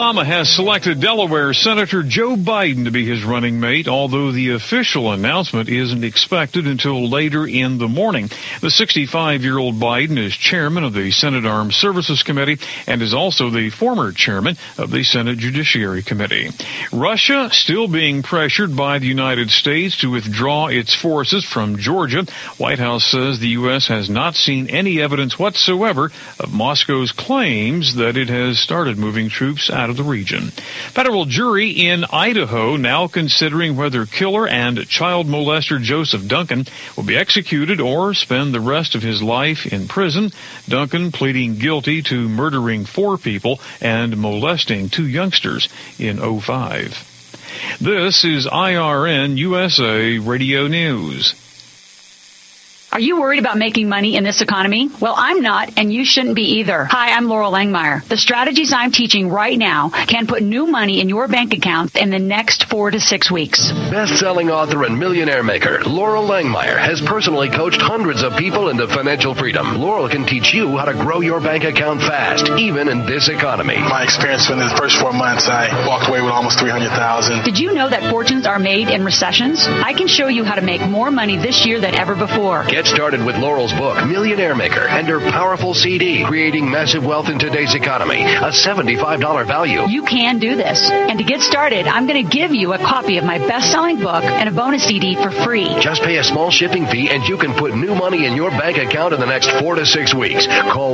Obama has selected Delaware Senator Joe Biden to be his running mate, although the official announcement isn't expected until later in the morning. The 65-year-old Biden is chairman of the Senate Armed Services Committee and is also the former chairman of the Senate Judiciary Committee. Russia still being pressured by the United States to withdraw its forces from Georgia. White House says the U.S. has not seen any evidence whatsoever of Moscow's claims that it has started moving troops out of the region. Federal jury in Idaho now considering whether killer and child molester Joseph Duncan will be executed or spend the rest of his life in prison. Duncan pleading guilty to murdering 4 people and molesting 2 youngsters in 2005. This is IRN USA Radio News. Are you worried about making money in this economy? Well, I'm not, and you shouldn't be either. Hi, I'm Laurel Langmeyer. The strategies I'm teaching right now can put new money in your bank account in the next 4 to 6 weeks. Best-selling author and millionaire maker Laurel Langmeyer has personally coached hundreds of people into financial freedom. Laurel can teach you how to grow your bank account fast, even in this economy. My experience in the first 4 months, I walked away with almost $300,000. Did you know that fortunes are made in recessions? I can show you how to make more money this year than ever before. Get started with Laurel's book, Millionaire Maker, and her powerful CD, Creating Massive Wealth in Today's Economy, a $75 value. You can do this. And to get started, I'm going to give you a copy of my best-selling book and a bonus CD for free. Just pay a small shipping fee and you can put new money in your bank account in the next 4 to 6 weeks. Call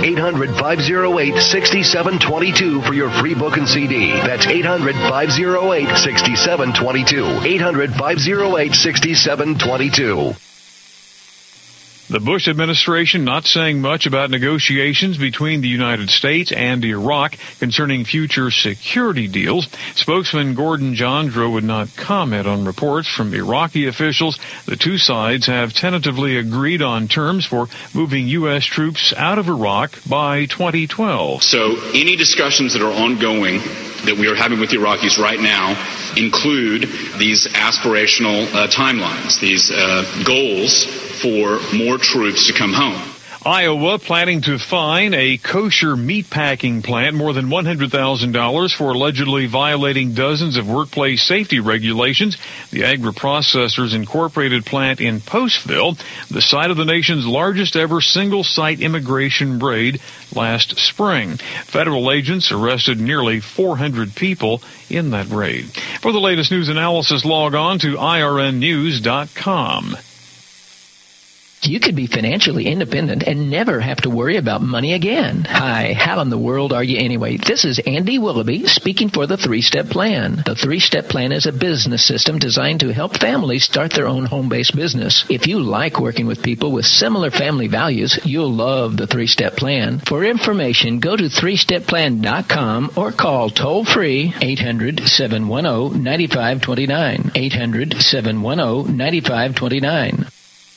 1-800-508-6722 for your free book and CD. That's 800-508-6722. 800-508-6722. The Bush administration not saying much about negotiations between the United States and Iraq concerning future security deals. Spokesman Gordon Jandro would not comment on reports from Iraqi officials. The two sides have tentatively agreed on terms for moving U.S. troops out of Iraq by 2012. So any discussions that are ongoing that we are having with the Iraqis right now include these aspirational timelines, these goals for more troops to come home. Iowa planning to fine a kosher meatpacking plant more than $100,000 for allegedly violating dozens of workplace safety regulations. The Agri-Processors Incorporated plant in Postville, the site of the nation's largest ever single-site immigration raid last spring. Federal agents arrested nearly 400 people in that raid. For the latest news analysis, log on to irnnews.com. You could be financially independent and never have to worry about money again. Hi, how in the world are you anyway? This is Andy Willoughby speaking for the 3-Step Plan. The 3-Step Plan is a business system designed to help families start their own home-based business. If you like working with people with similar family values, you'll love the 3-Step Plan. For information, go to 3stepplan.com or call toll-free 800-710-9529. 800-710-9529.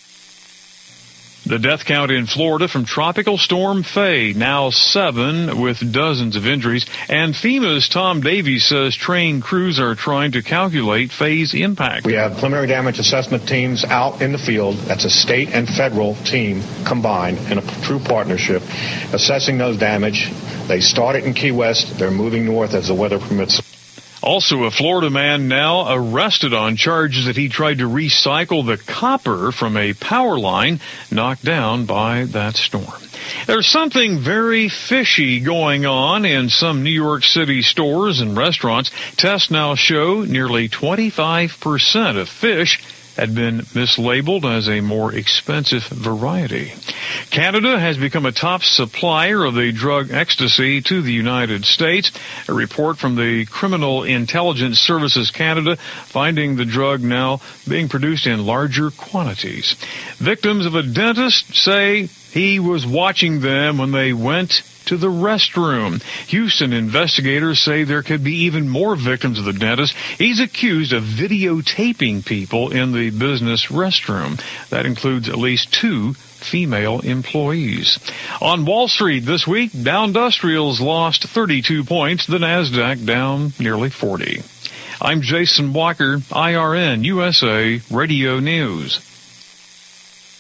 The death count in Florida from Tropical Storm Faye, now 7 with dozens of injuries. And FEMA's Tom Davies says trained crews are trying to calculate Faye's impact. We have preliminary damage assessment teams out in the field. That's a state and federal team combined in a true partnership, assessing those damage. They started in Key West. They're moving north as the weather permits. Also, a Florida man now arrested on charges that he tried to recycle the copper from a power line knocked down by that storm. There's something very fishy going on in some New York City stores and restaurants. Tests now show nearly 25% of fish had been mislabeled as a more expensive variety. Canada has become a top supplier of the drug ecstasy to the United States. A report from the Criminal Intelligence Services Canada finding the drug now being produced in larger quantities. Victims of a dentist say he was watching them when they went to the restroom. Houston investigators say there could be even more victims of the dentist. He's accused of videotaping people in the business restroom. That includes at least 2 female employees. On Wall Street this week, Dow Industrials lost 32 points, the Nasdaq down nearly 40. I'm Jason Walker, IRN USA Radio News.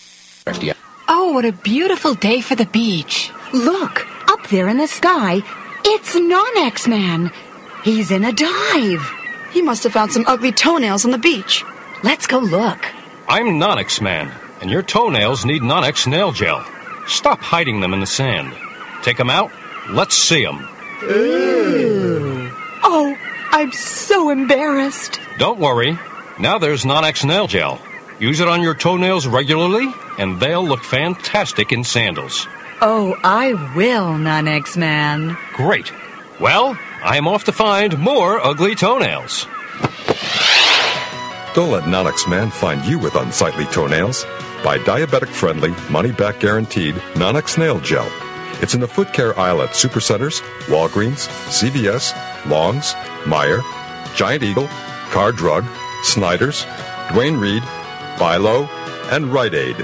Oh, what a beautiful day for the beach. Look, up there in the sky, It's Non-X-Man. He's in a dive. He must have found some ugly toenails on the beach. Let's go look. I'm Non-X-Man, and your toenails need Non-X nail gel. Stop hiding them in the sand. Take them out. Let's see them. Ooh. Oh, I'm so embarrassed. Don't worry. Now there's Non-X nail gel. Use it on your toenails regularly, and they'll look fantastic in sandals. Oh, I will, Non-X-Man. Great. Well, I'm off to find more ugly toenails. Don't let Non-X-Man find you with unsightly toenails. Buy diabetic-friendly, money-back guaranteed Non-X nail gel. It's in the foot care aisle at Supercenters, Walgreens, CVS, Long's, Meijer, Giant Eagle, Car Drug, Snyder's, Duane Reade, Bilo, and Rite Aid.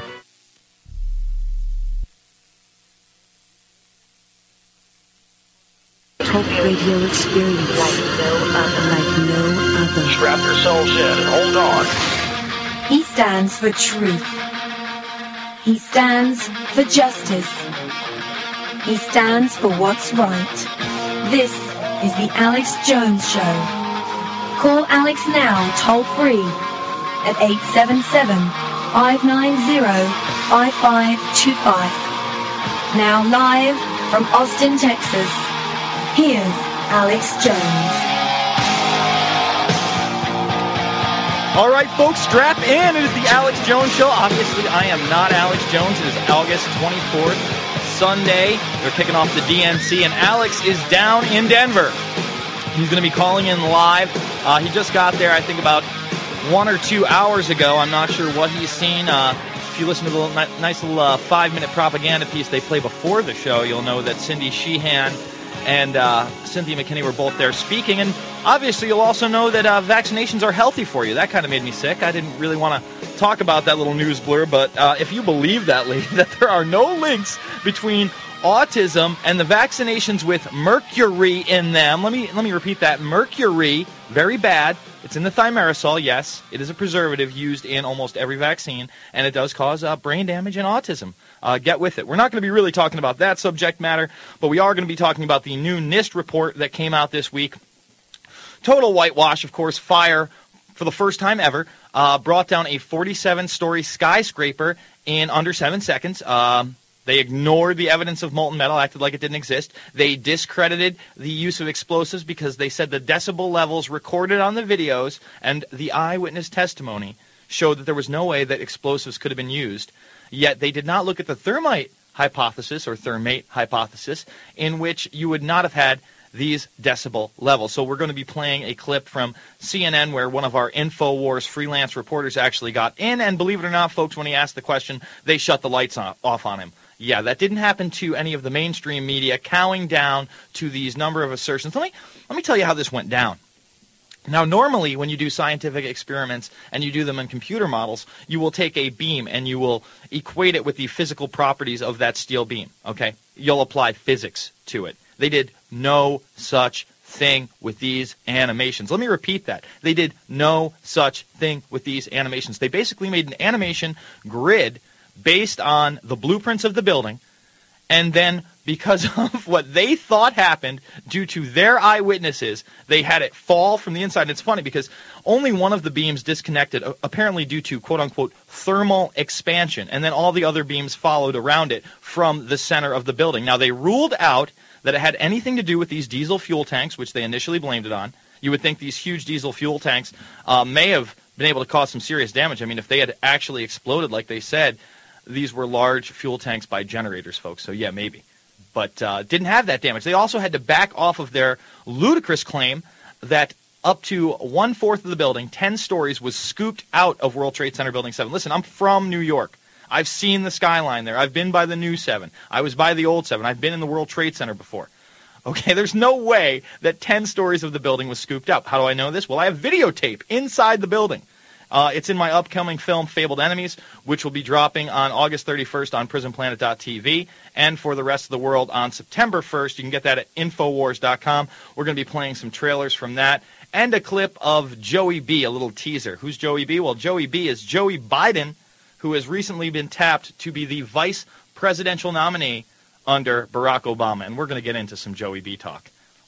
Talk radio experience like no other. Strap yourselves in and hold on. He stands for truth. He stands for justice. He stands for what's right. This is the Alex Jones Show. Call Alex now, toll free, at 877-590-5525. Now live from Austin, Texas. Here's Alex Jones. All right, folks, strap in. It is the Alex Jones Show. Obviously, I am not Alex Jones. It is August 24th, Sunday. They're kicking off the DNC, and Alex is down in Denver. He's going to be calling in live. He just got there, I think, about 1 or 2 hours ago. I'm not sure what he's seen. If you listen to the nice little 5-minute propaganda piece they play before the show, you'll know that Cindy Sheehan and Cynthia McKinney were both there speaking. And obviously, you'll also know that vaccinations are healthy for you. That kind of made me sick. I didn't really want to talk about that little news blur, but if you believe that, lady, that there are no links between autism and the vaccinations with mercury in them. Let me repeat that. Mercury, very bad. It's in the thimerosal, yes. It is a preservative used in almost every vaccine, and it does cause brain damage and autism. Get with it. We're not going to be really talking about that subject matter, but we are going to be talking about the new NIST report that came out this week. Total whitewash, of course. Fire, for the first time ever, brought down a 47-story skyscraper in under 7 seconds. They ignored the evidence of molten metal, acted like it didn't exist. They discredited the use of explosives because they said the decibel levels recorded on the videos and the eyewitness testimony showed that there was no way that explosives could have been used. Yet they did not look at the thermite hypothesis or thermate hypothesis, in which you would not have had these decibel levels. So we're going to be playing a clip from CNN where one of our InfoWars freelance reporters actually got in, and believe it or not, folks, when he asked the question, they shut the lights off on him. Yeah, that didn't happen to any of the mainstream media cowing down to these number of assertions. Let me tell you how this went down. Now, normally when you do scientific experiments and you do them in computer models, you will take a beam and you will equate it with the physical properties of that steel beam, okay? You'll apply physics to it. They did no such thing with these animations. Let me repeat that. They did no such thing with these animations. They basically made an animation grid based on the blueprints of the building, and then because of what they thought happened due to their eyewitnesses, they had it fall from the inside. And it's funny because only one of the beams disconnected, apparently due to quote-unquote thermal expansion, and then all the other beams followed around it from the center of the building. Now, they ruled out that it had anything to do with these diesel fuel tanks, which they initially blamed it on. You would think these huge diesel fuel tanks may have been able to cause some serious damage. I mean, if they had actually exploded like they said, these were large fuel tanks by generators, folks, so yeah, maybe. But didn't have that damage. They also had to back off of their ludicrous claim that up to 1/4 of the building, 10 stories, was scooped out of World Trade Center Building 7. Listen, I'm from New York. I've seen the skyline there. I've been by the new 7. I was by the old 7. I've been in the World Trade Center before. Okay, there's no way that 10 stories of the building was scooped out. How do I know this? Well, I have videotape inside the building. It's in my upcoming film, Fabled Enemies, which will be dropping on August 31st on PrisonPlanet.tv, and for the rest of the world on September 1st. You can get that at Infowars.com. We're going to be playing some trailers from that, and a clip of Joey B., a little teaser. Who's Joey B.? Well, Joey B. is Joey Biden, who has recently been tapped to be the vice presidential nominee under Barack Obama, and we're going to get into some Joey B. talk.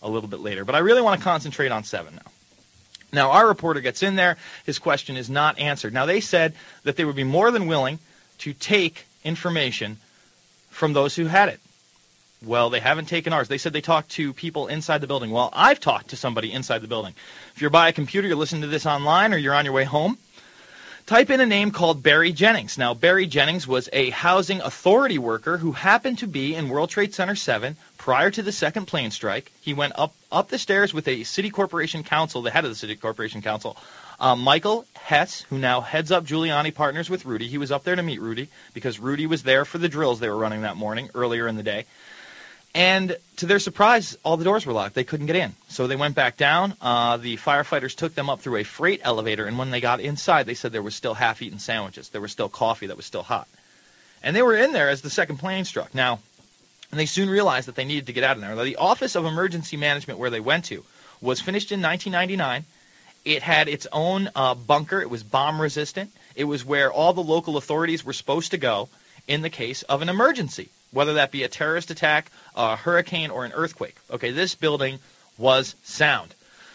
a little bit later. But I really want to concentrate on 7 now. Now, our reporter gets in there. His question is not answered. Now, they said that they would be more than willing to take information from those who had it. Well, they haven't taken ours. They said they talked to people inside the building. Well, I've talked to somebody inside the building. If you're by a computer, you're listening to this online, or you're on your way home, type in a name called Barry Jennings. Now, Barry Jennings was a housing authority worker who happened to be in World Trade Center 7 prior to the second plane strike. He went up the stairs with a city corporation counsel, the head of the city corporation council, Michael Hess, who now heads up Giuliani Partners with Rudy. He was up there to meet Rudy because Rudy was there for the drills they were running that morning, earlier in the day. And to their surprise, all the doors were locked. They couldn't get in. So they went back down. The firefighters took them up through a freight elevator, and when they got inside, they said there were still half-eaten sandwiches. There was still coffee that was still hot. And they were in there as the second plane struck. Now, and they soon realized that they needed to get out of there. Now, the Office of Emergency Management, where they went to, was finished in 1999. It had its own bunker. It was bomb-resistant. It was where all the local authorities were supposed to go in the case of an emergency, whether that be a terrorist attack, a hurricane, or an earthquake. Okay, this building was sound.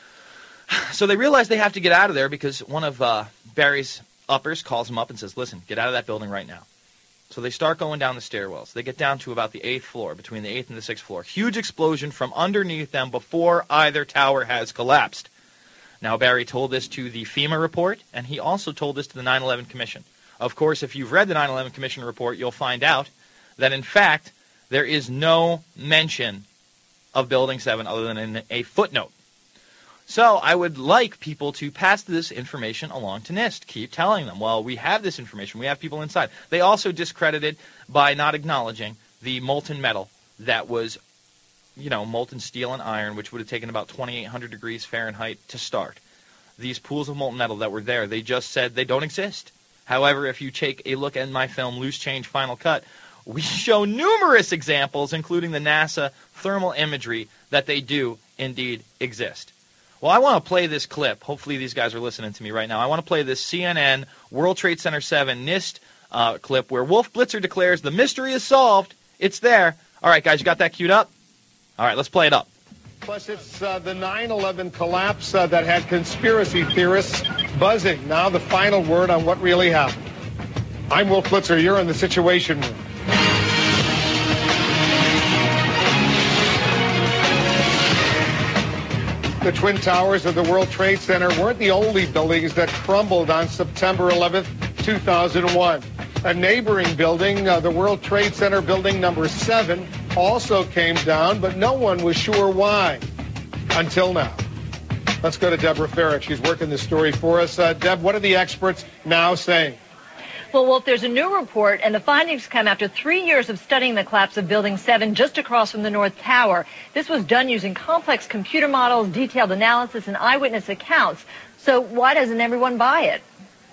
So they realized they have to get out of there because one of Barry's uppers calls him up and says, listen, get out of that building right now. So they start going down the stairwells. They get down to about the 8th floor, between the 8th and the 6th floor. Huge explosion from underneath them before either tower has collapsed. Now, Barry told this to the FEMA report, and he also told this to the 9/11 Commission. Of course, if you've read the 9/11 Commission report, you'll find out that, in fact, there is no mention of Building 7 other than in a footnote. So I would like people to pass this information along to NIST. Keep telling them, well, we have this information. We have people inside. They also discredited by not acknowledging the molten metal that was, molten steel and iron, which would have taken about 2,800 degrees Fahrenheit to start. These pools of molten metal that were there, they just said they don't exist. However, if you take a look at my film, Loose Change Final Cut, we show numerous examples, including the NASA thermal imagery, that they do indeed exist. Well, I want to play this clip. Hopefully these guys are listening to me right now. I want to play this CNN World Trade Center 7 NIST clip where Wolf Blitzer declares the mystery is solved. It's there. All right, guys, you got that queued up? All right, let's play it up. Plus, it's the 9/11 collapse that had conspiracy theorists buzzing. Now the final word on what really happened. I'm Wolf Blitzer. You're in the Situation Room. The Twin Towers of the World Trade Center weren't the only buildings that crumbled on September 11th, 2001. A neighboring building, the World Trade Center building number 7, also came down, but no one was sure why until now. Let's go to Deborah Farrett. She's working this story for us. Deb, what are the experts now saying? Well, Wolf, there's a new report, and the findings come after 3 years of studying the collapse of Building 7 just across from the North Tower. This was done using complex computer models, detailed analysis, and eyewitness accounts. So why doesn't everyone buy it?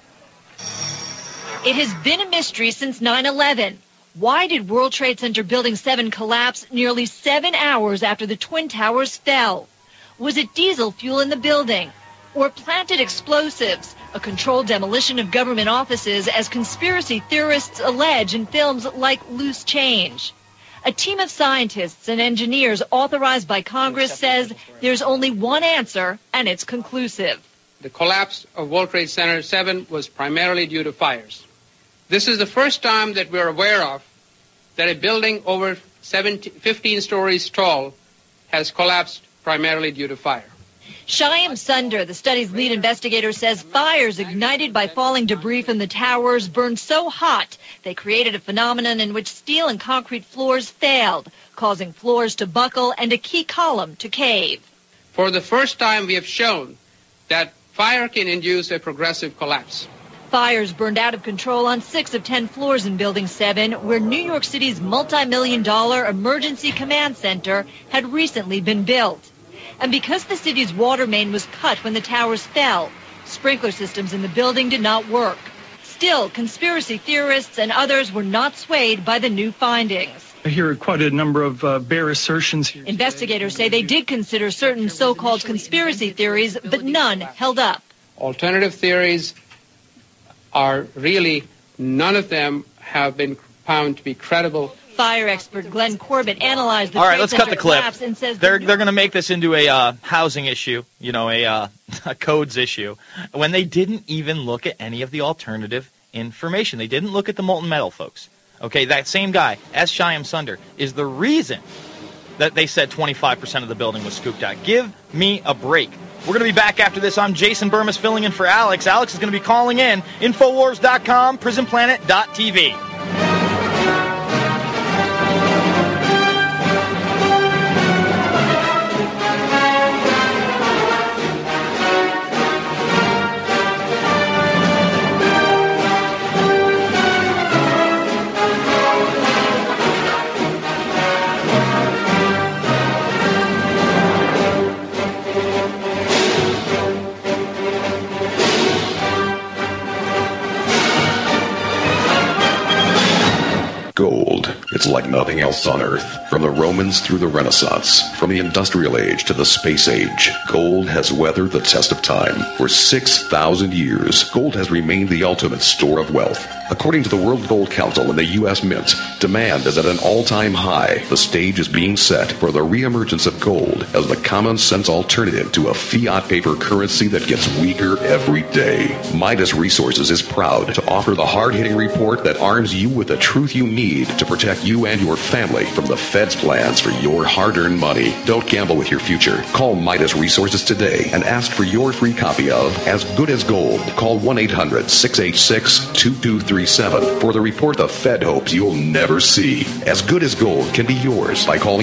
It has been a mystery since 9/11. Why did World Trade Center Building 7 collapse nearly 7 hours after the Twin Towers fell? Was it diesel fuel in the building? Or planted explosives, a controlled demolition of government offices, as conspiracy theorists allege in films like Loose Change? A team of scientists and engineers authorized by Congress says there's only one answer, and it's conclusive. The collapse of World Trade Center 7 was primarily due to fires. This is the first time that we're aware of that a building over 15 stories tall has collapsed primarily due to fire. Shyam Sunder, the study's lead investigator, says fires ignited by falling debris from the towers burned so hot they created a phenomenon in which steel and concrete floors failed, causing floors to buckle and a key column to cave. For the first time, we have shown that fire can induce a progressive collapse. Fires burned out of control on 6 of 10 floors in Building 7, where New York City's multi-million-dollar emergency command center had recently been built. And because the city's water main was cut when the towers fell, sprinkler systems in the building did not work. Still, conspiracy theorists and others were not swayed by the new findings. I hear quite a number of bare assertions here. Investigators say they did consider certain so-called conspiracy theories, but none held up. Alternative theories are really, none of them have been found to be credible Fire expert Glenn Corbett analyzed the All right, Trade let's cut Center the clip. collapse and says They're going to make this into a housing issue, a codes issue, when they didn't even look at any of the alternative information. They didn't look at the molten metal, folks. Okay, that same guy, S. Shyam Sunder, is the reason that they said 25% of the building was scooped out. Give me a break. We're going to be back after this. I'm Jason Burmis filling in for Alex. Alex is going to be calling in. Infowars.com, prisonplanet.tv. Gold. It's like nothing else on Earth. From the Romans through the Renaissance, from the Industrial Age to the Space Age, gold has weathered the test of time. For 6,000 years, gold has remained the ultimate store of wealth. According to the World Gold Council and the U.S. Mint, demand is at an all-time high. The stage is being set for the reemergence of gold as the common-sense alternative to a fiat paper currency that gets weaker every day. Midas Resources is proud to offer the hard-hitting report that arms you with the truth you need to protect you and your family from the Fed's plans for your hard-earned money. Don't gamble with your future. Call Midas Resources today and ask for your free copy of As Good as Gold. Call 1-800-686-2237 for the report the Fed hopes you'll never see. As Good as Gold can be yours by calling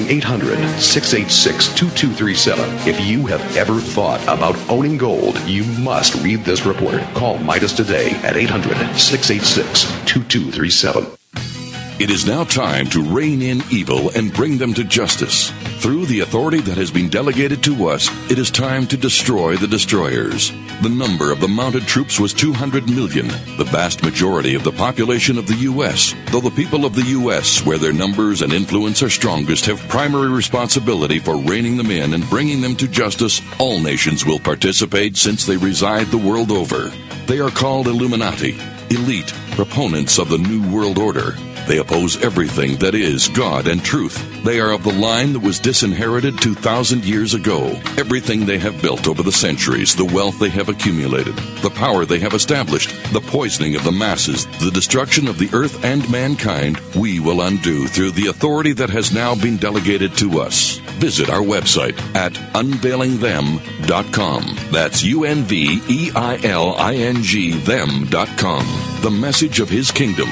800-686-2237. If you have ever thought about owning gold, you must read this report. Call Midas today at 800-686-2237. It is now time to rein in evil and bring them to justice. Through the authority that has been delegated to us, it is time to destroy the destroyers. The number of the mounted troops was 200 million, the vast majority of the population of the U.S., though the people of the U.S., where their numbers and influence are strongest, have primary responsibility for reining them in and bringing them to justice. All nations will participate since they reside the world over. They are called Illuminati, elite, proponents of the New World Order. They oppose everything that is God and truth. They are of the line that was disinherited 2,000 years ago. Everything they have built over the centuries, the wealth they have accumulated, the power they have established, the poisoning of the masses, the destruction of the earth and mankind, we will undo through the authority that has now been delegated to us. Visit our website at unveilingthem.com. That's UNVEILING them.com. The message of His kingdom.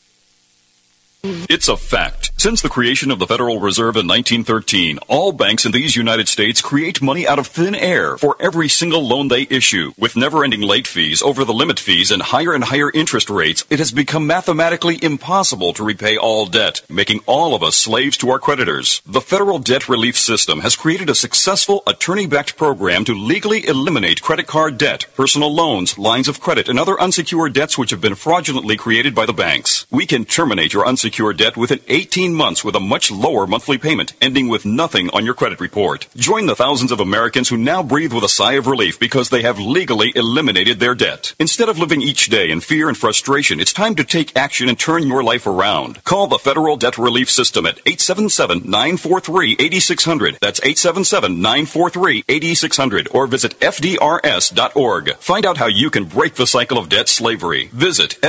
It's a fact. Since the creation of the Federal Reserve in 1913, all banks in these United States create money out of thin air for every single loan they issue. With never-ending late fees, over-the-limit fees, and higher interest rates, it has become mathematically impossible to repay all debt, making all of us slaves to our creditors. The Federal Debt Relief System has created a successful attorney-backed program to legally eliminate credit card debt, personal loans, lines of credit, and other unsecured debts which have been fraudulently created by the banks. We can terminate your unsecured debt within 18 months with a much lower monthly payment, ending with nothing on your credit report. Join the thousands of Americans who now breathe with a sigh of relief because they have legally eliminated their debt. Instead of living each day in fear and frustration, it's time to take action and turn your life around. Call the Federal Debt Relief System at 877-943-8600. That's 877-943-8600. Or visit FDRS.org. Find out how you can break the cycle of debt slavery. Visit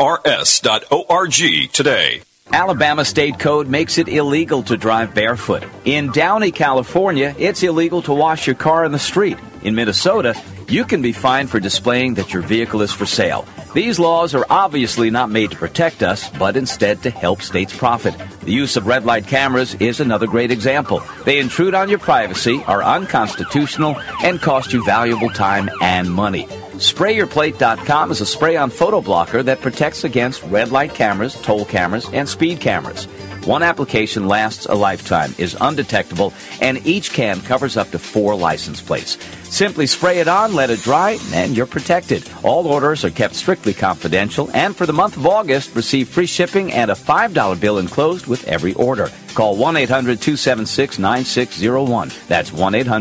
FDRS.org today. Alabama State Code makes it illegal to drive barefoot. In Downey, California, it's illegal to wash your car in the street. In Minnesota, you can be fined for displaying that your vehicle is for sale. These laws are obviously not made to protect us, but instead to help states profit. The use of red light cameras is another great example. They intrude on your privacy, are unconstitutional, and cost you valuable time and money. SprayYourPlate.com is a spray-on photo blocker that protects against red light cameras, toll cameras, and speed cameras. One application lasts a lifetime, is undetectable, and each can covers up to 4 license plates. Simply spray it on, let it dry, and you're protected. All orders are kept strictly confidential, and for the month of August, receive free shipping and a $5 bill enclosed with every order. Call 1-800-276-9601. That's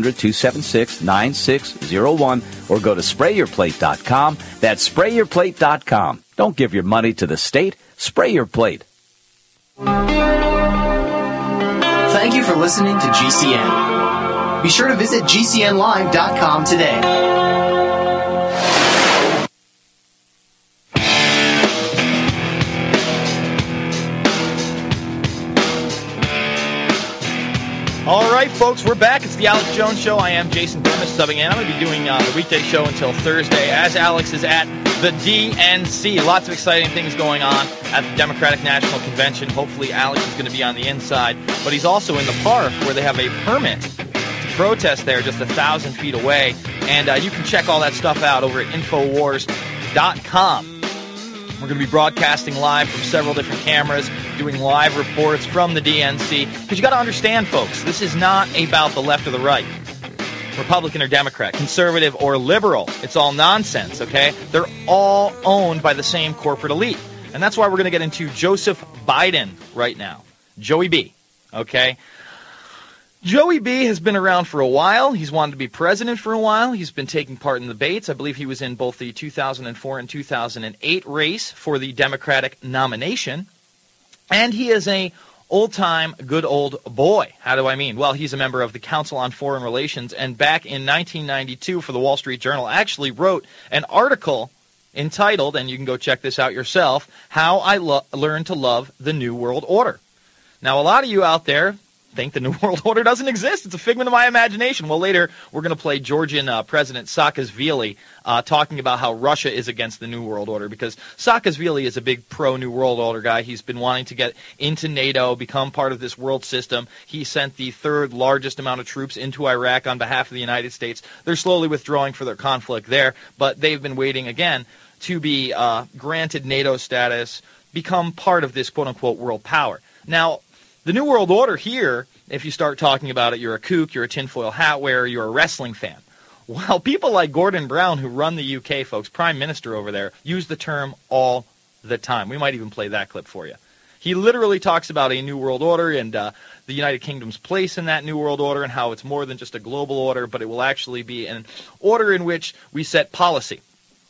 1-800-276-9601. Or go to SprayYourPlate.com. That's SprayYourPlate.com. Don't give your money to the state. Spray your plate. you for listening to GCN. Be sure to visit GCNlive.com today. All right, folks, we're back. It's the Alex Jones Show. I am Jason Bemis subbing in. I'm going to be doing the weekday show until Thursday, as Alex is at the DNC. Lots of exciting things going on at the Democratic National Convention. Hopefully, Alex is going to be on the inside. But he's also in the park where they have a permit to protest there just 1,000 feet away. And you can check all that stuff out over at Infowars.com. We're going to be broadcasting live from several different cameras, doing live reports from the DNC. Because you got to understand, folks, this is not about the left or the right, Republican or Democrat, conservative or liberal. It's all nonsense, okay? They're all owned by the same corporate elite. And that's why we're going to get into Joseph Biden right now. Joey B, okay? Joey B has been around for a while. He's wanted to be president for a while. He's been taking part in debates. I believe he was in both the 2004 and 2008 race for the Democratic nomination. And he is a old-time good old boy. How do I mean? Well, he's a member of the Council on Foreign Relations, and back in 1992 for the Wall Street Journal actually wrote an article entitled, and you can go check this out yourself, How I Learned to Love the New World Order. Now, a lot of you out there think the New World Order doesn't exist. It's a figment of my imagination. Well, later we're going to play Georgian President Saakashvili talking about how Russia is against the New World Order, because Saakashvili is a big pro-New World Order guy. He's been wanting to get into NATO, become part of this world system. He sent the third largest amount of troops into Iraq on behalf of the United States. They're slowly withdrawing for their conflict there, but they've been waiting again to be granted NATO status, become part of this quote-unquote world power. Now, the New World Order here, if you start talking about it, you're a kook, you're a tinfoil hat wearer, you're a wrestling fan. Well, people like Gordon Brown, who run the UK, folks, Prime Minister over there, use the term all the time. We might even play that clip for you. He literally talks about a New World Order and the United Kingdom's place in that New World Order and how it's more than just a global order, but it will actually be an order in which we set policy.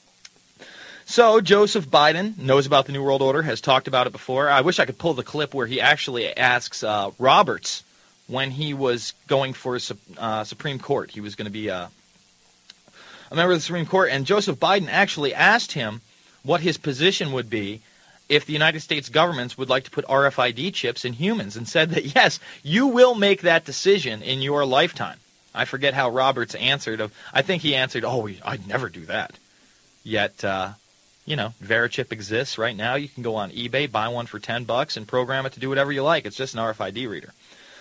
So Joseph Biden knows about the New World Order, has talked about it before. I wish I could pull the clip where he actually asks Roberts when he was going for Supreme Court. He was going to be a member of the Supreme Court, and Joseph Biden actually asked him what his position would be if the United States governments would like to put RFID chips in humans, and said that, yes, you will make that decision in your lifetime. I forget how Roberts answered. I think he answered, I'd never do that. Yet, Verichip exists right now. You can go on eBay, buy one for $10, and program it to do whatever you like. It's just an RFID reader.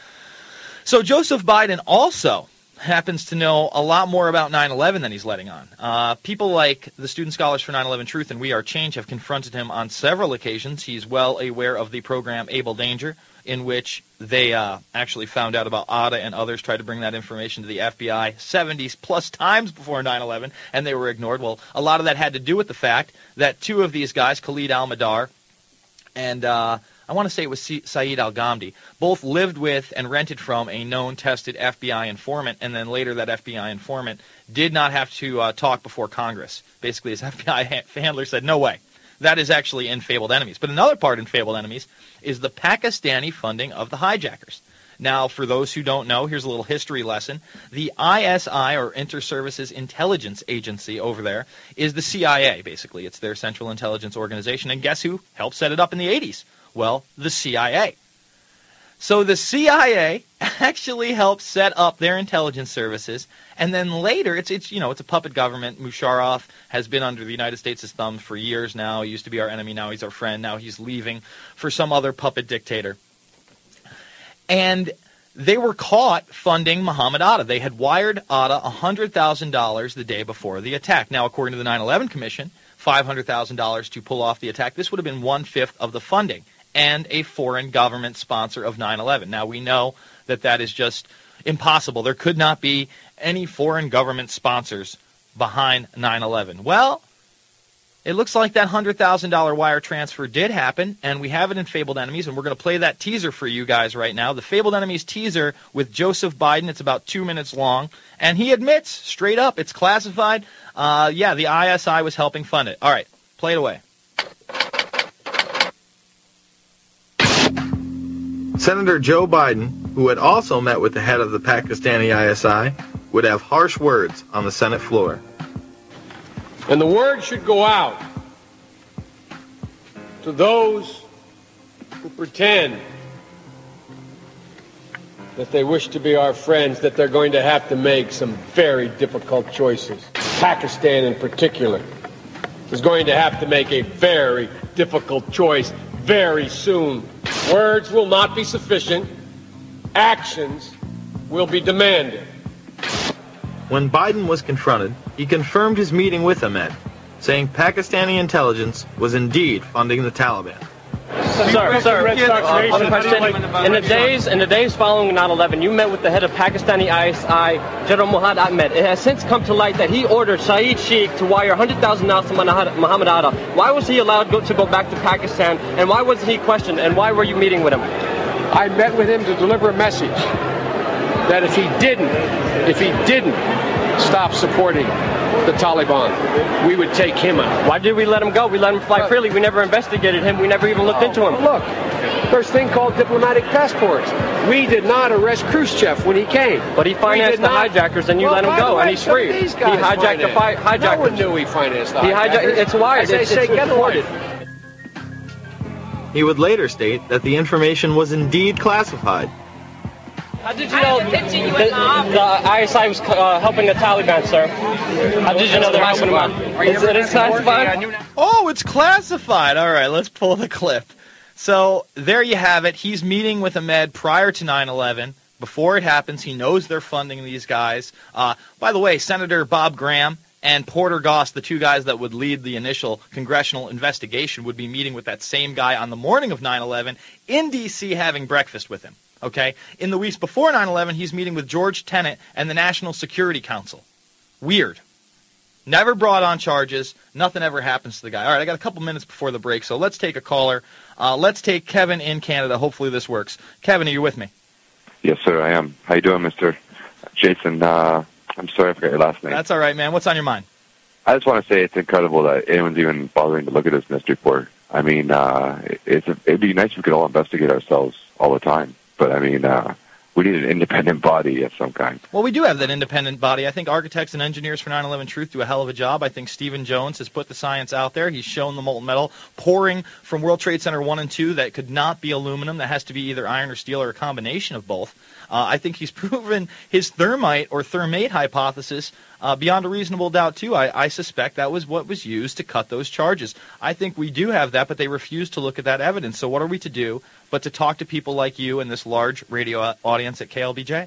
So Joseph Biden also happens to know a lot more about 9/11 than he's letting on. People like the Student Scholars for 9/11 Truth and We Are Change have confronted him on several occasions. He's well aware of the program Able Danger, in which they actually found out about Atta and others tried to bring that information to the FBI 70-plus times before 9/11, and they were ignored. Well, a lot of that had to do with the fact that two of these guys, Khalid al-Mihdhar and I want to say it was Saeed al-Ghamdi, both lived with and rented from a known tested FBI informant, and then later that FBI informant did not have to talk before Congress. Basically, his FBI handler said, no way. That is actually in Fabled Enemies. But another part in Fabled Enemies is the Pakistani funding of the hijackers. Now, for those who don't know, here's a little history lesson. The ISI, or Inter-Services Intelligence Agency over there, is the CIA, basically. It's their central intelligence organization. And guess who helped set it up in the 80s? Well, the CIA. So the CIA actually helped set up their intelligence services, and then later, it's a puppet government. Musharraf has been under the United States' thumb for years now. He used to be our enemy, now he's our friend. Now he's leaving for some other puppet dictator. And they were caught funding Muhammad Atta. They had wired Atta $100,000 the day before the attack. Now, according to the 9/11 Commission, $500,000 to pull off the attack. This would have been 1/5 of the funding, and a foreign government sponsor of 9/11. Now, we know that that is just impossible. There could not be any foreign government sponsors behind 9/11. Well, it looks like that $100,000 wire transfer did happen, and we have it in Fabled Enemies, and we're going to play that teaser for you guys right now. The Fabled Enemies teaser with Joseph Biden. It's about 2 minutes long, and he admits straight up it's classified. The ISI was helping fund it. All right, play it away. Senator Joe Biden, who had also met with the head of the Pakistani ISI, would have harsh words on the Senate floor. And the word should go out to those who pretend that they wish to be our friends, that they're going to have to make some very difficult choices. Pakistan in particular is going to have to make a very difficult choice very soon. Words will not be sufficient. Actions will be demanded. When Biden was confronted, he confirmed his meeting with Ahmed, saying Pakistani intelligence was indeed funding the Taliban. Sir, one question. In the days following 9/11, you met with the head of Pakistani ISI, General Muhammad Ahmed. It has since come to light that he ordered Saeed Sheikh to wire $100,000 to Muhammad Atta. Why was he allowed to go back to Pakistan, and why wasn't he questioned, and why were you meeting with him? I met with him to deliver a message that if he didn't stop supporting the Taliban, we would take him out. Why did we let him go? We let him fly freely. We never investigated him. We never even looked into him. Look, there's a thing called diplomatic passports. We did not arrest Khrushchev when he came. But he financed the hijackers, and you let him go, and he's free. He hijacked the hijackers. No one knew he financed the hijackers. It's why. It's reported. He would later state that the information was indeed classified. How did you know the ISI was helping the Taliban, sir? How did you know they're helping them? Is it classified? Oh, it's classified. All right, let's pull the clip. So there you have it. He's meeting with Ahmed prior to 9/11. Before it happens, he knows they're funding these guys. By the way, Senator Bob Graham and Porter Goss, the two guys that would lead the initial congressional investigation, would be meeting with that same guy on the morning of 9/11 in D.C. having breakfast with him. Okay? In the weeks before 9/11, he's meeting with George Tenet and the National Security Council. Weird. Never brought on charges. Nothing ever happens to the guy. All right, I got a couple minutes before the break, so let's take a caller. Let's take Kevin in Canada. Hopefully this works. Kevin, are you with me? Yes, sir, I am. How you doing, Mr. Jason? I'm sorry I forgot your last name. That's all right, man. What's on your mind? I just want to say it's incredible that anyone's even bothering to look at this mystery report. I mean, it'd be nice if we could all investigate ourselves all the time. But, I mean, we need an independent body of some kind. Well, we do have that independent body. I think architects and engineers for 9/11 Truth do a hell of a job. I think Stephen Jones has put the science out there. He's shown the molten metal pouring from World Trade Center 1 and 2 that could not be aluminum. That has to be either iron or steel or a combination of both. I think he's proven his thermite or thermate hypothesis beyond a reasonable doubt, too. I suspect that was what was used to cut those charges. I think we do have that, but they refuse to look at that evidence. So what are we to do but to talk to people like you and this large radio audience at KLBJ?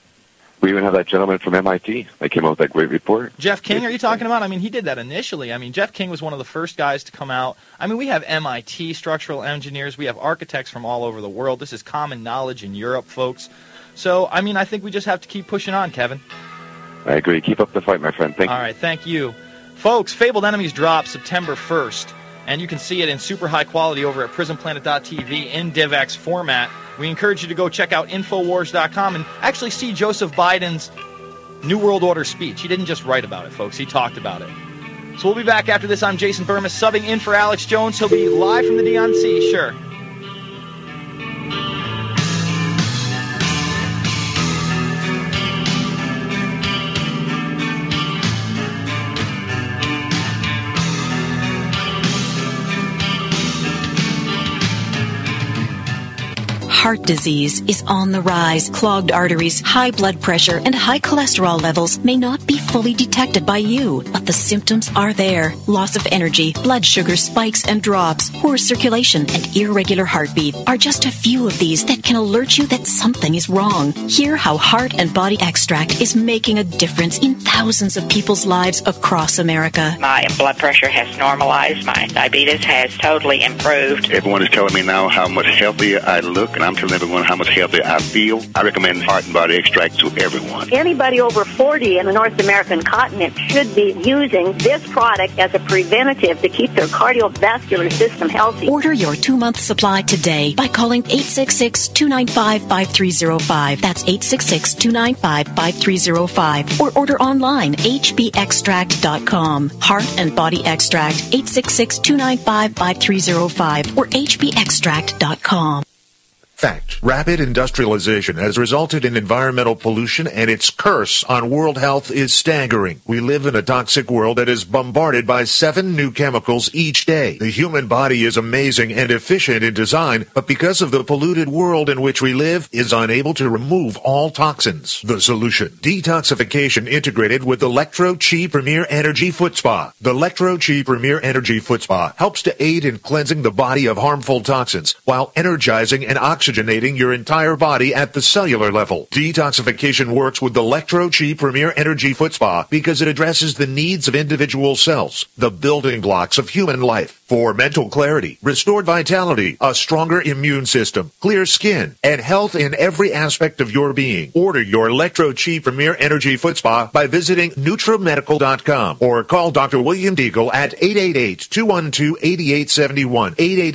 We even have that gentleman from MIT that came out with that great report. Jeff King, are you talking about? I mean, he did that initially. I mean, Jeff King was one of the first guys to come out. I mean, we have MIT structural engineers. We have architects from all over the world. This is common knowledge in Europe, folks. So, I mean, I think we just have to keep pushing on, Kevin. I agree. Keep up the fight, my friend. Thank you. All right, thank you. Folks, Fabled Enemies drops September 1st, and you can see it in super high quality over at PrismPlanet.tv in DivX format. We encourage you to go check out Infowars.com and actually see Joseph Biden's New World Order speech. He didn't just write about it, folks. He talked about it. So we'll be back after this. I'm Jason Burmis, subbing in for Alex Jones. He'll be live from the DNC, sure. Heart disease is on the rise. Clogged arteries, high blood pressure, and high cholesterol levels may not be fully detected by you, but the symptoms are there. Loss of energy, blood sugar spikes and drops, poor circulation, and irregular heartbeat are just a few of these that can alert you that something is wrong. Hear how Heart and Body Extract is making a difference in thousands of people's lives across America. My blood pressure has normalized. My diabetes has totally improved. Everyone is telling me now how much healthier I look, and I'm telling everyone how much healthier I feel. I recommend Heart and Body Extract to everyone. Anybody over 40 in the North American continent should be using this product as a preventative to keep their cardiovascular system healthy. Order your 2-month supply today by calling 866-295-5305. That's 866-295-5305. Or order online, hbextract.com. Heart and Body Extract, 866-295-5305 or hbextract.com. Fact. Rapid industrialization has resulted in environmental pollution, and its curse on world health is staggering. We live in a toxic world that is bombarded by 7 new chemicals each day. The human body is amazing and efficient in design, but because of the polluted world in which we live, is unable to remove all toxins. The solution: detoxification integrated with Electro-Chi Premier Energy Foot Spa. The Electro-Chi Premier Energy Foot Spa helps to aid in cleansing the body of harmful toxins while energizing and oxygenating your entire body at the cellular level. Detoxification works with the Electro-Chi Premier Energy Foot Spa because it addresses the needs of individual cells, the building blocks of human life. For mental clarity, restored vitality, a stronger immune system, clear skin, and health in every aspect of your being. Order your Electro-Chi Premier Energy Foot Spa by visiting NutraMedical.com or call Dr. William Deagle at 888-212-8871.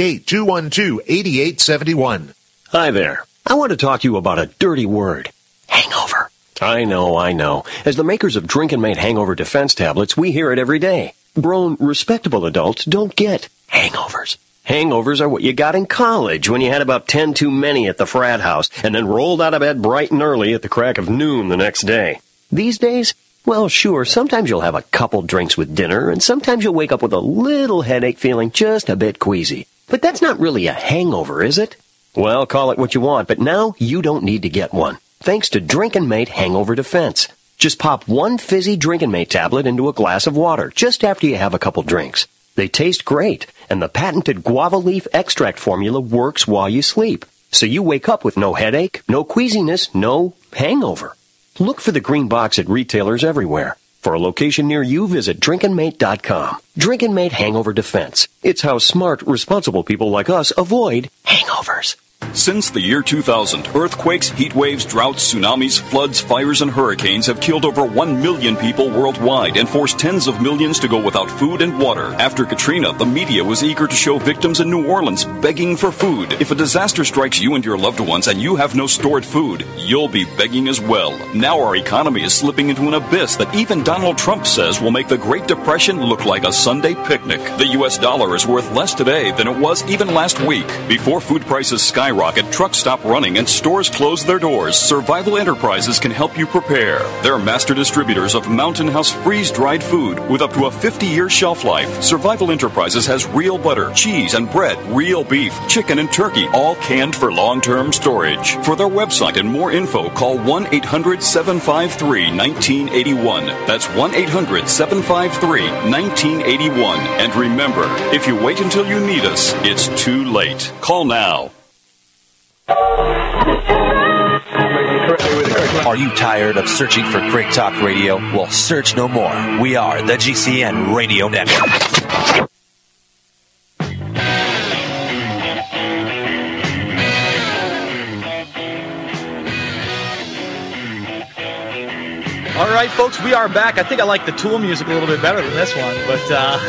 888-212-8871. Hi there. I want to talk to you about a dirty word. Hangover. I know. As the makers of Drink and Mate Hangover Defense tablets, we hear it every day. Grown, respectable adults don't get hangovers. Hangovers are what you got in college when you had about 10 too many at the frat house and then rolled out of bed bright and early at the crack of noon the next day. These days, well, sure, sometimes you'll have a couple drinks with dinner, and sometimes you'll wake up with a little headache feeling just a bit queasy. But that's not really a hangover, is it? Well, call it what you want, but now you don't need to get one, thanks to Drink and Mate Hangover Defense. Just pop one fizzy Drink and Mate tablet into a glass of water just after you have a couple drinks. They taste great, and the patented guava leaf extract formula works while you sleep. So you wake up with no headache, no queasiness, no hangover. Look for the green box at retailers everywhere. For a location near you, visit drinkandmate.com. Drink and Mate Hangover Defense. It's how smart, responsible people like us avoid hangovers. Since the year 2000, earthquakes, heat waves, droughts, tsunamis, floods, fires, and hurricanes have killed over 1 million people worldwide and forced tens of millions to go without food and water. After Katrina, the media was eager to show victims in New Orleans begging for food. If a disaster strikes you and your loved ones and you have no stored food, you'll be begging as well. Now our economy is slipping into an abyss that even Donald Trump says will make the Great Depression look like a Sunday picnic. The U.S. dollar is worth less today than it was even last week. Before food prices skyrocket, trucks stop running, and stores close their doors, Survival Enterprises can help you prepare. They're master distributors of Mountain House freeze-dried food with up to a 50-year shelf life. Survival Enterprises has real butter, cheese, and bread, real beef, chicken, and turkey, all canned for long-term storage. For their website and more info, call 1-800-753-1981. That's 1-800-753-1981. And remember, if you wait until you need us, it's too late. Call now. Are you tired of searching for Craig Talk Radio? Well, search no more. We are the GCN Radio Network. All right, folks, we are back. I think I like the Tool music a little bit better than this one, but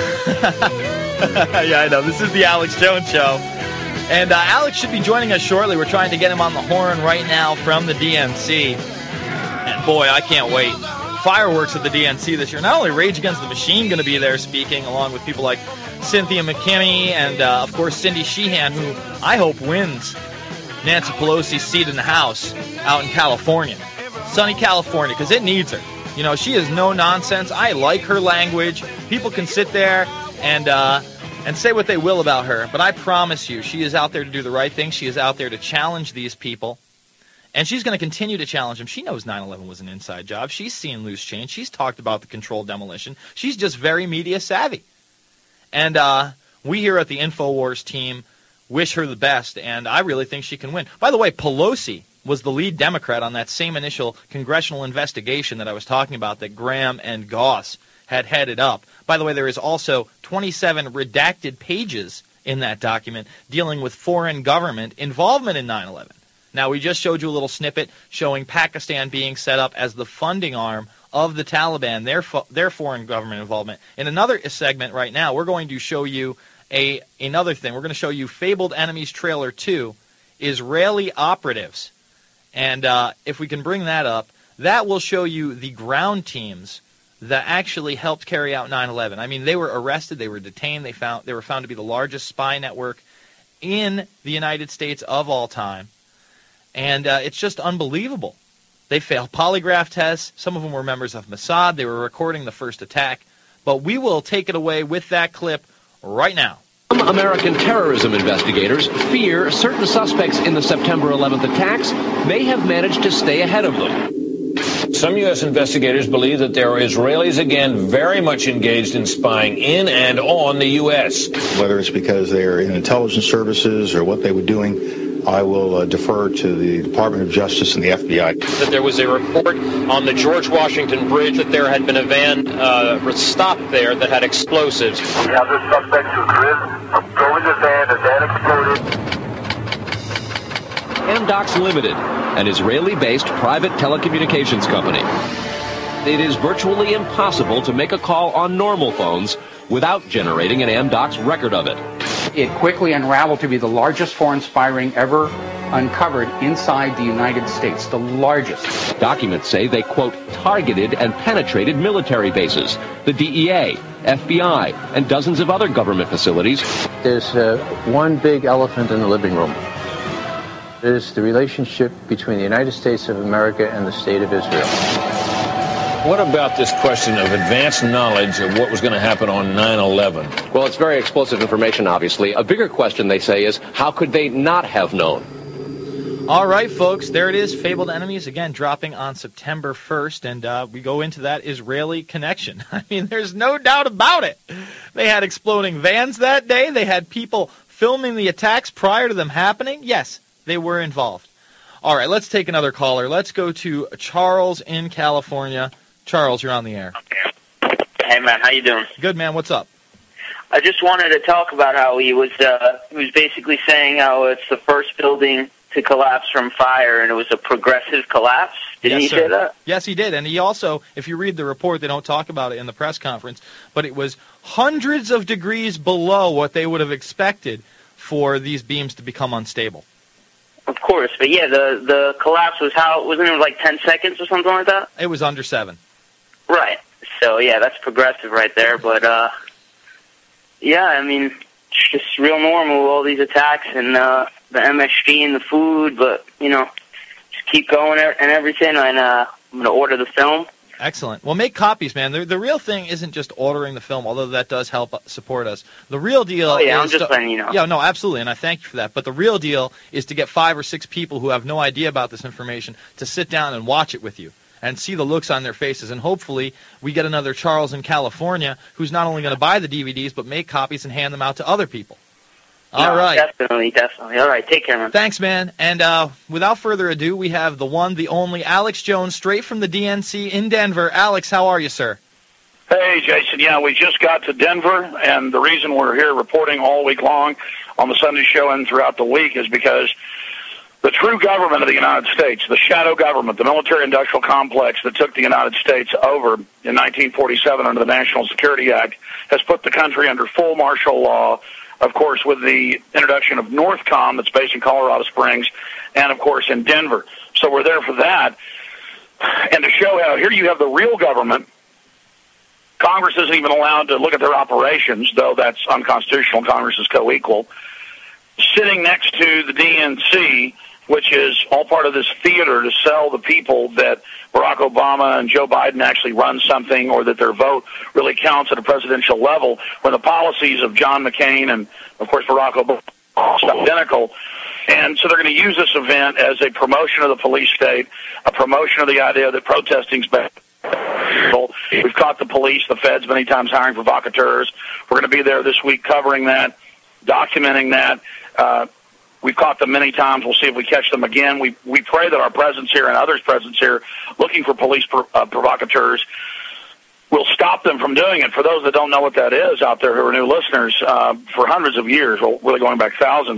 yeah, I know. This is the Alex Jones Show. And Alex should be joining us shortly. We're trying to get him on the horn right now from the DNC. And boy, I can't wait. Fireworks at the DNC this year. Not only Rage Against the Machine going to be there speaking, along with people like Cynthia McKinney and, of course, Cindy Sheehan, who I hope wins Nancy Pelosi's seat in the House out in California. Sunny California, because it needs her. You know, she is no nonsense. I like her language. People can sit there and say what they will about her, but I promise you, she is out there to do the right thing. She is out there to challenge these people, and she's going to continue to challenge them. She knows 9/11 was an inside job. She's seen loose change. She's talked about the controlled demolition. She's just very media savvy. And we here at the InfoWars team wish her the best, and I really think she can win. By the way, Pelosi was the lead Democrat on that same initial congressional investigation that I was talking about that Graham and Goss had headed up. By the way, there is also 27 redacted pages in that document dealing with foreign government involvement in 9/11. Now, we just showed you a little snippet showing Pakistan being set up as the funding arm of the Taliban, their foreign government involvement. In another segment right now, we're going to show you another thing. We're going to show you Fabled Enemies Trailer 2, Israeli Operatives. And if we can bring that up, that will show you the ground teams that actually helped carry out 9/11. I mean, they were arrested, they were detained, they were found to be the largest spy network in the United States of all time. And it's just unbelievable. They failed polygraph tests. Some of them were members of Mossad. They were recording the first attack. But we will take it away with that clip right now. Some American terrorism investigators fear certain suspects in the September 11th attacks may have managed to stay ahead of them. Some U.S. investigators believe that there are Israelis, again, very much engaged in spying in and on the U.S. Whether it's because they're in intelligence services or what they were doing, I will defer to the Department of Justice and the FBI. That there was a report on the George Washington Bridge that there had been a van stopped there that had explosives. We have the suspect who drove in the van, the van exploded. Amdocs Limited, an Israeli-based private telecommunications company. It is virtually impossible to make a call on normal phones without generating an Amdocs record of it. It quickly unraveled to be the largest foreign spy ring ever uncovered inside the United States, the largest. Documents say they, quote, targeted and penetrated military bases, the DEA, FBI, and dozens of other government facilities. There's one big elephant in the living room. There's the relationship between the United States of America and the State of Israel. What about this question of advanced knowledge of what was going to happen on 9/11? Well, it's very explosive information, obviously. A bigger question, they say, is how could they not have known? All right, folks, there it is. Fabled Enemies, again, dropping on September 1st, and we go into that Israeli connection. I mean, there's no doubt about it. They had exploding vans that day. They had people filming the attacks prior to them happening. Yes, they were involved. All right, let's take another caller. Let's go to Charles in California. Charles, you're on the air. Hey, man, how you doing? Good, man. What's up? I just wanted to talk about how he was basically saying how it's the first building to collapse from fire, and it was a progressive collapse. Didn't he say that? Yes, he did. And he also, if you read the report, they don't talk about it in the press conference, but it was hundreds of degrees below what they would have expected for these beams to become unstable. Of course, but yeah, the collapse was wasn't it like 10 seconds or something like that? It was under 7. Right. So yeah, that's progressive right there. But yeah, I mean, it's just real normal, all these attacks and the MSG and the food. But just keep going and everything. And I'm gonna order the film. Excellent. Well, make copies, man. The real thing isn't just ordering the film, although that does help support us. The real deal is... I'm just letting you know. Yeah, no, absolutely, and I thank you for that. But the real deal is to get 5 or 6 people who have no idea about this information to sit down and watch it with you and see the looks on their faces. And hopefully we get another Charles in California who's not only going to buy the DVDs but make copies and hand them out to other people. All right. Definitely. All right, take care, man. Thanks, man. And without further ado, we have the one, the only Alex Jones, straight from the DNC in Denver. Alex, how are you, sir? Hey, Jason. Yeah, we just got to Denver, and the reason we're here reporting all week long on the Sunday show and throughout the week is because the true government of the United States, the shadow government, the military-industrial complex that took the United States over in 1947 under the National Security Act, has put the country under full martial law. Of course, with the introduction of Northcom, that's based in Colorado Springs, and, of course, in Denver. So we're there for that. And to show how here you have the real government, Congress isn't even allowed to look at their operations, though that's unconstitutional. Congress is co-equal. Sitting next to the DNC, which is all part of this theater to sell the people that Barack Obama and Joe Biden actually run something or that their vote really counts at a presidential level, when the policies of John McCain and, of course, Barack Obama are identical. And so they're going to use this event as a promotion of the police state, a promotion of the idea that protesting's bad. We've caught the police, the feds, many times hiring provocateurs. We're going to be there this week covering that, documenting that. We've caught them many times. We'll see if we catch them again. We pray that our presence here and others' presence here, looking for police provocateurs, will stop them from doing it. For those that don't know what that is out there who are new listeners, for hundreds of years, well, really going back thousands,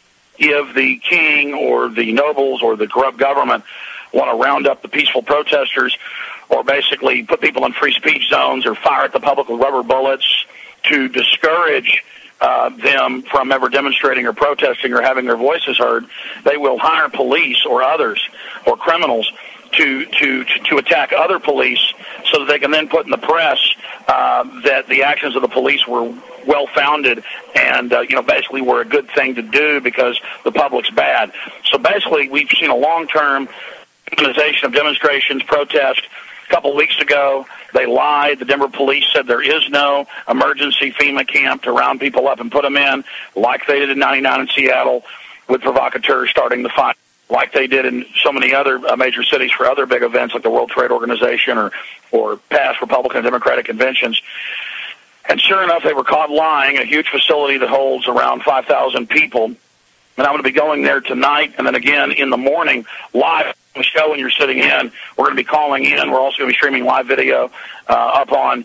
if the king or the nobles or the corrupt government want to round up the peaceful protesters or basically put people in free speech zones or fire at the public with rubber bullets to discourage them from ever demonstrating or protesting or having their voices heard, they will hire police or others or criminals to attack other police so that they can then put in the press that the actions of the police were well-founded and, basically were a good thing to do because the public's bad. So basically, we've seen a long-term demonization of demonstrations, protests. A couple of weeks ago, they lied. The Denver police said there is no emergency FEMA camp to round people up and put them in, like they did in '99 in Seattle with provocateurs starting the fight, like they did in so many other major cities for other big events like the World Trade Organization or past Republican and Democratic conventions. And sure enough, they were caught lying. A huge facility that holds around 5,000 people. And I'm going to be going there tonight and then again in the morning live on the show when you're sitting in. We're going to be calling in. We're also going to be streaming live video up on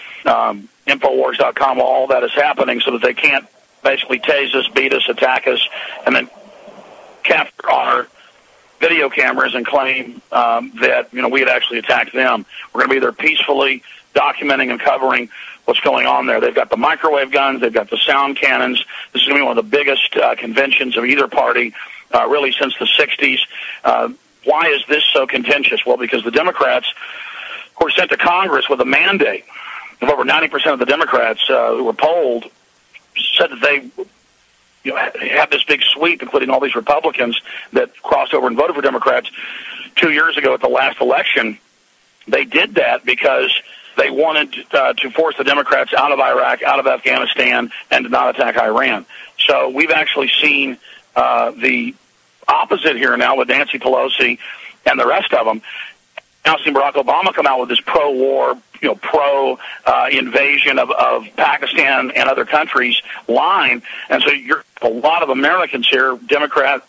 Infowars.com while all that is happening so that they can't basically tase us, beat us, attack us, and then capture our video cameras and claim that we had actually attacked them. We're going to be there peacefully documenting and covering what's going on there. They've got the microwave guns. They've got the sound cannons. This is going to be one of the biggest conventions of either party really since the 60s. Why is this so contentious? Well, because the Democrats were sent to Congress with a mandate of over 90% of the Democrats who were polled said that they have this big sweep, including all these Republicans that crossed over and voted for Democrats 2 years ago at the last election. They did that because they wanted to force the Democrats out of Iraq, out of Afghanistan, and to not attack Iran. So we've actually seen the opposite here now with Nancy Pelosi and the rest of them. Now seen Barack Obama come out with this pro-war, pro-invasion of Pakistan and other countries line. And so you're a lot of Americans here, Democrat,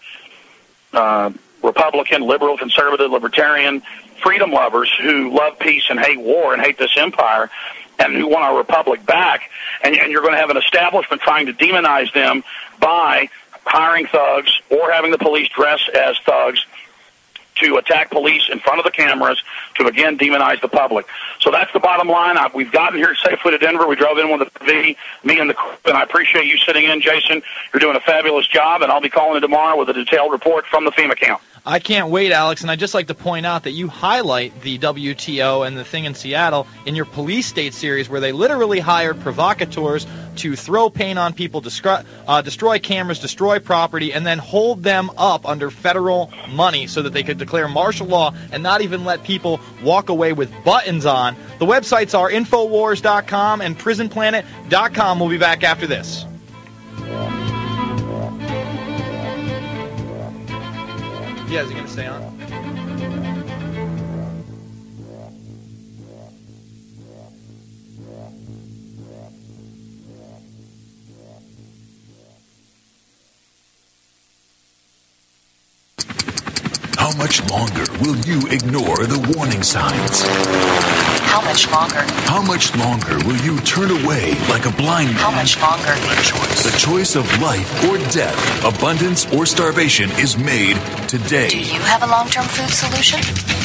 Republican, liberal, conservative, libertarian, freedom lovers who love peace and hate war and hate this empire and who want our republic back. And you're going to have an establishment trying to demonize them by hiring thugs or having the police dress as thugs to attack police in front of the cameras to, again, demonize the public. So that's the bottom line. We've gotten here safely to Denver. We drove in with the V, me and the crew, and I appreciate you sitting in, Jason. You're doing a fabulous job, and I'll be calling in tomorrow with a detailed report from the FEMA camp. I can't wait, Alex, and I'd just like to point out that you highlight the WTO and the thing in Seattle in your Police State series where they literally hired provocateurs to throw paint on people, destroy cameras, destroy property, and then hold them up under federal money so that they could declare martial law and not even let people walk away with buttons on. The websites are Infowars.com and PrisonPlanet.com. We'll be back after this. Yeah, is he going to stay on? How much longer will you ignore the warning signs? How much longer? How much longer will you turn away like a blind man? How much longer? The choice of life or death, abundance or starvation is made today. Do you have a long-term food solution?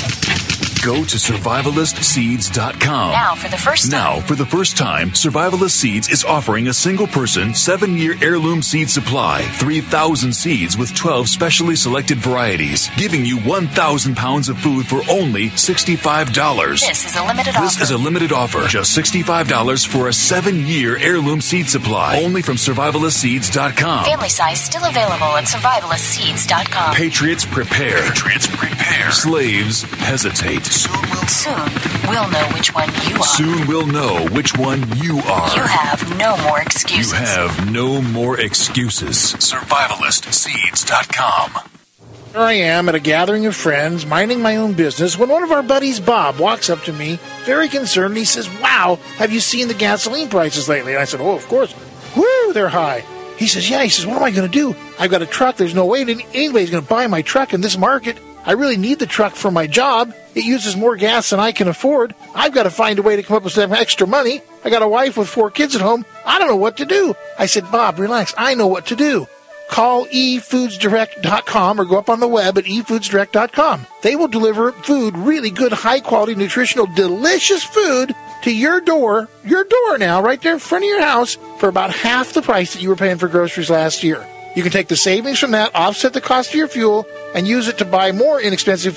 Go to survivalistseeds.com. Now, for the first time, Survivalist Seeds is offering a single-person 7-year heirloom seed supply, 3,000 seeds with 12 specially selected varieties, giving you 1,000 pounds of food for only $65. This is a limited offer. This is a limited offer. Just $65 for a 7-year heirloom seed supply, only from survivalistseeds.com. Family size still available at survivalistseeds.com. Patriots prepare. Patriots prepare. Slaves hesitate. Soon we'll know which one you are. Soon we'll know which one you are. You have no more excuses. You have no more excuses. Survivalistseeds.com. Here I am at a gathering of friends, minding my own business, when one of our buddies, Bob, walks up to me, very concerned, and he says, "Wow, have you seen the gasoline prices lately?" And I said, "Oh, of course. Woo, they're high." He says, "Yeah." He says, "What am I going to do? I've got a truck. There's no way anybody's going to buy my truck in this market. I really need the truck for my job. It uses more gas than I can afford. I've got to find a way to come up with some extra money. I got a wife with 4 kids at home. I don't know what to do." I said, "Bob, relax. I know what to do. Call eFoodsDirect.com or go up on the web at eFoodsDirect.com. They will deliver food, really good, high-quality, nutritional, delicious food to your door now, right there in front of your house, for about half the price that you were paying for groceries last year. You can take the savings from that, offset the cost of your fuel, and use it to buy more inexpensive food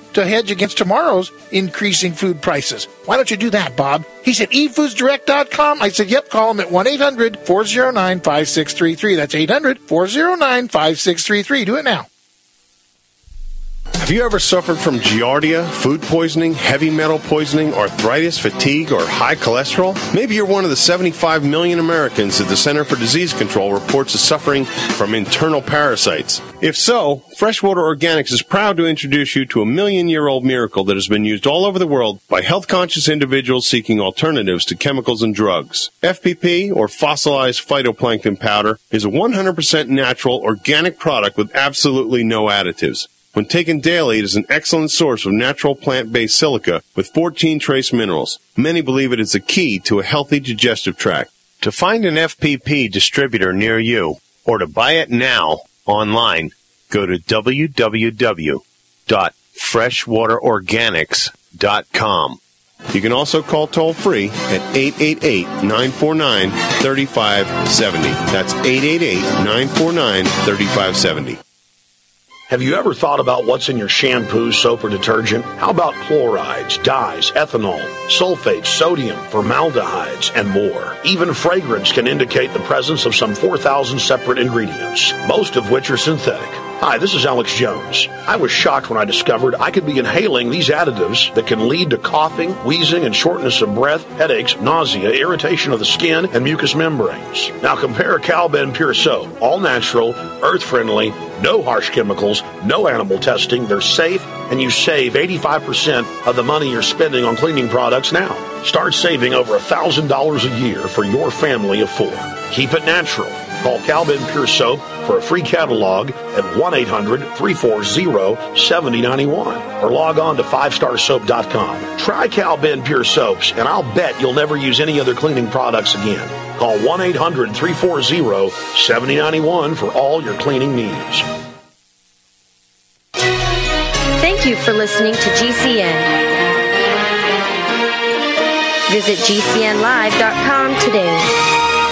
to hedge against tomorrow's increasing food prices. Why don't you do that, Bob? He said, eatfoodsdirect.com. I said, yep, call him at 1-800-409-5633. That's 800-409-5633. Do it now. Have you ever suffered from giardia, food poisoning, heavy metal poisoning, arthritis, fatigue, or high cholesterol? Maybe you're one of the 75 million Americans that the Center for Disease Control reports is suffering from internal parasites. If so, Freshwater Organics is proud to introduce you to a million-year-old miracle that has been used all over the world by health-conscious individuals seeking alternatives to chemicals and drugs. FPP, or fossilized phytoplankton powder, is a 100% natural, organic product with absolutely no additives. When taken daily, it is an excellent source of natural plant-based silica with 14 trace minerals. Many believe it is the key to a healthy digestive tract. To find an FPP distributor near you, or to buy it now online, go to www.freshwaterorganics.com. You can also call toll-free at 888-949-3570. That's 888-949-3570. Have you ever thought about what's in your shampoo, soap, or detergent? How about chlorides, dyes, ethanol, sulfates, sodium, formaldehydes, and more? Even fragrance can indicate the presence of some 4,000 separate ingredients, most of which are synthetic. Hi, this is Alex Jones. I was shocked when I discovered I could be inhaling these additives that can lead to coughing, wheezing, and shortness of breath, headaches, nausea, irritation of the skin, and mucous membranes. Now compare Cal-Ben Pure Soap. All natural, earth-friendly, no harsh chemicals, no animal testing. They're safe, and you save 85% of the money you're spending on cleaning products now. Start saving over $1,000 a year for your family of 4. Keep it natural. Call Cal-Ben Pure Soap for a free catalog at 1-800-340-7091 or log on to 5starsoap.com. Try Cal-Ben Pure Soaps, and I'll bet you'll never use any other cleaning products again. Call 1-800-340-7091 for all your cleaning needs. Thank you for listening to GCN. Visit GCNlive.com today.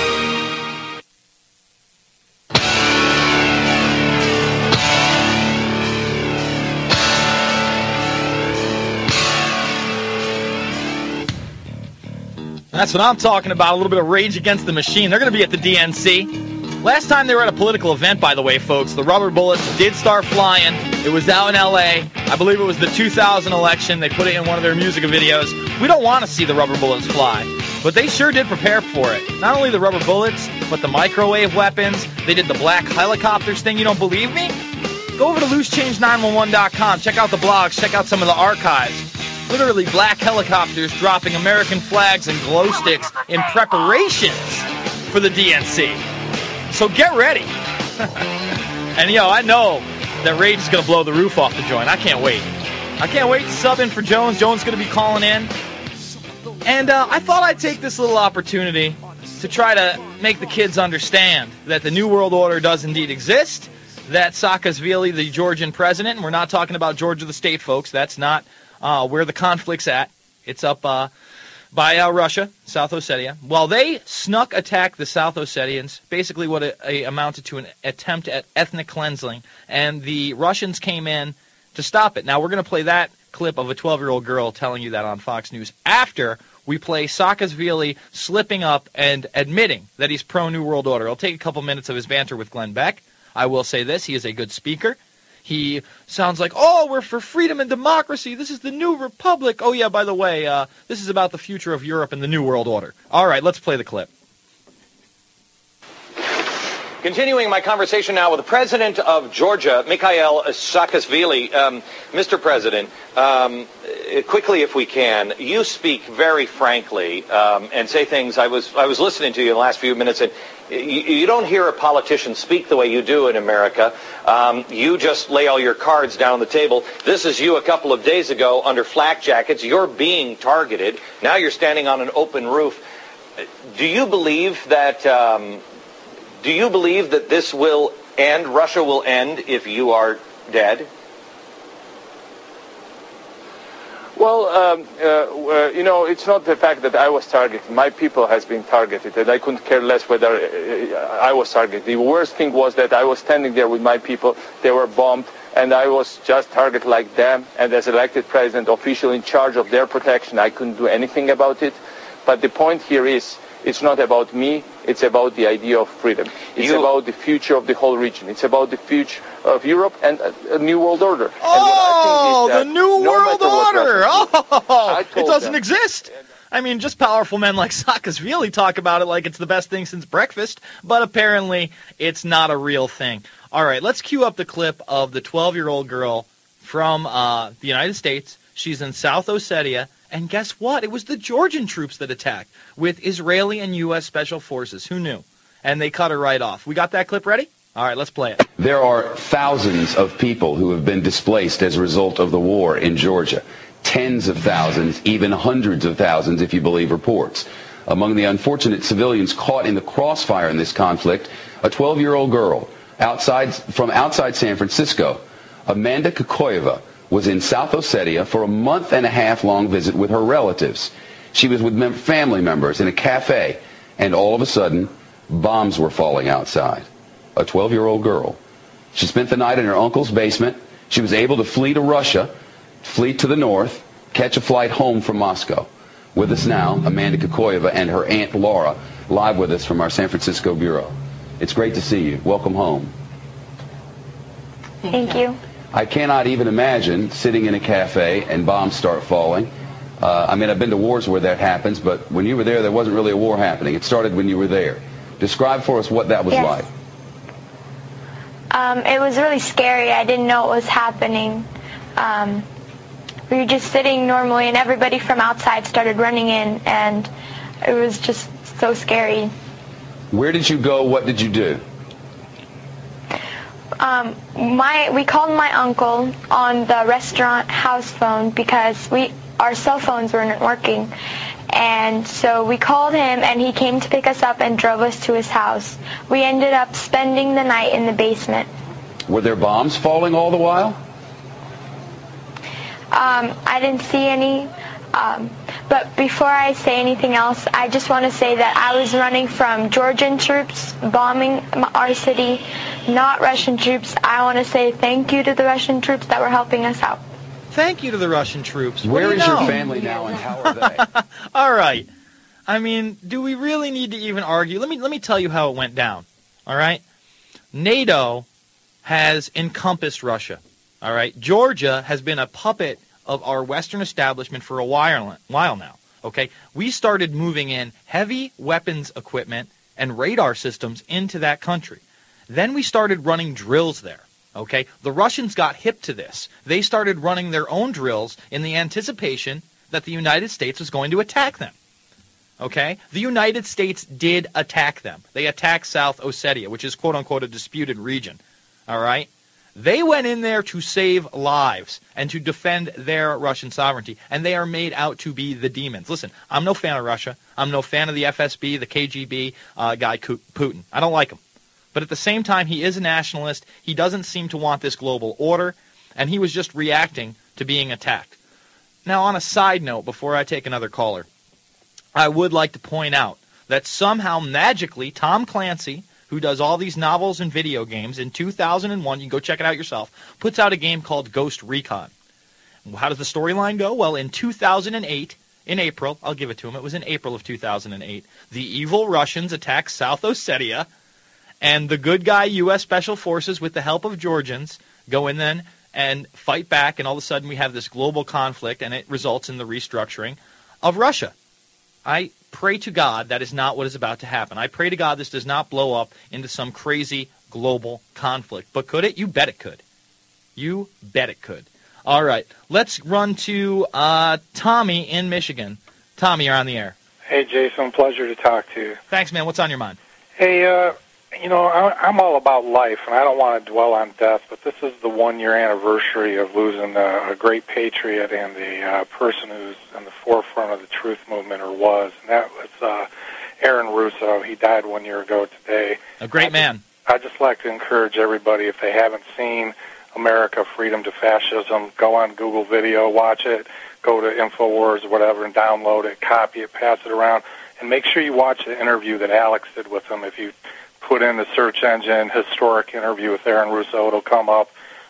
That's what I'm talking about, a little bit of Rage Against the Machine. They're going to be at the DNC. Last time they were at a political event, by the way, folks, the rubber bullets did start flying. It was out in L.A. I believe it was the 2000 election. They put it in one of their music videos. We don't want to see the rubber bullets fly, but they sure did prepare for it. Not only the rubber bullets, but the microwave weapons. They did the black helicopters thing. You don't believe me? Go over to loosechange911.com. Check out the blogs. Check out some of the archives. Literally black helicopters dropping American flags and glow sticks in preparations for the DNC. So get ready. And, I know that Rage is going to blow the roof off the joint. I can't wait. I can't wait to sub in for Jones. Jones is going to be calling in. And I thought I'd take this little opportunity to try to make the kids understand that the New World Order does indeed exist, that Saakashvili, the Georgian president, and we're not talking about Georgia the state, folks. That's not where the conflict's at. It's up by Russia, South Ossetia. Well, they snuck attacked the South Ossetians, basically what it amounted to an attempt at ethnic cleansing, and the Russians came in to stop it. Now, we're going to play that clip of a 12-year-old girl telling you that on Fox News after we play Saakashvili slipping up and admitting that he's pro-New World Order. I'll take a couple minutes of his banter with Glenn Beck. I will say this, he is a good speaker. He sounds like, we're for freedom and democracy. This is the new republic. Oh, yeah, by the way, this is about the future of Europe and the New World Order. All right, let's play the clip. Continuing my conversation now with the president of Georgia, Mikhail Saakashvili. Mr. President, quickly if we can, you speak very frankly and say things. I was listening to you in the last few minutes, and you don't hear a politician speak the way you do in America. You just lay all your cards down on the table. This is you a couple of days ago under flak jackets. You're being targeted. Now you're standing on an open roof. Do you believe that this will end, Russia will end, if you are dead? Well, it's not the fact that I was targeted. My people has been targeted, and I couldn't care less whether I was targeted. The worst thing was that I was standing there with my people. They were bombed, and I was just targeted like them, and as elected president, official in charge of their protection, I couldn't do anything about it. But the point here is, it's not about me, it's about the idea of freedom. It's about the future of the whole region. It's about the future of Europe and a new world order. Oh, the new world order! Oh, it doesn't exist. I mean, just powerful men like Saakashvili talk about it like it's the best thing since breakfast, but apparently it's not a real thing. All right, let's cue up the clip of the 12-year-old girl from the United States. She's in South Ossetia, and guess what? It was the Georgian troops that attacked with Israeli and U.S. Special Forces. Who knew? And they cut her right off. We got that clip ready? All right, let's play it. There are thousands of people who have been displaced as a result of the war in Georgia. Tens of thousands, even hundreds of thousands, if you believe reports. Among the unfortunate civilians caught in the crossfire in this conflict, a 12-year-old girl from outside San Francisco, Amanda Kokoyeva, was in South Ossetia for a month-and-a-half-long visit with her relatives. She was with family members in a cafe, and all of a sudden, bombs were falling outside. A 12-year-old girl. She spent the night in her uncle's basement. She was able to flee to Russia, flee to the north, catch a flight home from Moscow. With us now, Amanda Kokoyeva and her aunt Laura, live with us from our San Francisco bureau. It's great to see you. Welcome home. Thank you. I cannot even imagine sitting in a cafe and bombs start falling. I mean, I've been to wars where that happens, but when you were there wasn't really a war happening. It started when you were there. Describe for us what that was like. It was really scary. I didn't know what was happening. We were just sitting normally, and everybody from outside started running in, and it was just so scary. Where did you go? What did you do? We called my uncle on the restaurant house phone because our cell phones weren't working. And so we called him, and he came to pick us up and drove us to his house. We ended up spending the night in the basement. Were there bombs falling all the while? I didn't see any. But before I say anything else, I just want to say that I was running from Georgian troops bombing our city, not Russian troops. I want to say thank you to the Russian troops that were helping us out. Thank you to the Russian troops. Where is your family now, and how are they? All right. I mean, do we really need to even argue? Let me tell you how it went down. All right? NATO has encompassed Russia. All right? Georgia has been a puppet of our Western establishment for a while now. Okay? We started moving in heavy weapons equipment and radar systems into that country. Then we started running drills there. Okay, the Russians got hip to this. They started running their own drills in the anticipation that the United States was going to attack them. Okay, the United States did attack them. They attacked South Ossetia, which is quote-unquote a disputed region. All right, they went in there to save lives and to defend their Russian sovereignty, and they are made out to be the demons. Listen, I'm no fan of Russia. I'm no fan of the FSB, the KGB guy Putin. I don't like him. But at the same time, he is a nationalist. He doesn't seem to want this global order, and he was just reacting to being attacked. Now, on a side note, before I take another caller, I would like to point out that somehow, magically, Tom Clancy, who does all these novels and video games, in 2001, you can go check it out yourself, puts out a game called Ghost Recon. How does the storyline go? Well, in 2008, in April, I'll give it to him, it was in April of 2008, the evil Russians attacked South Ossetia, and the good guy U.S. Special Forces, with the help of Georgians, go in then and fight back, and all of a sudden we have this global conflict, and it results in the restructuring of Russia. I pray to God that is not what is about to happen. I pray to God this does not blow up into some crazy global conflict. But could it? You bet it could. You bet it could. All right, let's run to Tommy in Michigan. Tommy, you're on the air. Hey, Jason, pleasure to talk to you. Thanks, man. What's on your mind? Hey, you know, I'm all about life, and I don't want to dwell on death, but this is the one-year anniversary of losing a great patriot and a person who's in the forefront of the truth movement, or was, and that was Aaron Russo. He died 1 year ago today. A great man. I'd just like to encourage everybody, if they haven't seen America, Freedom to Fascism, go on Google Video, watch it, go to InfoWars or whatever and download it, copy it, pass it around, and make sure you watch the interview that Alex did with him. If you put in the search engine historic interview with Aaron Russo, it'll come up,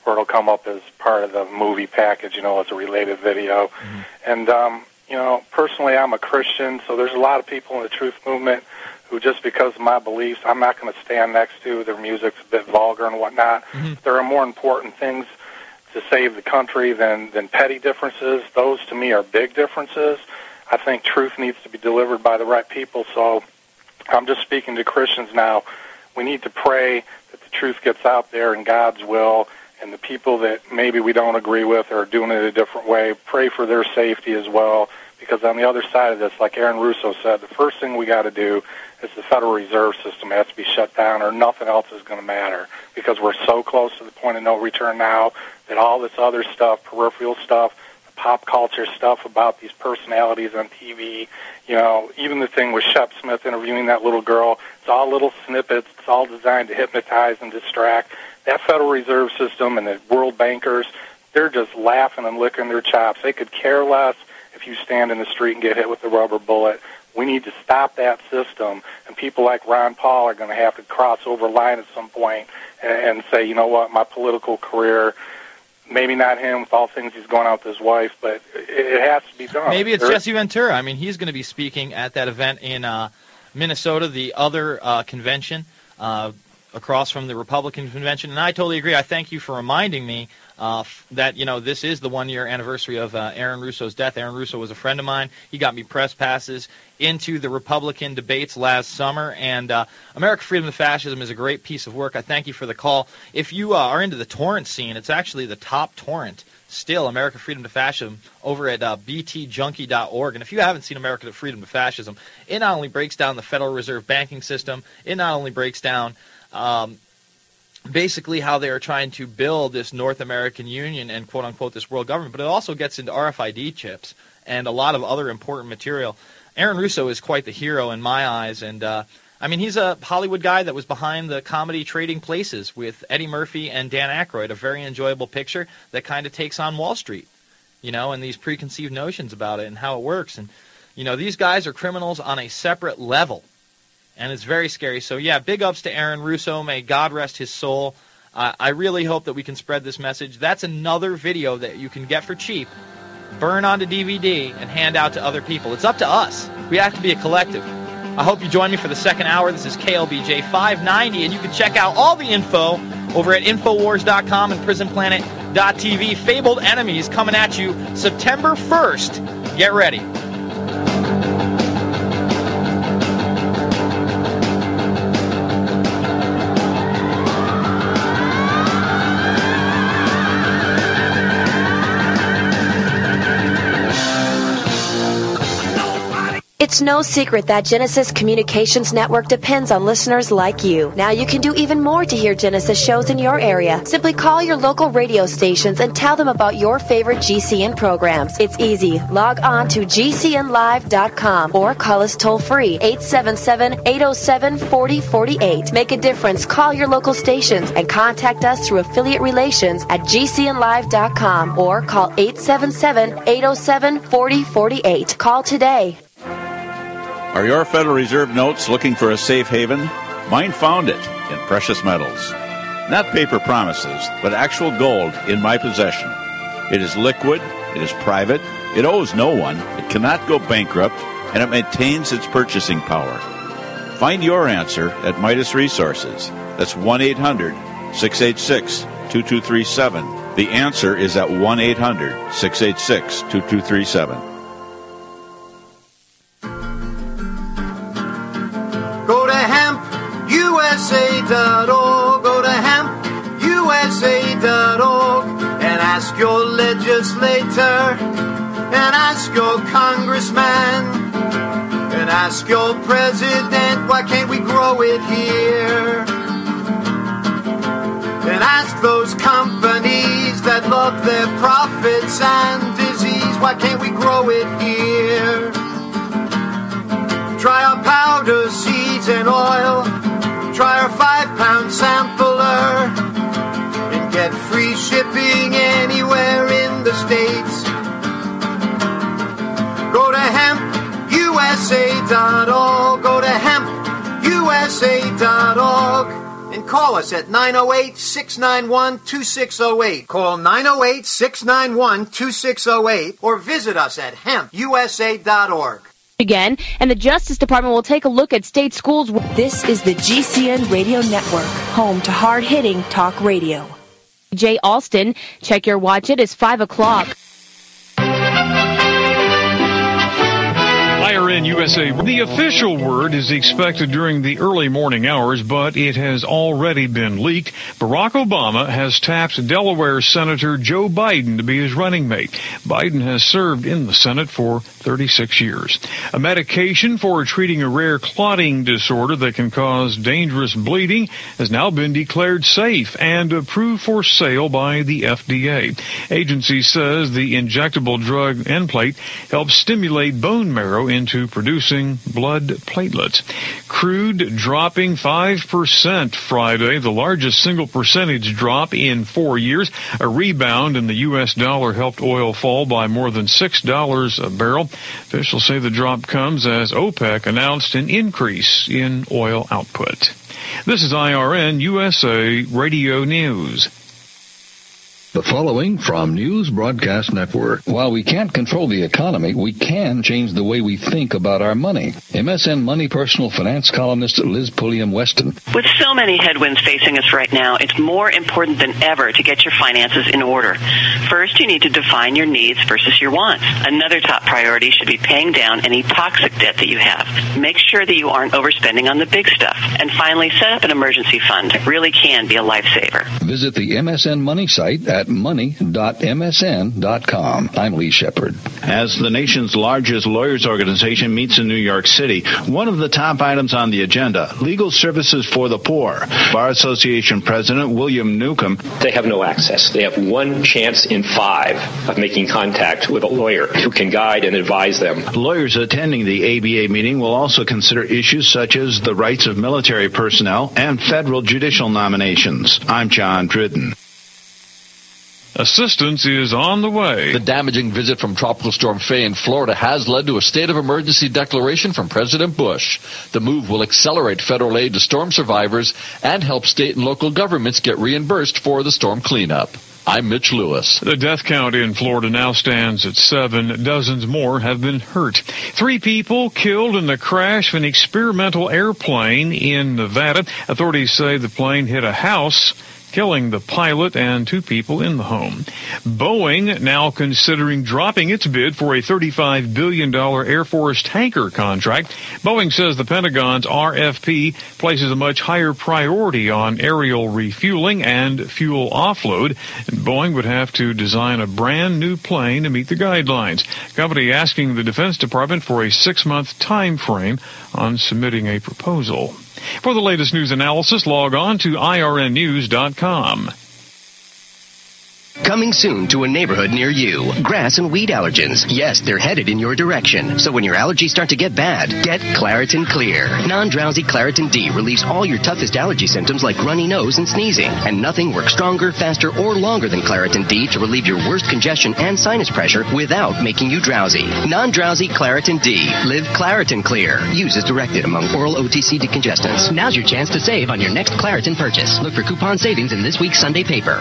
where it'll come up as part of the movie package, you know, as a related video. And, you know, personally, I'm a Christian, so there's a lot of people in the truth movement who, just because of my beliefs, I'm not going to stand next to. Their music's a bit vulgar and whatnot. But there are more important things to save the country than petty differences. Those, to me, are big differences. I think truth needs to be delivered by the right people, so I'm just speaking to Christians now. We need to pray that the truth gets out there in God's will, and the people that maybe we don't agree with or are doing it a different way, pray for their safety as well, because on the other side of this, like Aaron Russo said, the first thing we got to do is the Federal Reserve System has to be shut down, or nothing else is going to matter, because we're so close to the point of no return now that all this other stuff, peripheral stuff, the pop culture stuff about these personalities on TV, you know, even the thing with Shep Smith interviewing that little girl, it's all little snippets, it's all designed to hypnotize and distract. That Federal Reserve System and the world bankers, they're just laughing and licking their chops. They could care less if you stand in the street and get hit with a rubber bullet. We need to stop that system, and people like Ron Paul are going to have to cross over line at some point and say, you know what, my political career, maybe not him with all things he's going out with his wife, but it has to be done. Maybe it's Jesse Ventura. I mean, he's going to be speaking at that event in Minnesota, the other convention, across from the Republican convention, and I totally agree. I thank you for reminding me that, you know, this is the one-year anniversary of Aaron Russo's death. Aaron Russo was a friend of mine. He got me press passes into the Republican debates last summer, and America Freedom to Fascism is a great piece of work. I thank you for the call. If you are into the torrent scene, it's actually the top torrent still, America Freedom to Fascism, over at btjunkie.org. And if you haven't seen America Freedom to Fascism, it not only breaks down the Federal Reserve banking system, it not only breaks down basically how they are trying to build this North American Union and quote-unquote this world government, but it also gets into RFID chips and a lot of other important material. Aaron Russo is quite the hero in my eyes, and I mean, he's a Hollywood guy that was behind the comedy Trading Places with Eddie Murphy and Dan Aykroyd, a very enjoyable picture that kind of takes on Wall Street, you know, and these preconceived notions about it and how it works. And, you know, these guys are criminals on a separate level. And it's very scary. So, yeah, big ups to Aaron Russo. May God rest his soul. I really hope that we can spread this message. That's another video that you can get for cheap, burn onto DVD, and hand out to other people. It's up to us. We have to be a collective. I hope you join me for the second hour. This is KLBJ 590, and you can check out all the info over at Infowars.com and PrisonPlanet.tv. Fabled Enemies coming at you September 1st. Get ready. It's no secret that Genesis Communications Network depends on listeners like you. Now you can do even more to hear Genesis shows in your area. Simply call your local radio stations and tell them about your favorite GCN programs. It's easy. Log on to GCNlive.com or call us toll-free 877-807-4048. Make a difference. Call your local stations and contact us through affiliate relations at GCNlive.com or call 877-807-4048. Call today. Are your Federal Reserve notes looking for a safe haven? Mine found it in precious metals. Not paper promises, but actual gold in my possession. It is liquid, it is private, it owes no one, it cannot go bankrupt, and it maintains its purchasing power. Find your answer at Midas Resources. That's 1-800-686-2237. The answer is at 1-800-686-2237. Go to hempusa.org, go to hempusa.org, and ask your legislator, and ask your congressman, and ask your president, why can't we grow it here? And ask those companies that love their profits and disease, why can't we grow it here? Try our powder, seeds, and oil. Try our 5-pound sampler. And get free shipping anywhere in the States. Go to hempusa.org. Go to hempusa.org. And Call us at 908-691-2608. Call 908-691-2608 or visit us at hempusa.org. Again, and the Justice Department will take a look at state schools. This is the GCN Radio Network, home to hard-hitting talk radio. Jay Alston, check your watch. It is 5 o'clock. IRN USA. The official word is expected during the early morning hours, but it has already been leaked. Barack Obama has tapped Delaware Senator Joe Biden to be his running mate. Biden has served in the Senate for 36 years. A medication for treating a rare clotting disorder that can cause dangerous bleeding has now been declared safe and approved for sale by the FDA. Agency says the injectable drug Nplate helps stimulate bone marrow into producing blood platelets. Crude dropping 5% Friday, the largest single percentage drop in 4 years. A rebound in the U.S. dollar helped oil fall by more than $6 a barrel. Officials say the drop comes as OPEC announced an increase in oil output. This is IRN USA Radio News. The following from News Broadcast Network. While we can't control the economy, we can change the way we think about our money. MSN Money personal finance columnist Liz Pulliam-Weston. With so many headwinds facing us right now, it's more important than ever to get your finances in order. First, you need to define your needs versus your wants. Another top priority should be paying down any toxic debt that you have. Make sure that you aren't overspending on the big stuff. And finally, set up an emergency fund. It really can be a lifesaver. Visit the MSN Money site at money.msn.com. I'm Lee Shepard. As the nation's largest lawyers organization meets in New York City, one of the top items on the agenda, legal services for the poor. Bar Association President William Newcomb. They have no access. They have one chance in 5 of making contact with a lawyer who can guide and advise them. Lawyers attending the ABA meeting will also consider issues such as the rights of military personnel and federal judicial nominations. I'm John Dridden. Assistance is on the way. The damaging visit from Tropical Storm Faye in Florida has led to a state of emergency declaration from President Bush. The move will accelerate federal aid to storm survivors and help state and local governments get reimbursed for the storm cleanup. I'm Mitch Lewis. The death count in Florida now stands at 7. Dozens more have been hurt. 3 people killed in the crash of an experimental airplane in Nevada. Authorities say the plane hit a house, killing the pilot and 2 people in the home. Boeing now considering dropping its bid for a $35 billion Air Force tanker contract. Boeing says the Pentagon's RFP places a much higher priority on aerial refueling and fuel offload. And Boeing would have to design a brand new plane to meet the guidelines. Company asking the Defense Department for a 6-month time frame on submitting a proposal. For the latest news analysis, log on to irnnews.com. Coming soon to a neighborhood near you. Grass and weed allergens. Yes, they're headed in your direction. So when your allergies start to get bad, get Claritin Clear. Non-drowsy Claritin D relieves all your toughest allergy symptoms like runny nose and sneezing. And nothing works stronger, faster, or longer than Claritin D to relieve your worst congestion and sinus pressure without making you drowsy. Non-drowsy Claritin D. Live Claritin Clear. Use as directed among oral OTC decongestants. Now's your chance to save on your next Claritin purchase. Look for coupon savings in this week's Sunday paper.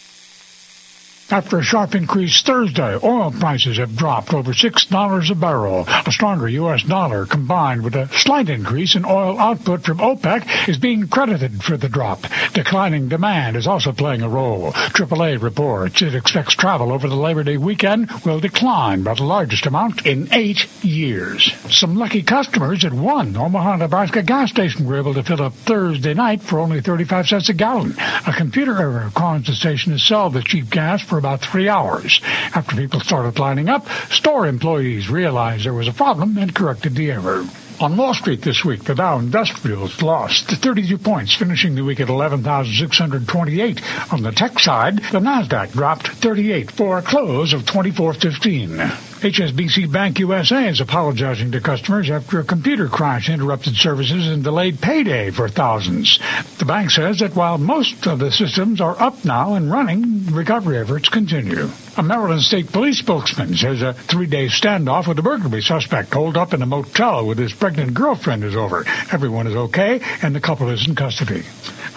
After a sharp increase Thursday, oil prices have dropped over $6 a barrel. A stronger U.S. dollar combined with a slight increase in oil output from OPEC is being credited for the drop. Declining demand is also playing a role. AAA reports it expects travel over the Labor Day weekend will decline by the largest amount in 8 years. Some lucky customers at one Omaha, Nebraska gas station were able to fill up Thursday night for only 35 cents a gallon. A computer error caused the station to sell the cheap gas for about 3 hours. After people started lining up, store employees realized there was a problem and corrected the error. On Wall Street this week, the Dow Industrials lost 32 points, finishing the week at 11,628. On the tech side, the Nasdaq dropped 38 for a close of 24.15. HSBC Bank USA is apologizing to customers after a computer crash interrupted services and delayed payday for thousands. The bank says that while most of the systems are up now and running, recovery efforts continue. A Maryland State Police spokesman says a 3-day standoff with a burglary suspect holed up in a motel with his pregnant girlfriend is over. Everyone is okay, and the couple is in custody.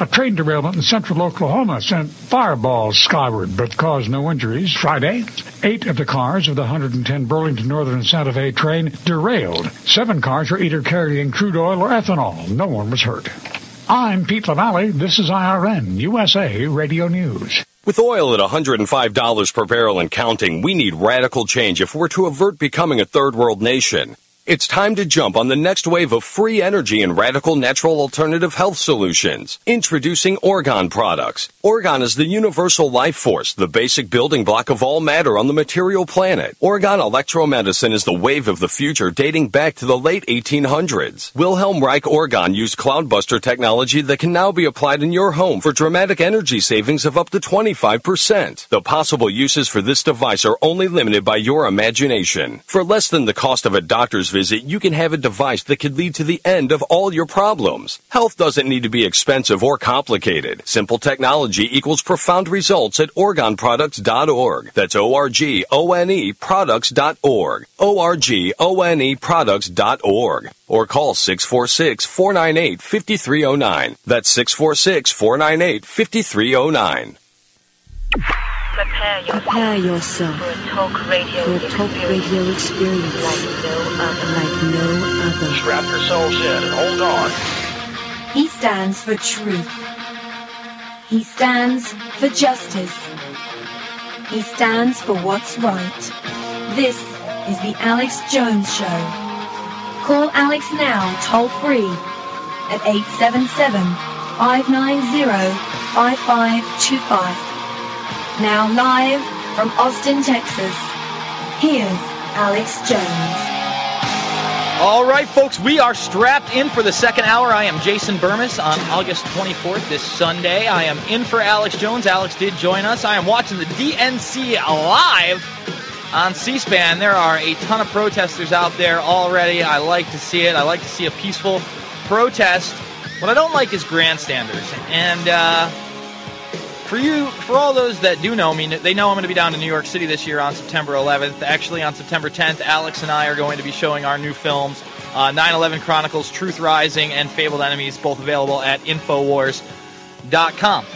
A train derailment in central Oklahoma sent fireballs skyward, but caused no injuries. Friday, 8 of the cars of the 110 Burlington Northern and Santa Fe train derailed. 7 cars were either carrying crude oil or ethanol. No one was hurt. I'm Pete LaValle. This is IRN, USA Radio News. With oil at $105 per barrel and counting, we need radical change if we're to avert becoming a third world nation. It's time to jump on the next wave of free energy and radical natural alternative health solutions. Introducing Orgone products. Orgone is the universal life force, the basic building block of all matter on the material planet. Orgone electromedicine is the wave of the future dating back to the late 1800s. Wilhelm Reich Orgone used Cloudbuster technology that can now be applied in your home for dramatic energy savings of up to 25%. The possible uses for this device are only limited by your imagination. For less than the cost of a doctor's visit, you can have a device that could lead to the end of all your problems. Health doesn't need to be expensive or complicated. Simple technology equals profound results at OrgoneProducts.org. That's ORGONE products.org. ORGONE products.org. Or call 646-498-5309. That's 646-498-5309. Prepare yourself for a talk radio experience like no other. Strap yourselves in and hold on. He stands for truth. He stands for justice. He stands for what's right. This is the Alex Jones Show. Call Alex now, toll free, at 877-590-5525. Now live from Austin, Texas, here's Alex Jones. All right, folks, we are strapped in for the second hour. I am Jason Burmis on August 24th, this Sunday. I am in for Alex Jones. Alex did join us. I am watching the DNC live on C-SPAN. There are a ton of protesters out there already. I like to see it. I like to see a peaceful protest. What I don't like is grandstanders. And for all those that do know me, they know I'm going to be down in New York City this year on September 11th. Actually, on September 10th, Alex and I are going to be showing our new films, 9/11 Chronicles, Truth Rising, and Fabled Enemies, both available at Infowars.com.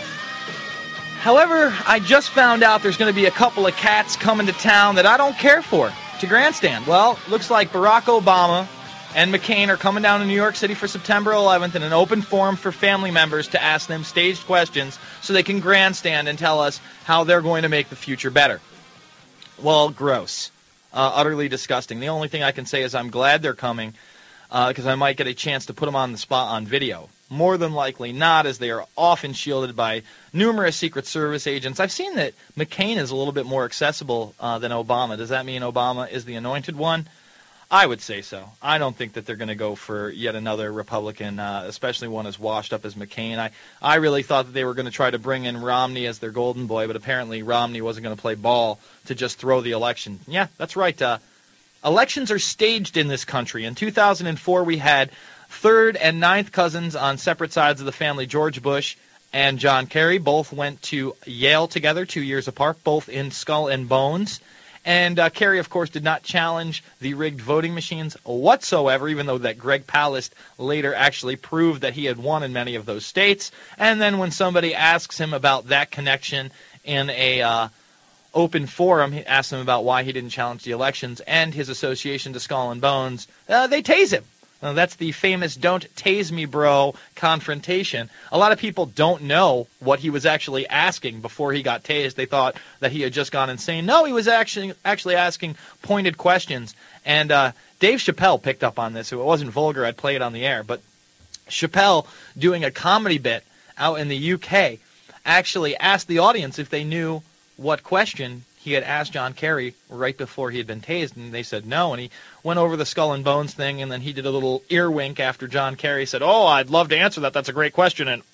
However, I just found out there's going to be a couple of cats coming to town that I don't care for to grandstand. Well, looks like Barack Obama and McCain are coming down to New York City for September 11th in an open forum for family members to ask them staged questions so they can grandstand and tell us how they're going to make the future better. Well, gross. Utterly disgusting. The only thing I can say is I'm glad they're coming because I might get a chance to put them on the spot on video. More than likely not, as they are often shielded by numerous Secret Service agents. I've seen that McCain is a little bit more accessible than Obama. Does that mean Obama is the anointed one? I would say so. I don't think that they're going to go for yet another Republican, especially one as washed up as McCain. I really thought that they were going to try to bring in Romney as their golden boy, but apparently Romney wasn't going to play ball to just throw the election. Yeah, that's right. Elections are staged in this country. In 2004, we had third and ninth cousins on separate sides of the family. George Bush and John Kerry both went to Yale together 2 years apart, both in Skull and Bones. And Kerry, of course, did not challenge the rigged voting machines whatsoever, even though that Greg Palast later actually proved that he had won in many of those states. And then when somebody asks him about that connection in a open forum, he asks him about why he didn't challenge the elections and his association to Skull and Bones, they tase him. That's the famous "don't tase me, bro" confrontation. A lot of people don't know what he was actually asking before he got tased. They thought that he had just gone insane. No, he was actually asking pointed questions. And Dave Chappelle picked up on this. It wasn't vulgar. I'd play it on the air. But Chappelle, doing a comedy bit out in the UK, actually asked the audience if they knew what question he had asked John Kerry right before he had been tased, and they said no, and he went over the Skull and Bones thing, and then he did a little ear wink after John Kerry said, "Oh, I'd love to answer that. That's a great question," and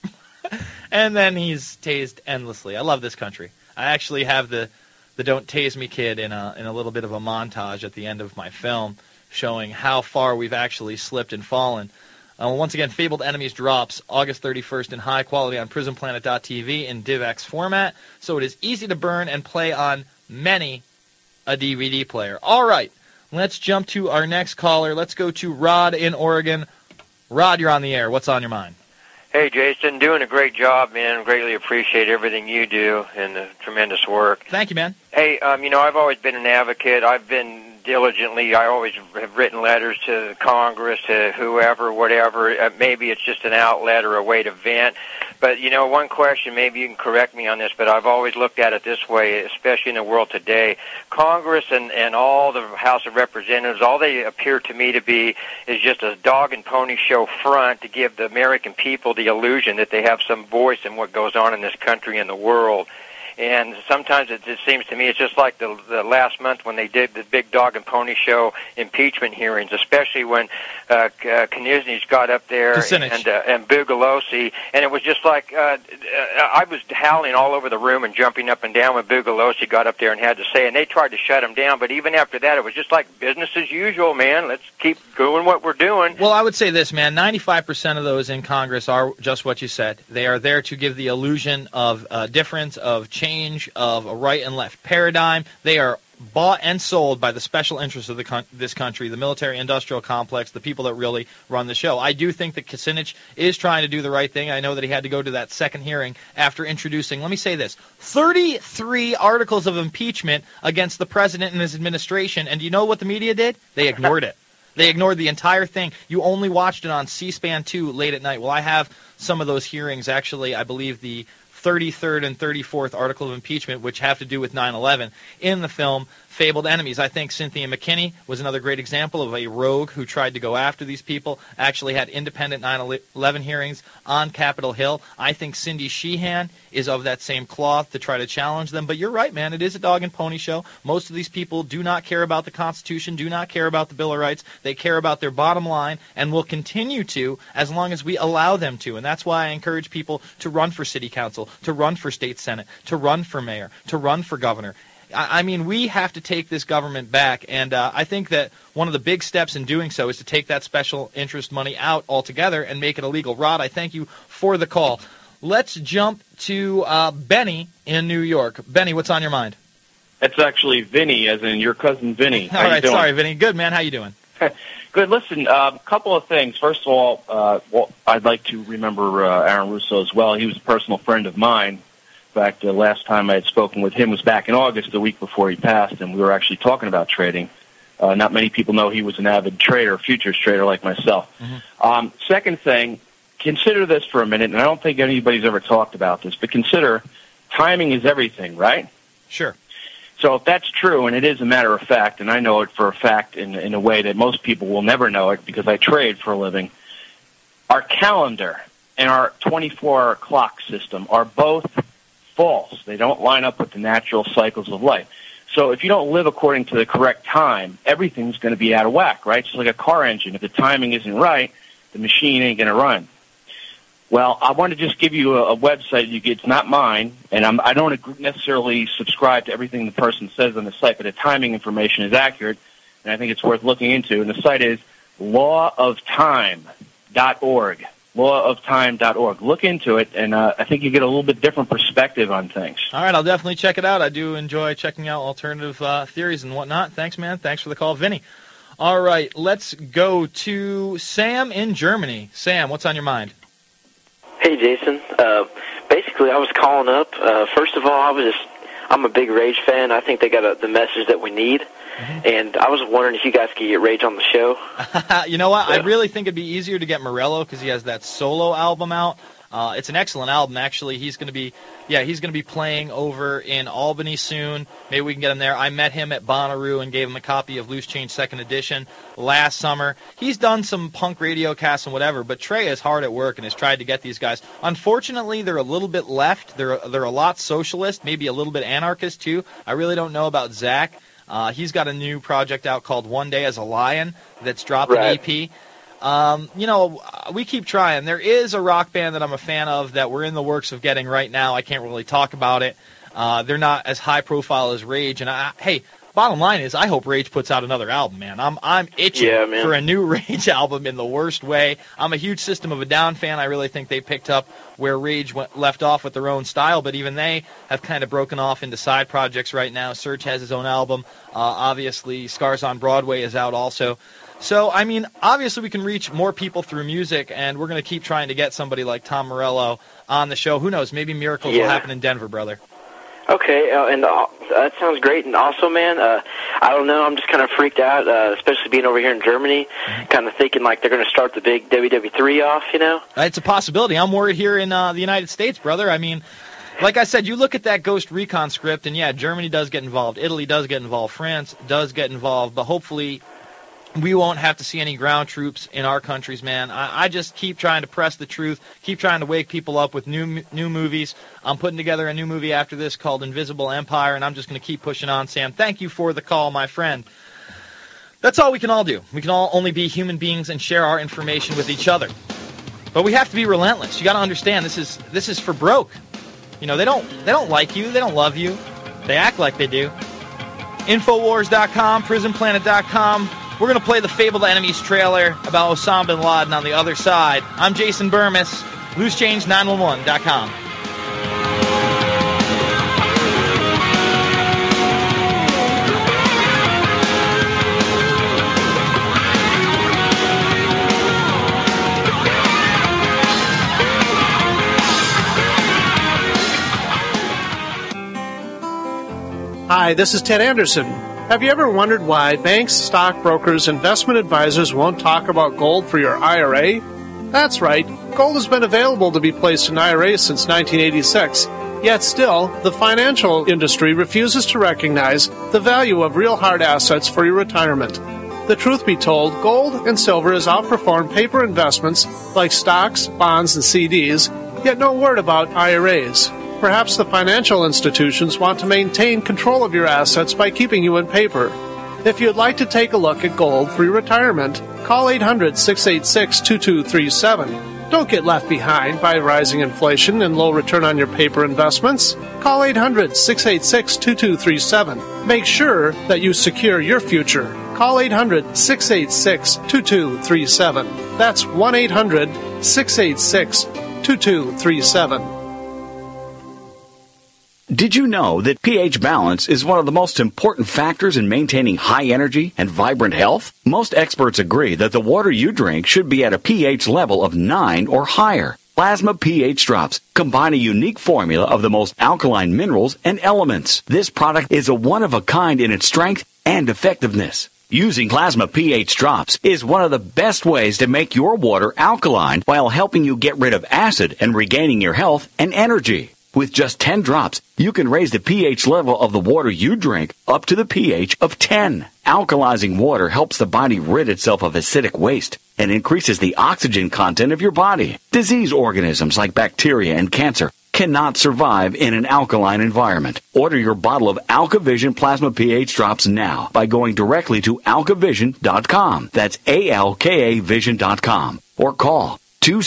and then he's tased endlessly. I love this country. I actually have the "Don't Tase Me" kid in a little bit of a montage at the end of my film, showing how far we've actually slipped and fallen. Once again, Fabled Enemies drops August 31st in high quality on PrismPlanet.tv in DivX format, so it is easy to burn and play on many a DVD player. All right, let's jump to our next caller. Let's go to Rod in Oregon. Rod, you're on the air. What's on your mind? Hey, Jason, doing a great job, man. Greatly appreciate everything you do and the tremendous work. Thank you, man. Hey, I've always been an advocate. I've been diligently, I always have written letters to Congress, to whoever, whatever. Maybe it's just an outlet or a way to vent. But, one question, maybe you can correct me on this, but I've always looked at it this way, especially in the world today. Congress and all the House of Representatives, all they appear to me to be is just a dog and pony show front to give the American people the illusion that they have some voice in what goes on in this country and the world. And sometimes it just seems to me it's just like the last month when they did the big dog and pony show impeachment hearings, especially when Kucinich got up there and Bugalosi, and it was just like I was howling all over the room and jumping up and down when Bugalosi got up there and had to say, and they tried to shut him down, but even after that it was just like business as usual, man. Let's keep doing what we're doing. Well, I would say this, man, 95% of those in Congress are just what you said. They are there to give the illusion of difference, of change, of a right and left paradigm. They are bought and sold by the special interests of this country, the military-industrial complex, the people that really run the show. I do think that Kucinich is trying to do the right thing. I know that he had to go to that second hearing after introducing, let me say this, 33 articles of impeachment against the president and his administration, and do you know what the media did? They ignored it. They ignored the entire thing. You only watched it on C-SPAN 2 late at night. Well, I have some of those hearings, actually, I believe the 33rd and 34th article of impeachment, which have to do with 9/11, in the film Fabled Enemies. I think Cynthia McKinney was another great example of a rogue who tried to go after these people, actually had independent 9/11 hearings on Capitol Hill. I think Cindy Sheehan is of that same cloth to try to challenge them. But you're right, man. It is a dog and pony show. Most of these people do not care about the Constitution, do not care about the Bill of Rights. They care about their bottom line and will continue to as long as we allow them to. And that's why I encourage people to run for city council, to run for state senate, to run for mayor, to run for governor. I mean, we have to take this government back, and I think that one of the big steps in doing so is to take that special interest money out altogether and make it illegal. Rod, I thank you for the call. Let's jump to Benny in New York. Benny, what's on your mind? It's actually Vinny, as in your cousin Vinny. All right, sorry, Vinny. Good, man. How you doing? Good. Listen, a couple of things. First of all, I'd like to remember Aaron Russo as well. He was a personal friend of mine. In fact, the last time I had spoken with him was back in August, the week before he passed, and we were actually talking about trading. Not many people know he was an avid trader, futures trader like myself. Mm-hmm. Second thing, consider this for a minute, and I don't think anybody's ever talked about this, but consider timing is everything, right? Sure. So if that's true, and it is a matter of fact, and I know it for a fact in a way that most people will never know it because I trade for a living, our calendar and our 24-hour clock system are both false. They don't line up with the natural cycles of life. So if you don't live according to the correct time, everything's going to be out of whack, right? Just like a car engine. If the timing isn't right, the machine ain't going to run. Well, I want to just give you a website. It's not mine, and I don't necessarily subscribe to everything the person says on the site, but the timing information is accurate, and I think it's worth looking into. And the site is lawoftime.org. lawoftime.org. Look into it, and I think you get a little bit different perspective on things. All right, I'll definitely check it out. I do enjoy checking out alternative theories and whatnot. Thanks, man. Thanks for the call, Vinny. All right, let's go to Sam in Germany. Sam, what's on your mind? Hey, Jason. Basically, I was calling up. First of all, I'm a big Rage fan. I think they got the message that we need. Mm-hmm. And I was wondering if you guys could get Rage on the show. You know what? I really think it'd be easier to get Morello because he has that solo album out. It's an excellent album, actually. He's going to be playing over in Albany soon. Maybe we can get him there. I met him at Bonnaroo and gave him a copy of Loose Change 2nd Edition last summer. He's done some punk radio casts and whatever, but Trey is hard at work and has tried to get these guys. Unfortunately, they're a little bit left. They're a lot socialist, maybe a little bit anarchist too. I really don't know about Zach. He's got a new project out called One Day as a Lion that's dropped an EP. We keep trying. There is a rock band that I'm a fan of that we're in the works of getting right now. I can't really talk about it. They're not as high profile as Rage. And hey, bottom line is I hope Rage puts out another album, man. I'm itching for a new Rage album in the worst way. I'm a huge System of a Down fan. I really think they picked up where Rage left off with their own style, but even they have kind of broken off into side projects right now. Serge has his own album. Obviously, Scars on Broadway is out also. So, I mean, obviously we can reach more people through music, and we're going to keep trying to get somebody like Tom Morello on the show. Who knows? Maybe miracles will happen in Denver, brother. Okay, and that sounds great. And also, man, I don't know, I'm just kind of freaked out, especially being over here in Germany, kind of thinking like they're going to start the big WW3 off, you know? It's a possibility. I'm worried here in the United States, brother. I mean, like I said, you look at that Ghost Recon script, and yeah, Germany does get involved, Italy does get involved, France does get involved, but hopefully we won't have to see any ground troops in our countries, man. I just keep trying to press the truth, keep trying to wake people up with new movies. I'm putting together a new movie after this called Invisible Empire, and I'm just going to keep pushing on, Sam. Thank you for the call, my friend. That's all we can all do. We can all only be human beings and share our information with each other. But we have to be relentless. You got to understand, this is for broke. You know, they don't like you, they don't love you. They act like they do. Infowars.com, prisonplanet.com. We're going to play the Fabled Enemies trailer about Osama bin Laden on the other side. I'm Jason Burmis, loosechange911.com. Hi, this is Ted Anderson. Have you ever wondered why banks, stockbrokers, investment advisors won't talk about gold for your IRA? That's right. Gold has been available to be placed in IRAs since 1986. Yet still, the financial industry refuses to recognize the value of real hard assets for your retirement. The truth be told, gold and silver has outperformed paper investments like stocks, bonds, and CDs, yet no word about IRAs. Perhaps the financial institutions want to maintain control of your assets by keeping you in paper. If you'd like to take a look at gold for your retirement, call 800-686-2237. Don't get left behind by rising inflation and low return on your paper investments. Call 800-686-2237. Make sure that you secure your future. Call 800-686-2237. That's 1-800-686-2237. Did you know that pH balance is one of the most important factors in maintaining high energy and vibrant health? Most experts agree that the water you drink should be at a pH level of 9 or higher. Plasma pH drops combine a unique formula of the most alkaline minerals and elements. This product is a one-of-a-kind in its strength and effectiveness. Using Plasma pH drops is one of the best ways to make your water alkaline while helping you get rid of acid and regaining your health and energy. With just 10 drops, you can raise the pH level of the water you drink up to the pH of 10. Alkalizing water helps the body rid itself of acidic waste and increases the oxygen content of your body. Disease organisms like bacteria and cancer cannot survive in an alkaline environment. Order your bottle of AlkaVision Plasma pH drops now by going directly to alkavision.com. That's ALKAvision.com. Or call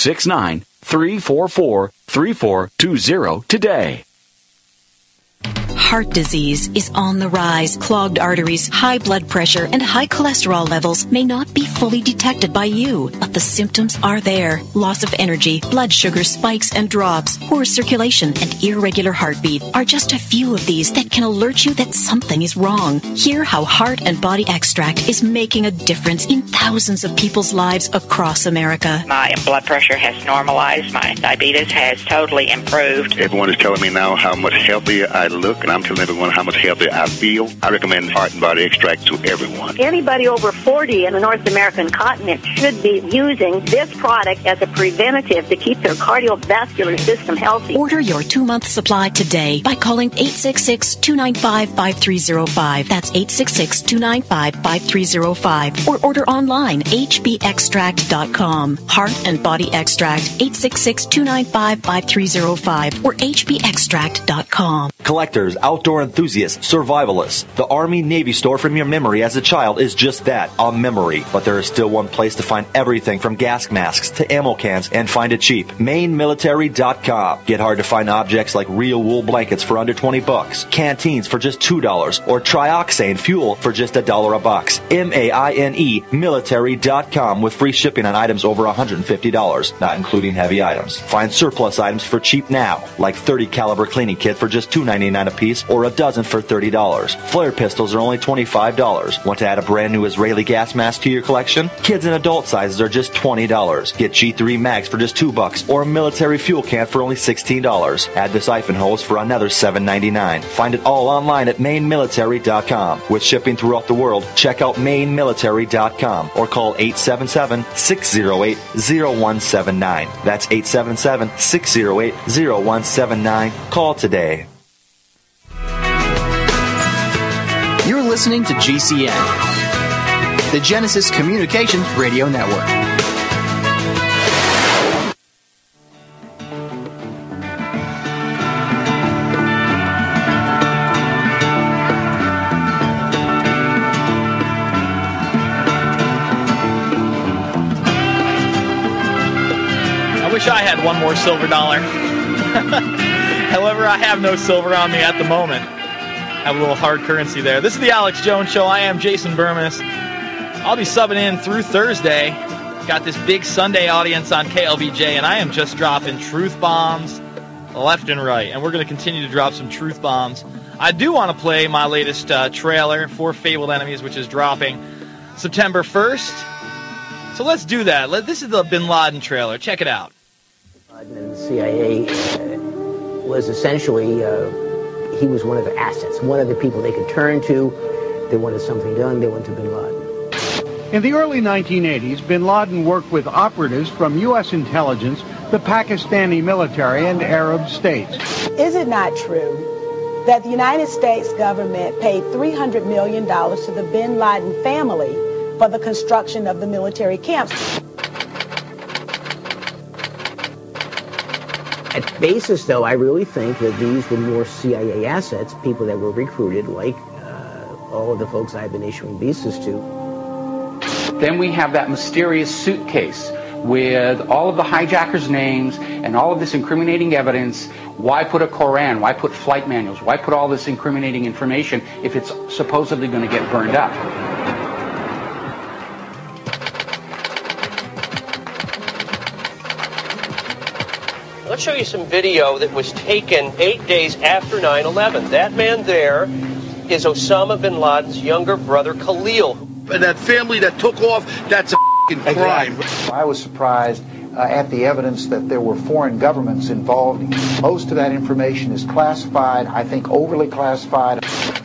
269-344-3420 today. Heart disease is on the rise. Clogged arteries, high blood pressure, and high cholesterol levels may not be fully detected by you, but the symptoms are there. Loss of energy, blood sugar spikes and drops, poor circulation, and irregular heartbeat are just a few of these that can alert you that something is wrong. Hear how Heart and Body Extract is making a difference in thousands of people's lives across America. My blood pressure has normalized. My diabetes has totally improved. Everyone is telling me now how much healthier I look, and I'm telling everyone how much healthier I feel. I recommend Heart and Body Extract to everyone. Anybody over 40 in the North American continent should be using this product as a preventative to keep their cardiovascular system healthy. Order your 2-month supply today by calling 866-295-5305. That's 866-295-5305. Or order online, hbextract.com. Heart and Body Extract, 866-295-5305 or hbextract.com. Collectors, outdoor enthusiasts, survivalists. The Army-Navy store from your memory as a child is just that, a memory. But there is still one place to find everything from gas masks to ammo cans and find it cheap. MainMilitary.com. Get hard to find objects like real wool blankets for under $20, canteens for just $2, or trioxane fuel for just $1 a box. MAINE Military.com with free shipping on items over $150, not including heavy items. Find surplus items for cheap now, like .30 caliber cleaning kit for just $2.99. $12.99 a piece or a dozen for $30. Flare pistols are only $25. Want to add a brand new Israeli gas mask to your collection? Kids and adult sizes are just $20. Get G3 mags for just $2 or a military fuel can for only $16. Add the siphon hose for another $7.99. Find it all online at mainmilitary.com. With shipping throughout the world, check out mainmilitary.com or call 877-608-0179. That's 877-608-0179. Call today. You're listening to GCN, the Genesis Communications Radio Network. I wish I had one more silver dollar. However, I have no silver on me at the moment. I have a little hard currency there. This is the Alex Jones Show. I am Jason Bermas. I'll be subbing in through Thursday. Got this big Sunday audience on KLBJ, and I am just dropping truth bombs left and right. And we're going to continue to drop some truth bombs. I do want to play my latest trailer for Fabled Enemies, which is dropping September 1st. So let's do that. This is the Bin Laden trailer. Check it out. And the CIA was essentially, he was one of the assets, one of the people they could turn to. They wanted something done, they went to Bin Laden. In the early 1980s, Bin Laden worked with operatives from U.S. intelligence, the Pakistani military, and Arab states. Is it not true that the United States government paid $300 million to the Bin Laden family for the construction of the military camps? At basis, though, I really think that these were more CIA assets, people that were recruited, like all of the folks I've been issuing visas to. Then we have that mysterious suitcase with all of the hijackers' names and all of this incriminating evidence. Why put a Koran? Why put flight manuals? Why put all this incriminating information if it's supposedly going to get burned up? Let's show you some video that was taken 8 days after 9/11. That man there is Osama bin Laden's younger brother, Khalil. And that family that took off, that's a f***ing crime. I was surprised at the evidence that there were foreign governments involved. Most of that information is classified, I think overly classified.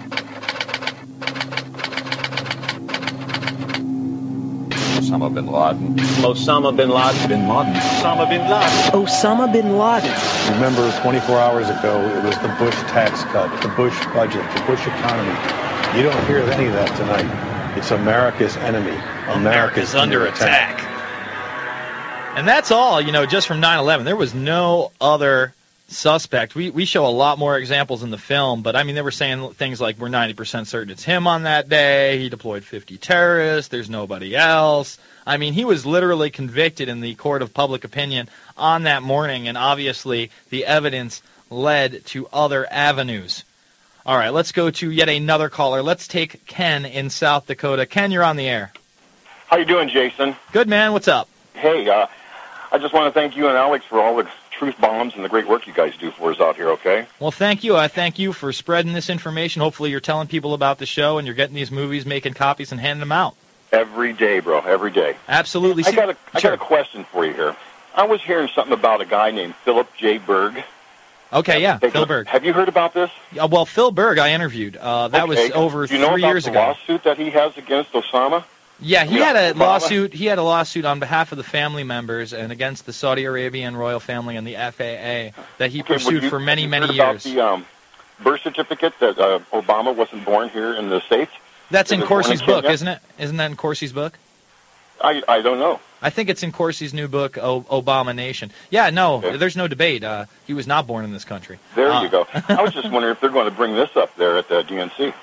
Osama bin Laden. Osama bin Laden. Bin Laden. Osama bin Laden. Osama bin Laden. Remember, 24 hours ago, it was the Bush tax cut, the Bush budget, the Bush economy. You don't hear any of that tonight. It's America's enemy. America's under attack. And that's all, just from 9/11. There was no other suspect. We show a lot more examples in the film, but, they were saying things like, we're 90% certain it's him on that day. He deployed 50 terrorists. There's nobody else. He was literally convicted in the court of public opinion on that morning, and obviously the evidence led to other avenues. All right, let's go to yet another caller. Let's take Ken in South Dakota. Ken, you're on the air. How you doing, Jason? Good, man. What's up? Hey, I just want to thank you and Alex for all the truth bombs and the great work you guys do for us out here, okay? Well, thank you. I thank you for spreading this information. Hopefully you're telling people about the show and you're getting these movies, making copies, and handing them out. Every day, bro, every day. Absolutely. I got a question for you here. I was hearing something about a guy named Philip J. Berg. Okay, yeah, Phil Berg. Have you heard about this? Well, Phil Berg I interviewed. That was over 3 years ago. Do you know about the lawsuit that he has against Osama? Yeah, he had a lawsuit. He had a lawsuit on behalf of the family members and against the Saudi Arabian royal family and the FAA that he pursued for many years. About the birth certificate that Obama wasn't born here in the States? That's in Corsi's book, isn't it? Isn't that in Corsi's book? I don't know. I think it's in Corsi's new book, Obama Nation. Yeah, no, There's no debate. He was not born in this country. There you go. I was just wondering if they're going to bring this up there at the DNC.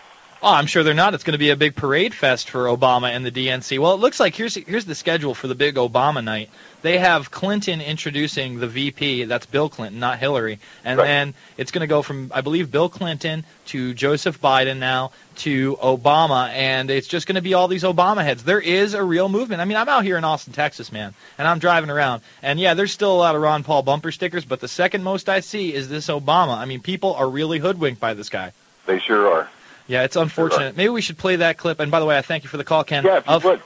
Oh, I'm sure they're not. It's going to be a big parade fest for Obama and the DNC. Well, it looks like here's the schedule for the big Obama night. They have Clinton introducing the VP. That's Bill Clinton, not Hillary. And then it's going to go from, I believe, Bill Clinton to Joseph Biden now to Obama. And it's just going to be all these Obama heads. There is a real movement. I mean, I'm out here in Austin, Texas, man, and I'm driving around. And, yeah, there's still a lot of Ron Paul bumper stickers, but the second most I see is this Obama. I mean, people are really hoodwinked by this guy. They sure are. Yeah, it's unfortunate. Maybe we should play that clip. And by the way, I thank you for the call, Ken. Yeah, if you would.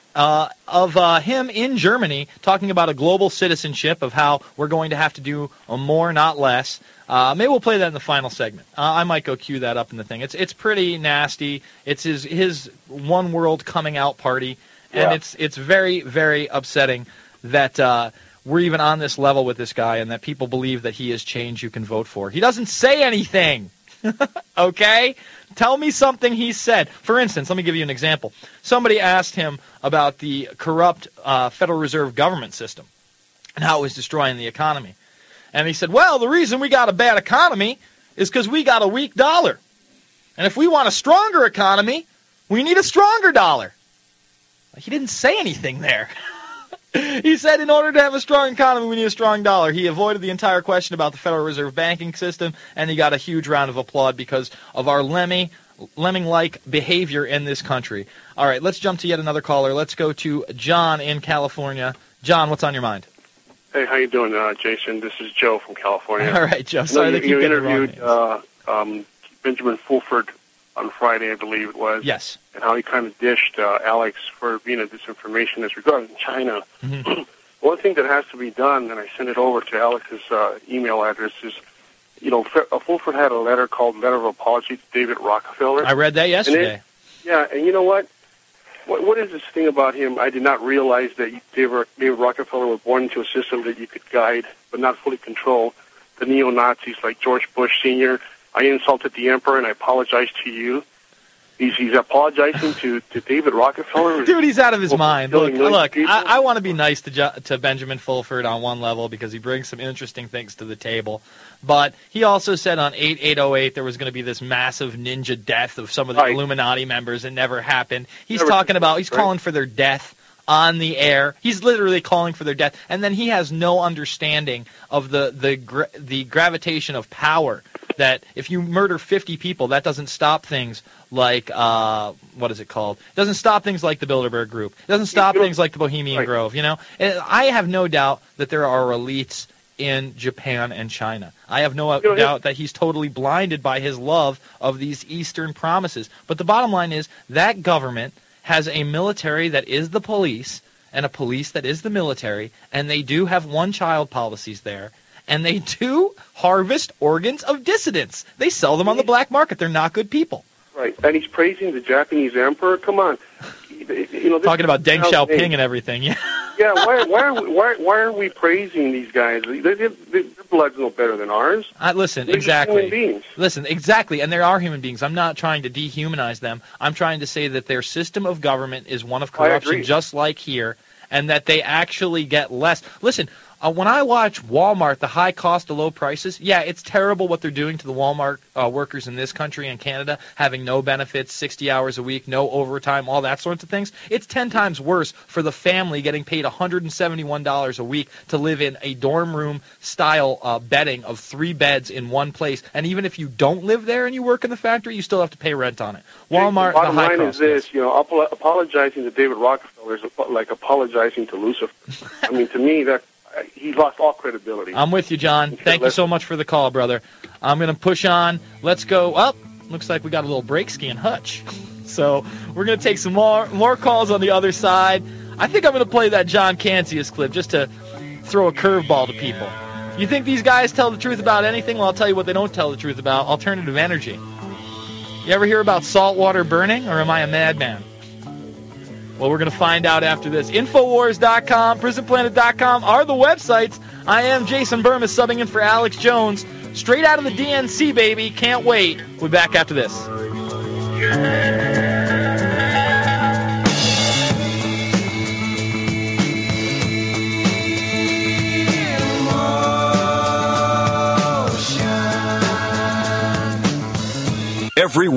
Of him in Germany talking about a global citizenship, of how we're going to have to do more, not less. Maybe we'll play that in the final segment. I might go cue that up in the thing. It's pretty nasty. It's his one world coming out party, and it's very, very upsetting that we're even on this level with this guy, and that people believe that he is change you can vote for. He doesn't say anything. Okay? Tell me something he said. For instance, let me give you an example. Somebody asked him about the corrupt Federal Reserve government system and how it was destroying the economy. And he said, well, the reason we got a bad economy is because we got a weak dollar. And if we want a stronger economy, we need a stronger dollar. He didn't say anything there. He said in order to have a strong economy, we need a strong dollar. He avoided the entire question about the Federal Reserve banking system, and he got a huge round of applause because of our lemming-like behavior in this country. All right, let's jump to yet another caller. Let's go to John in California. John, what's on your mind? Hey, how you doing, Jason? This is Joe from California. All right, Joe. Sorry that you interviewed Benjamin Fulford on Friday, I believe it was. Yes. And how he kind of dished Alex for being a disinformationist regarding China. Mm-hmm. One thing that has to be done, and I sent it over to Alex's email address, is, Fulford had a letter called Letter of Apology to David Rockefeller. I read that yesterday. And you know what? What is this thing about him? I did not realize that David Rockefeller was born into a system that you could guide but not fully control. The neo-Nazis like George Bush Sr., I insulted the emperor, and I apologize to you. He's apologizing to David Rockefeller. Dude, he's out of his mind. Look, I want to be nice to Benjamin Fulford on one level because he brings some interesting things to the table. But he also said on 8/8/08 there was going to be this massive ninja death of some of the Illuminati members. It never happened. He's calling for their death on the air. He's literally calling for their death. And then he has no understanding of the gravitation of power. That if you murder 50 people, that doesn't stop things like, what is it called? It doesn't stop things like the Bilderberg Group. It doesn't stop things like the Bohemian Grove, I have no doubt that there are elites in Japan and China. I have no doubt that he's totally blinded by his love of these Eastern promises. But the bottom line is that government has a military that is the police and a police that is the military, and they do have one-child policies there. And they do harvest organs of dissidents. They sell them on the black market. They're not good people. Right. And he's praising the Japanese emperor. Come on. Talking about Deng Xiaoping and everything. Yeah. Yeah. Why are we praising these guys? Their blood's no better than ours. Listen, They're exactly. Just human beings. Listen, exactly. And there are human beings. I'm not trying to dehumanize them. I'm trying to say that their system of government is one of corruption, just like here, and that they actually get less. Listen. When I watch Walmart, the high cost of low prices, yeah, it's terrible what they're doing to the Walmart workers in this country and Canada, having no benefits, 60 hours a week, no overtime, all that sorts of things. It's 10 times worse for the family getting paid $171 a week to live in a dorm room style bedding of 3 beds in one place. And even if you don't live there and you work in the factory, you still have to pay rent on it. Walmart, the bottom high line cost. is this, apologizing to David Rockefeller is like apologizing to Lucifer. I mean, to me, he's lost all credibility. I'm with you, John. Thank you so much for the call, brother. I'm going to push on. Let's go up. Looks like we got a little break ski and hutch. So we're going to take some more calls on the other side. I think I'm going to play that John Cancius clip just to throw a curveball to people. You think these guys tell the truth about anything? Well, I'll tell you what they don't tell the truth about. Alternative energy. You ever hear about saltwater burning, or am I a madman? Well, we're going to find out after this. Infowars.com, PrisonPlanet.com are the websites. I am Jason Burmis, subbing in for Alex Jones. Straight out of the DNC, baby. Can't wait. We'll be back after this. Every week,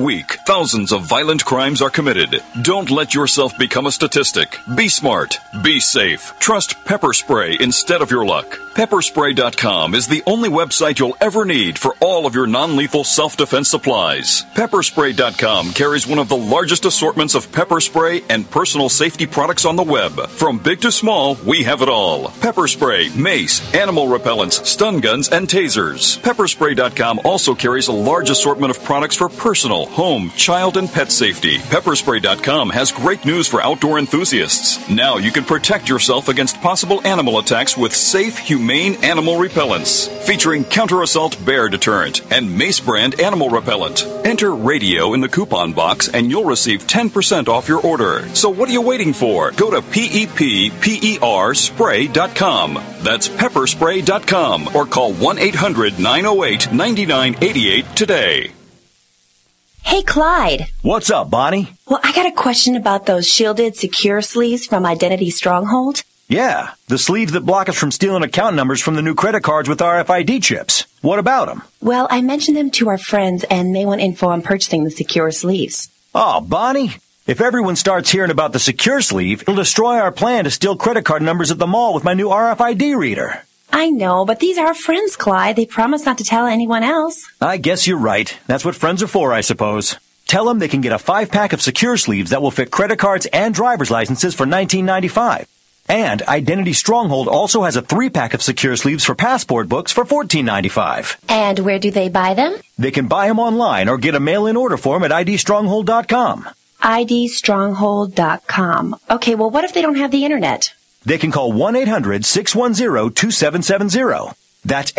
thousands of violent crimes are committed. Don't let yourself become a statistic. Be smart. Be safe. Trust Pepper Spray instead of your luck. Pepperspray.com is the only website you'll ever need for all of your non-lethal self-defense supplies. Pepperspray.com carries one of the largest assortments of pepper spray and personal safety products on the web. From big to small, we have it all. Pepper spray, mace, animal repellents, stun guns, and tasers. Pepperspray.com also carries a large assortment of products for personal, home, child, and pet safety. Pepperspray.com has great news for outdoor enthusiasts. Now you can protect yourself against possible animal attacks with safe, humane animal repellents. Featuring counter-assault bear deterrent and Mace brand animal repellent. Enter radio in the coupon box and you'll receive 10% off your order. So what are you waiting for? Go to PEPPERspray.com. That's pepperspray.com or call 1-800-908-9988 today. Hey, Clyde. What's up, Bonnie? Well, I got a question about those shielded secure sleeves from Identity Stronghold. Yeah, the sleeves that block us from stealing account numbers from the new credit cards with RFID chips. What about them? Well, I mentioned them to our friends, and they want info on purchasing the secure sleeves. Oh, Bonnie, if everyone starts hearing about the secure sleeve, it'll destroy our plan to steal credit card numbers at the mall with my new RFID reader. I know, but these are our friends, Clyde. They promised not to tell anyone else. I guess you're right. That's what friends are for, I suppose. Tell them they can get a 5-pack of secure sleeves that will fit credit cards and driver's licenses for $19.95. And Identity Stronghold also has a 3-pack of secure sleeves for passport books for $14.95. And where do they buy them? They can buy them online or get a mail-in order form at idstronghold.com. idstronghold.com. Okay, well, what if they don't have the internet? They can call 1-800-610-2770. That's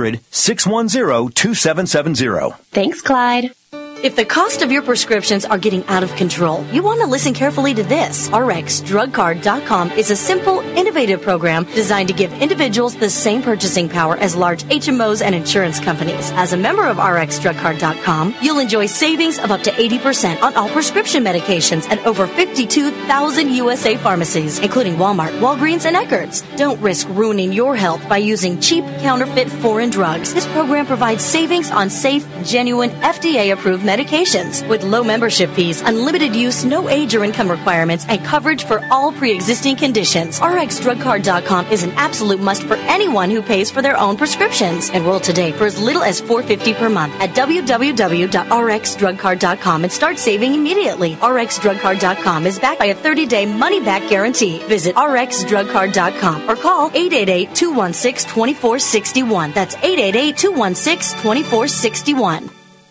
800-610-2770. Thanks, Clyde. If the cost of your prescriptions are getting out of control, you want to listen carefully to this. RxDrugCard.com is a simple, innovative program designed to give individuals the same purchasing power as large HMOs and insurance companies. As a member of RxDrugCard.com, you'll enjoy savings of up to 80% on all prescription medications at over 52,000 USA pharmacies, including Walmart, Walgreens, and Eckerd's. Don't risk ruining your health by using cheap, counterfeit foreign drugs. This program provides savings on safe, genuine, FDA-approved medications with low membership fees, unlimited use, no age or income requirements, and coverage for all pre-existing conditions. RxDrugCard.com is an absolute must for anyone who pays for their own prescriptions. Enroll today for as little as $4.50 per month at www.rxdrugcard.com and start saving immediately. RxDrugCard.com is backed by a 30-day money-back guarantee. Visit RxDrugCard.com or call 888-216-2461. That's 888-216-2461.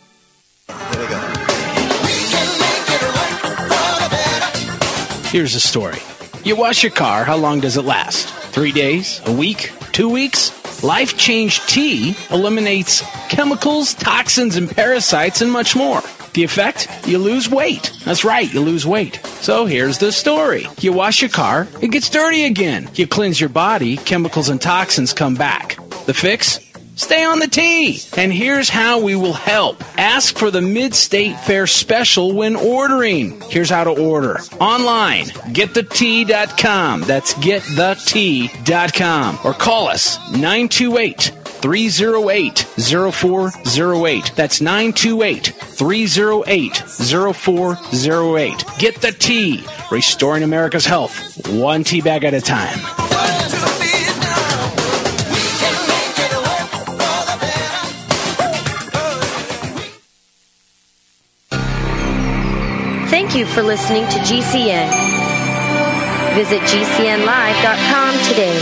Here's a story. You wash your car, how long does it last? 3 days? A week? 2 weeks? Life Change Tea eliminates chemicals, toxins, and parasites, and much more. The effect? You lose weight. That's right, you lose weight. So here's the story. You wash your car, it gets dirty again. You cleanse your body, chemicals and toxins come back. The fix? Stay on the tea. And here's how we will help. Ask for the Mid-State Fair special when ordering. Here's how to order. Online, getthetea.com. That's getthetea.com. Or call us, 928-308-0408. That's 928-308-0408. Get the tea. Restoring America's health, one tea bag at a time. Thank you for listening to GCN. Visit GCNlive.com today.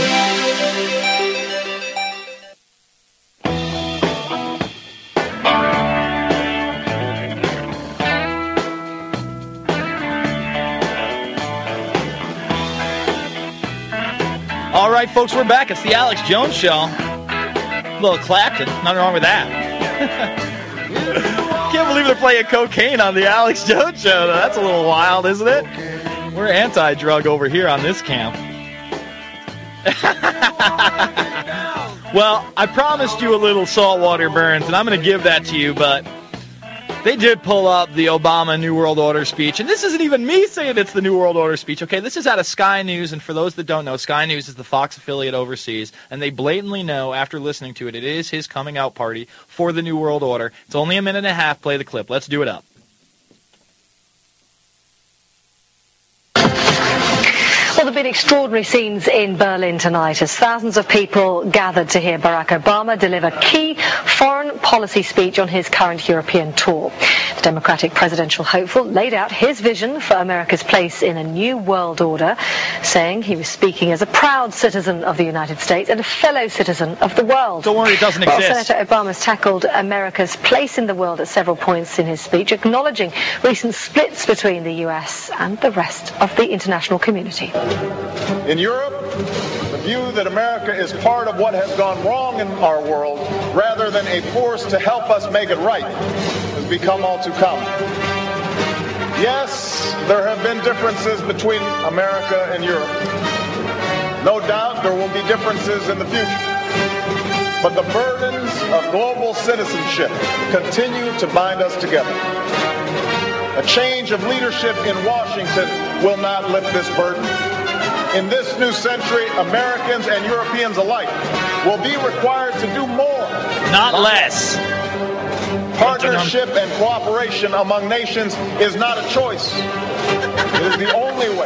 All right, folks, we're back. It's the Alex Jones Show. A little Clapton. Nothing wrong with that. Can't believe they're playing cocaine on the Alex Jones Show. That's a little wild, isn't it? We're anti-drug over here on this camp. Well, I promised you a little saltwater burns, and I'm going to give that to you, but they did pull up the Obama New World Order speech, and this isn't even me saying it's the New World Order speech, okay? This is out of Sky News, and for those that don't know, Sky News is the Fox affiliate overseas, and they blatantly know, after listening to it, it is his coming out party for the New World Order. It's only a minute and a half. Play the clip. Let's do it up. Well, there have been extraordinary scenes in Berlin tonight as thousands of people gathered to hear Barack Obama deliver key foreign policy speech on his current European tour. The Democratic presidential hopeful laid out his vision for America's place in a new world order, saying he was speaking as a proud citizen of the United States and a fellow citizen of the world. Don't worry, it doesn't exist. Senator Obama's tackled America's place in the world at several points in his speech, acknowledging recent splits between the U.S. and the rest of the international community. In Europe, the view that America is part of what has gone wrong in our world, rather than a force to help us make it right, has become all too common. Yes, there have been differences between America and Europe. No doubt there will be differences in the future. But the burdens of global citizenship continue to bind us together. A change of leadership in Washington will not lift this burden. In this new century, Americans and Europeans alike will be required to do more, not less. Partnership and cooperation among nations is not a choice. It is the only way.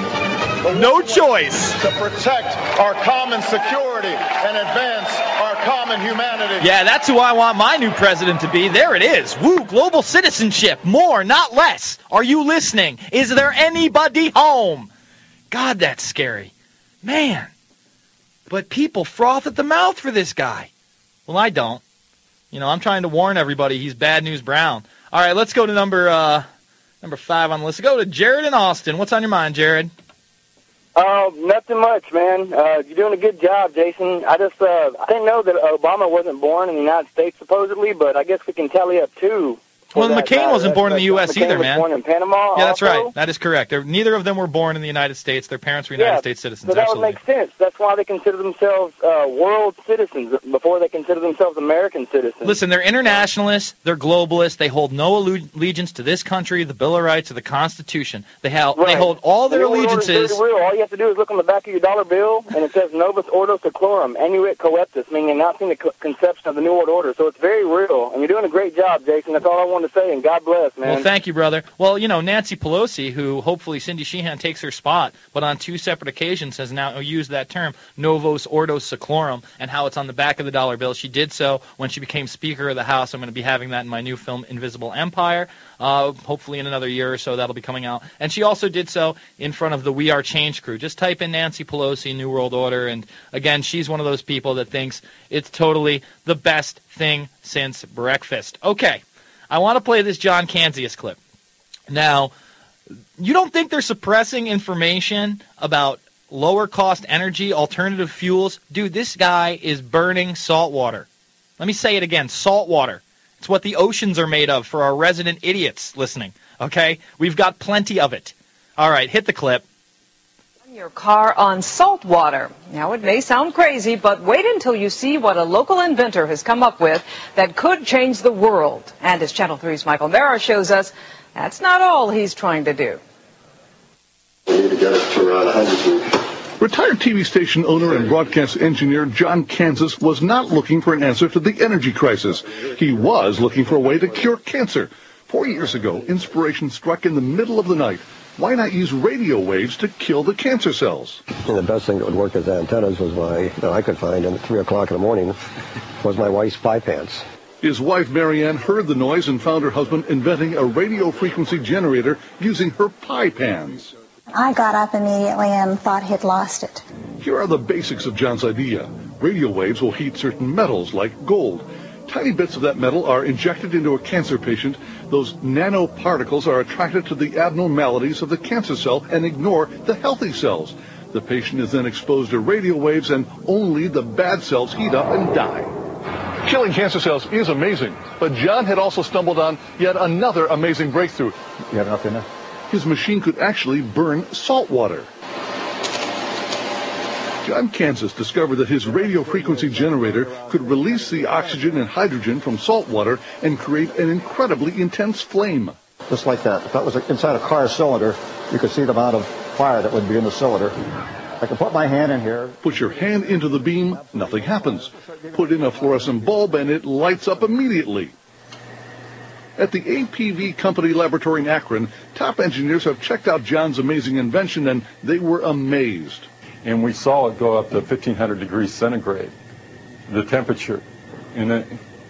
No choice. To protect our common security and advance our common humanity. Yeah, that's who I want my new president to be. There it is. Woo, global citizenship. More, not less. Are you listening? Is there anybody home? God, that's scary. Man. But people froth at the mouth for this guy. Well, I don't. You know, I'm trying to warn everybody he's bad news Brown. All right, let's go to number 5 on the list. Let's go to Jared in Austin. What's on your mind, Jared? Nothing much, man. You're doing a good job, Jason. I didn't know that Obama wasn't born in the United States, supposedly, but I guess we can tally up two. Well, McCain wasn't born in the U.S. either, man. McCain was born in Panama. Yeah, that's also. right. That is correct. Neither of them were born in the United States. Their parents were United States citizens. So that Absolutely. would make sense. That's why they consider themselves world citizens before they consider themselves American citizens. Listen, they're internationalists. They're globalists. They hold no allegiance to this country, the Bill of Rights, or the Constitution. They hold all their allegiances. All you have to do is look on the back of your dollar bill, and it says Novus Ordo Seclorum, Annuit Coeptus, meaning announcing the conception of the New World Order. So it's very real, and you're doing a great job, Jason. That's all I wanted to say, and God bless. Man. Well, thank you, brother. Well, you know, Nancy Pelosi, who hopefully Cindy Sheehan takes her spot, but on 2 separate occasions has now used that term, Novus Ordo Seclorum, and how it's on the back of the dollar bill. She did so when she became Speaker of the House. I'm going to be having that in my new film, Invisible Empire. Hopefully in another year or so that'll be coming out. And she also did so in front of the We Are Change crew. Just type in Nancy Pelosi, New World Order, and again, she's one of those people that thinks it's totally the best thing since breakfast. Okay. I want to play this John Canzius clip. Now, you don't think they're suppressing information about lower-cost energy, alternative fuels? Dude, this guy is burning salt water. Let me say it again, salt water. It's what the oceans are made of for our resident idiots listening, okay? We've got plenty of it. All right, hit the clip. Your car on salt water. Now, it may sound crazy, but wait until you see what a local inventor has come up with that could change the world. And as Channel 3's Michael Mara shows us, that's not all he's trying to do. We need to get it to around 100 Retired TV station owner and broadcast engineer John Canzius was not looking for an answer to the energy crisis. He was looking for a way to cure cancer. 4 years ago, inspiration struck in the middle of the night. Why not use radio waves to kill the cancer cells? And the best thing that would work as antennas was I could find at 3 o'clock in the morning was my wife's pie pants. His wife, Marianne, heard the noise and found her husband inventing a radio frequency generator using her pie pans. I got up immediately and thought he'd lost it. Here are the basics of John's idea. Radio waves will heat certain metals like gold. Tiny bits of that metal are injected into a cancer patient. Those nanoparticles are attracted to the abnormalities of the cancer cell and ignore the healthy cells. The patient is then exposed to radio waves, and only the bad cells heat up and die. Killing cancer cells is amazing, but John had also stumbled on yet another amazing breakthrough. You have enough in there? His machine could actually burn salt water. John Canzius discovered that his radio frequency generator could release the oxygen and hydrogen from salt water and create an incredibly intense flame. Just like that. If that was inside a car cylinder, you could see the amount of fire that would be in the cylinder. I can put my hand in here. Put your hand into the beam, nothing happens. Put in a fluorescent bulb and it lights up immediately. At the APV Company Laboratory in Akron, top engineers have checked out John's amazing invention, and they were amazed. And we saw it go up to 1,500 degrees centigrade, the temperature. And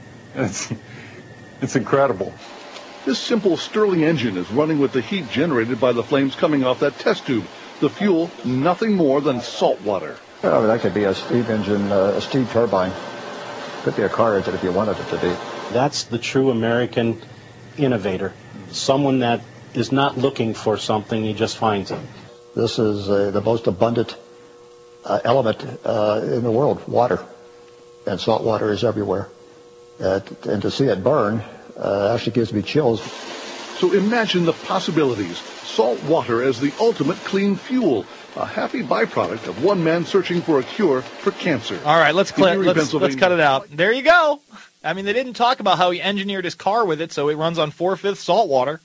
it's incredible. This simple Stirling engine is running with the heat generated by the flames coming off that test tube. The fuel, nothing more than salt water. Well, that could be a steam engine, a steam turbine. Could be a car engine if you wanted it to be. That's the true American innovator. Someone that is not looking for something, he just finds it. This is the most abundant element in the world, water. And salt water is everywhere. And to see it burn actually gives me chills. So imagine the possibilities. Salt water as the ultimate clean fuel. A happy byproduct of one man searching for a cure for cancer. All right, let's cut it out. There you go. I mean, they didn't talk about how he engineered his car with it, so it runs on 4/5 salt water.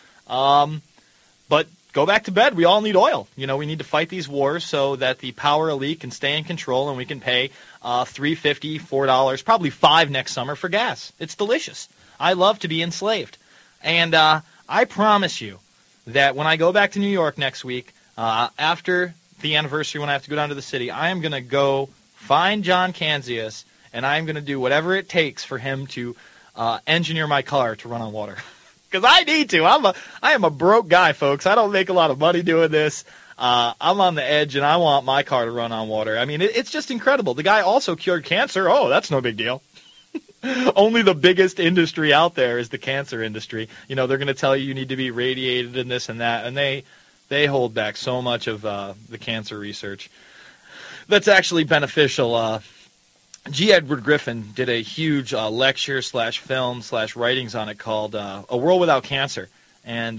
But go back to bed. We all need oil. You know, we need to fight these wars so that the power elite can stay in control and we can pay $3.50, $4, probably $5 next summer for gas. It's delicious. I love to be enslaved. And I promise you that when I go back to New York next week, after the anniversary when I have to go down to the city, I am going to go find John Canzias, and I am going to do whatever it takes for him to engineer my car to run on water. Because I need to. I am a broke guy, folks. I don't make a lot of money doing this. I'm on the edge, and I want my car to run on water. I mean, it's just incredible. The guy also cured cancer. Oh, that's no big deal. Only the biggest industry out there is the cancer industry. You know, they're going to tell you need to be radiated and this and that, and they hold back so much of the cancer research. That's actually beneficial. G. Edward Griffin did a huge lecture / film / writings on it called A World Without Cancer, and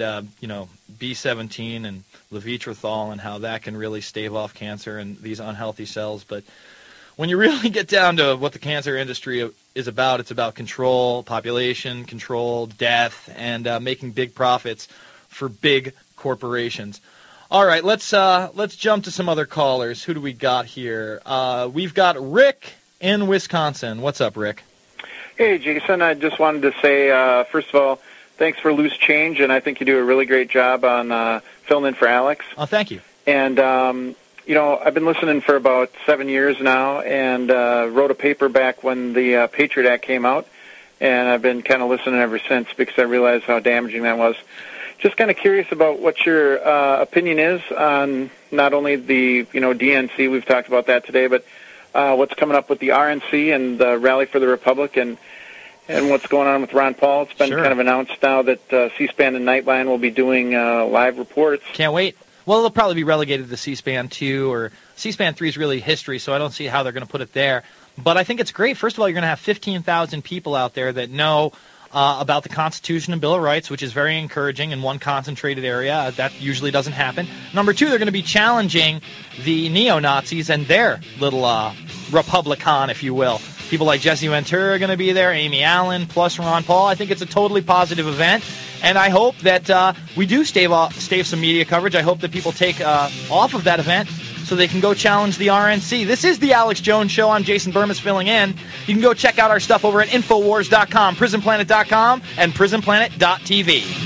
B17 and levetirathol and how that can really stave off cancer and these unhealthy cells. But when you really get down to what the cancer industry is about, it's about control, population control, death, and making big profits for big corporations. All right, let's jump to some other callers. Who do we got here? We've got Rick in Wisconsin. What's up, Rick? Hey, Jason. I just wanted to say, first of all, thanks for Loose Change, and I think you do a really great job on filling in for Alex. Oh, thank you. And, I've been listening for about 7 years now and wrote a paper back when the Patriot Act came out, and I've been kind of listening ever since because I realized how damaging that was. Just kind of curious about what your opinion is on not only the, DNC, we've talked about that today, but what's coming up with the RNC and the Rally for the Republic and what's going on with Ron Paul. It's been kind of announced now that C-SPAN and Nightline will be doing live reports. Can't wait. Well, it'll probably be relegated to C-SPAN 2, or C-SPAN 3 is really history, so I don't see how they're going to put it there. But I think it's great. First of all, you're going to have 15,000 people out there that know about the Constitution and Bill of Rights, which is very encouraging in one concentrated area. That usually doesn't happen. Number two, they're going to be challenging the neo-Nazis and their little Republican, if you will. People like Jesse Ventura are going to be there, Amy Allen, plus Ron Paul. I think it's a totally positive event, and I hope that we do stave some media coverage. I hope that people take off of that event so they can go challenge the RNC. This is the Alex Jones Show. I'm Jason Burmis filling in. You can go check out our stuff over at Infowars.com, PrisonPlanet.com, and PrisonPlanet.tv.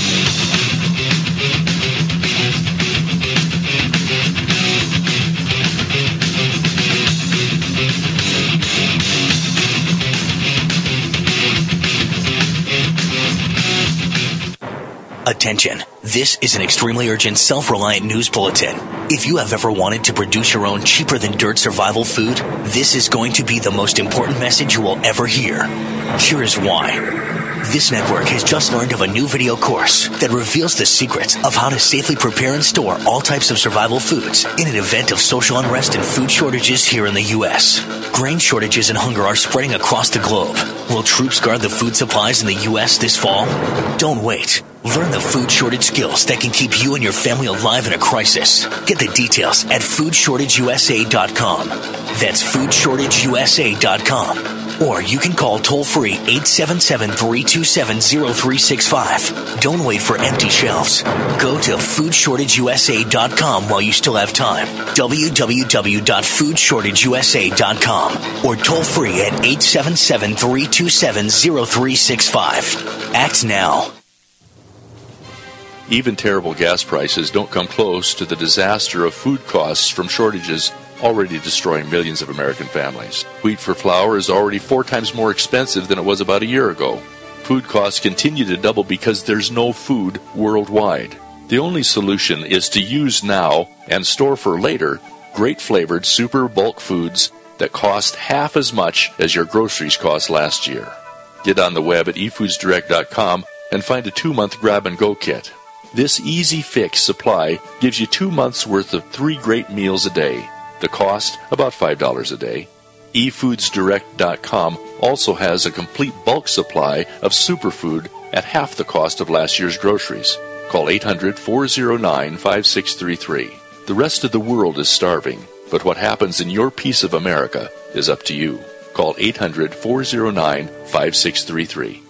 Attention. This is an extremely urgent, self-reliant news bulletin. If you have ever wanted to produce your own cheaper-than-dirt survival food, this is going to be the most important message you will ever hear. Here is why. This network has just learned of a new video course that reveals the secrets of how to safely prepare and store all types of survival foods in an event of social unrest and food shortages here in the U.S. Grain shortages and hunger are spreading across the globe. Will troops guard the food supplies in the U.S. this fall? Don't wait. Learn the food shortage skills that can keep you and your family alive in a crisis. Get the details at foodshortageusa.com. That's foodshortageusa.com. Or you can call toll-free 877-327-0365. Don't wait for empty shelves. Go to foodshortageusa.com while you still have time. www.foodshortageusa.com or toll-free at 877-327-0365. Act now. Even terrible gas prices don't come close to the disaster of food costs from shortages already destroying millions of American families. Wheat for flour is already 4 times more expensive than it was about a year ago. Food costs continue to double because there's no food worldwide. The only solution is to use now and store for later great flavored super bulk foods that cost half as much as your groceries cost last year. Get on the web at efoodsdirect.com and find a 2-month grab-and-go kit. This easy fix supply gives you 2 months' worth of 3 great meals a day. The cost, about $5 a day. efoodsdirect.com also has a complete bulk supply of superfood at half the cost of last year's groceries. Call 800-409-5633. The rest of the world is starving, but what happens in your piece of America is up to you. Call 800-409-5633.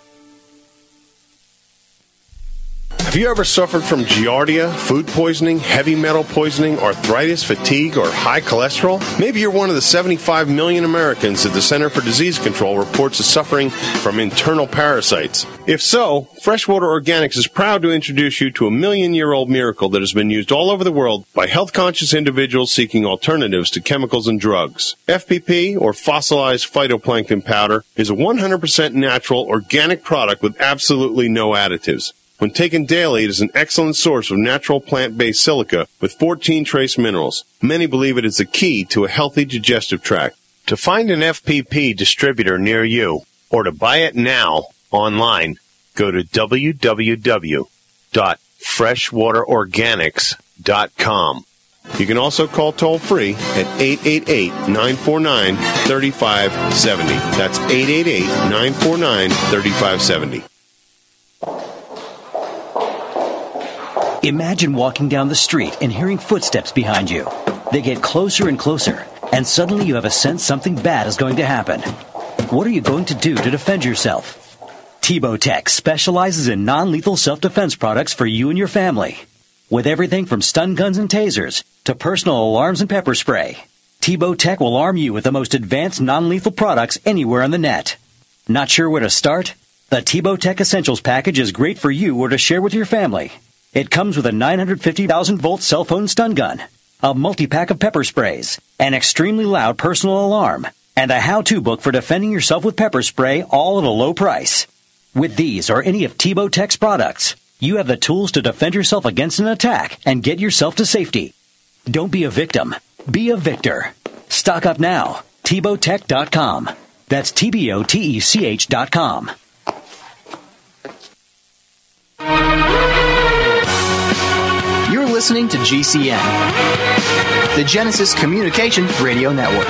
Have you ever suffered from giardia, food poisoning, heavy metal poisoning, arthritis, fatigue, or high cholesterol? Maybe you're one of the 75 million Americans that the Center for Disease Control reports is suffering from internal parasites. If so, Freshwater Organics is proud to introduce you to a million-year-old miracle that has been used all over the world by health-conscious individuals seeking alternatives to chemicals and drugs. FPP, or fossilized phytoplankton powder, is a 100% natural, organic product with absolutely no additives. When taken daily, it is an excellent source of natural plant-based silica with 14 trace minerals. Many believe it is the key to a healthy digestive tract. To find an FPP distributor near you, or to buy it now online, go to www.freshwaterorganics.com. You can also call toll-free at 888-949-3570. That's 888-949-3570. Imagine walking down the street and hearing footsteps behind you. They get closer and closer, and suddenly you have a sense something bad is going to happen. What are you going to do to defend yourself? Tebow Tech specializes in non-lethal self-defense products for you and your family. With everything from stun guns and tasers to personal alarms and pepper spray, Tebow Tech will arm you with the most advanced non-lethal products anywhere on the net. Not sure where to start? The Tebow Tech Essentials package is great for you or to share with your family. It comes with a 950,000-volt cell phone stun gun, a multi-pack of pepper sprays, an extremely loud personal alarm, and a how-to book for defending yourself with pepper spray, all at a low price. With these or any of Tebow Tech's products, you have the tools to defend yourself against an attack and get yourself to safety. Don't be a victim. Be a victor. Stock up now. TebowTech.com. That's TBOTECH.com. You're listening to GCN, the Genesis Communications Radio Network.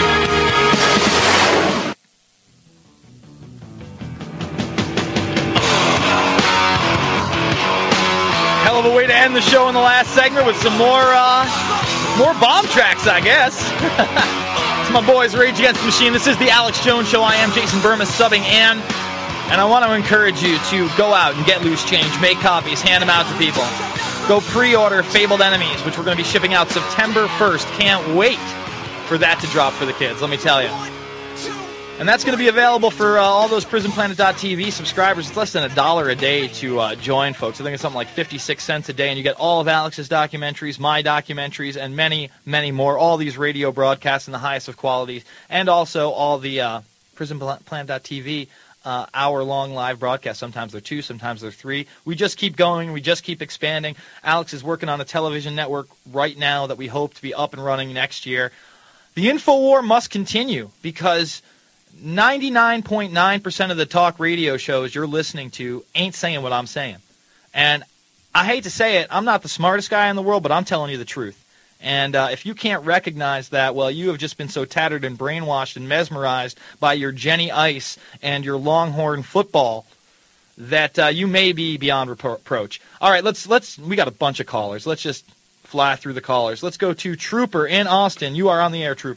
Hell of a way to end the show in the last segment with some more bomb tracks, I guess. It's my boys, Rage Against the Machine. This is the Alex Jones Show. I am Jason Burma subbing and I want to encourage you to go out and get loose change, make copies, hand them out to people. Go pre-order Fabled Enemies, which we're going to be shipping out September 1st. Can't wait for that to drop for the kids, let me tell you. And that's going to be available for all those PrisonPlanet.tv subscribers. It's less than $1 a day to join, folks. I think it's something like 56 cents a day, and you get all of Alex's documentaries, my documentaries, and many, many more. All these radio broadcasts in the highest of qualities, and also all the PrisonPlanet.tv hour-long live broadcasts. Sometimes they're 2, sometimes they're 3. We just keep going. We just keep expanding. Alex is working on a television network right now that we hope to be up and running next year. The InfoWar must continue because 99.9% of the talk radio shows you're listening to ain't saying what I'm saying. And I hate to say it, I'm not the smartest guy in the world, but I'm telling you the truth. And if you can't recognize that, well, you have just been so tattered and brainwashed and mesmerized by your Jenny Ice and your Longhorn football that you may be beyond reproach. All right, we got a bunch of callers. Let's just fly through the callers. Let's go to Trooper in Austin. You are on the air, Trooper.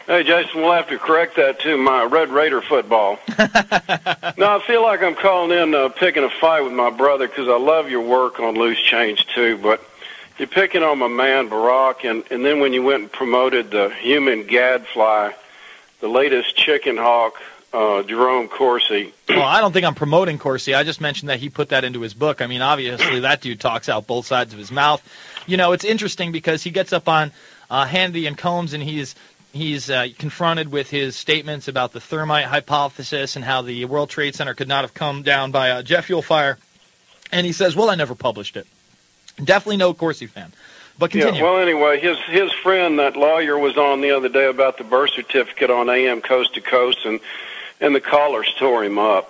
Hey, Jason, we'll have to correct that to my Red Raider football. No, I feel like I'm calling in picking a fight with my brother because I love your work on Loose Change, too. But you're picking on my man, Barack, and then when you went and promoted the human gadfly, the latest chicken hawk, Jerome Corsi. Well, I don't think I'm promoting Corsi. I just mentioned that he put that into his book. I mean, obviously, that dude talks out both sides of his mouth. You know, it's interesting because he gets up on Hannity and Combs, and he's confronted with his statements about the thermite hypothesis and how the World Trade Center could not have come down by a jet fuel fire. And he says, well, I never published it. Definitely no Corsi fan. But continue. Yeah, well, anyway, his friend, that lawyer, was on the other day about the birth certificate on AM Coast to Coast, and the callers tore him up.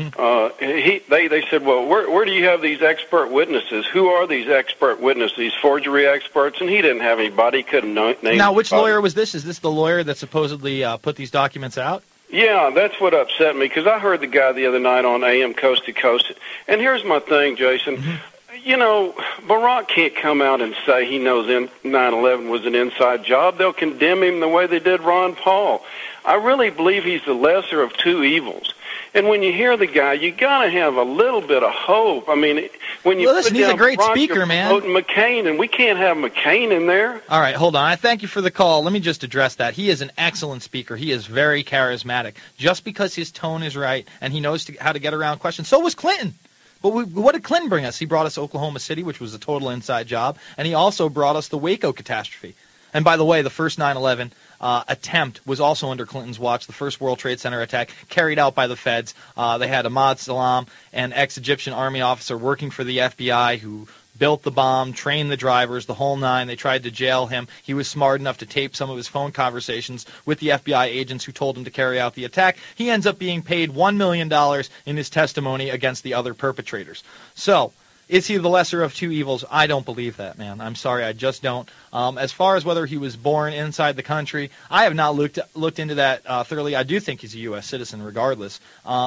Mm-hmm. They said, well, where do you have these expert witnesses? Who are these expert witnesses, these forgery experts? And he didn't have anybody. He couldn't name Now, which anybody. lawyer was this? Is this the lawyer that supposedly put these documents out? Yeah, that's what upset me, because I heard the guy the other night on AM Coast to Coast. And here's my thing, Jason. Mm-hmm. You know, Barack can't come out and say he knows 9/11 was an inside job. They'll condemn him the way they did Ron Paul. I really believe he's the lesser of two evils. And when you hear the guy, you got to have a little bit of hope. I mean, when you listen, put he's down a great Barack, speaker, you're man. promoting McCain, and we can't have McCain in there. All right, hold on. I thank you for the call. Let me just address that. He is an excellent speaker. He is very charismatic. Just because his tone is right and he knows how to get around questions. So was Clinton. But what did Clinton bring us? He brought us Oklahoma City, which was a total inside job, and he also brought us the Waco catastrophe. And by the way, the first 9/11 attempt was also under Clinton's watch, the first World Trade Center attack carried out by the feds. They had Ahmad Salam, an ex-Egyptian army officer working for the FBI who built the bomb, trained the drivers, the whole nine. They tried to jail him. He was smart enough to tape some of his phone conversations with the FBI agents who told him to carry out the attack. He ends up being paid $1 million in his testimony against the other perpetrators. So, is he the lesser of two evils? I don't believe that, man. I'm sorry, I just don't. As far as whether he was born inside the country, I have not looked into that thoroughly. I do think he's a U.S. citizen regardless.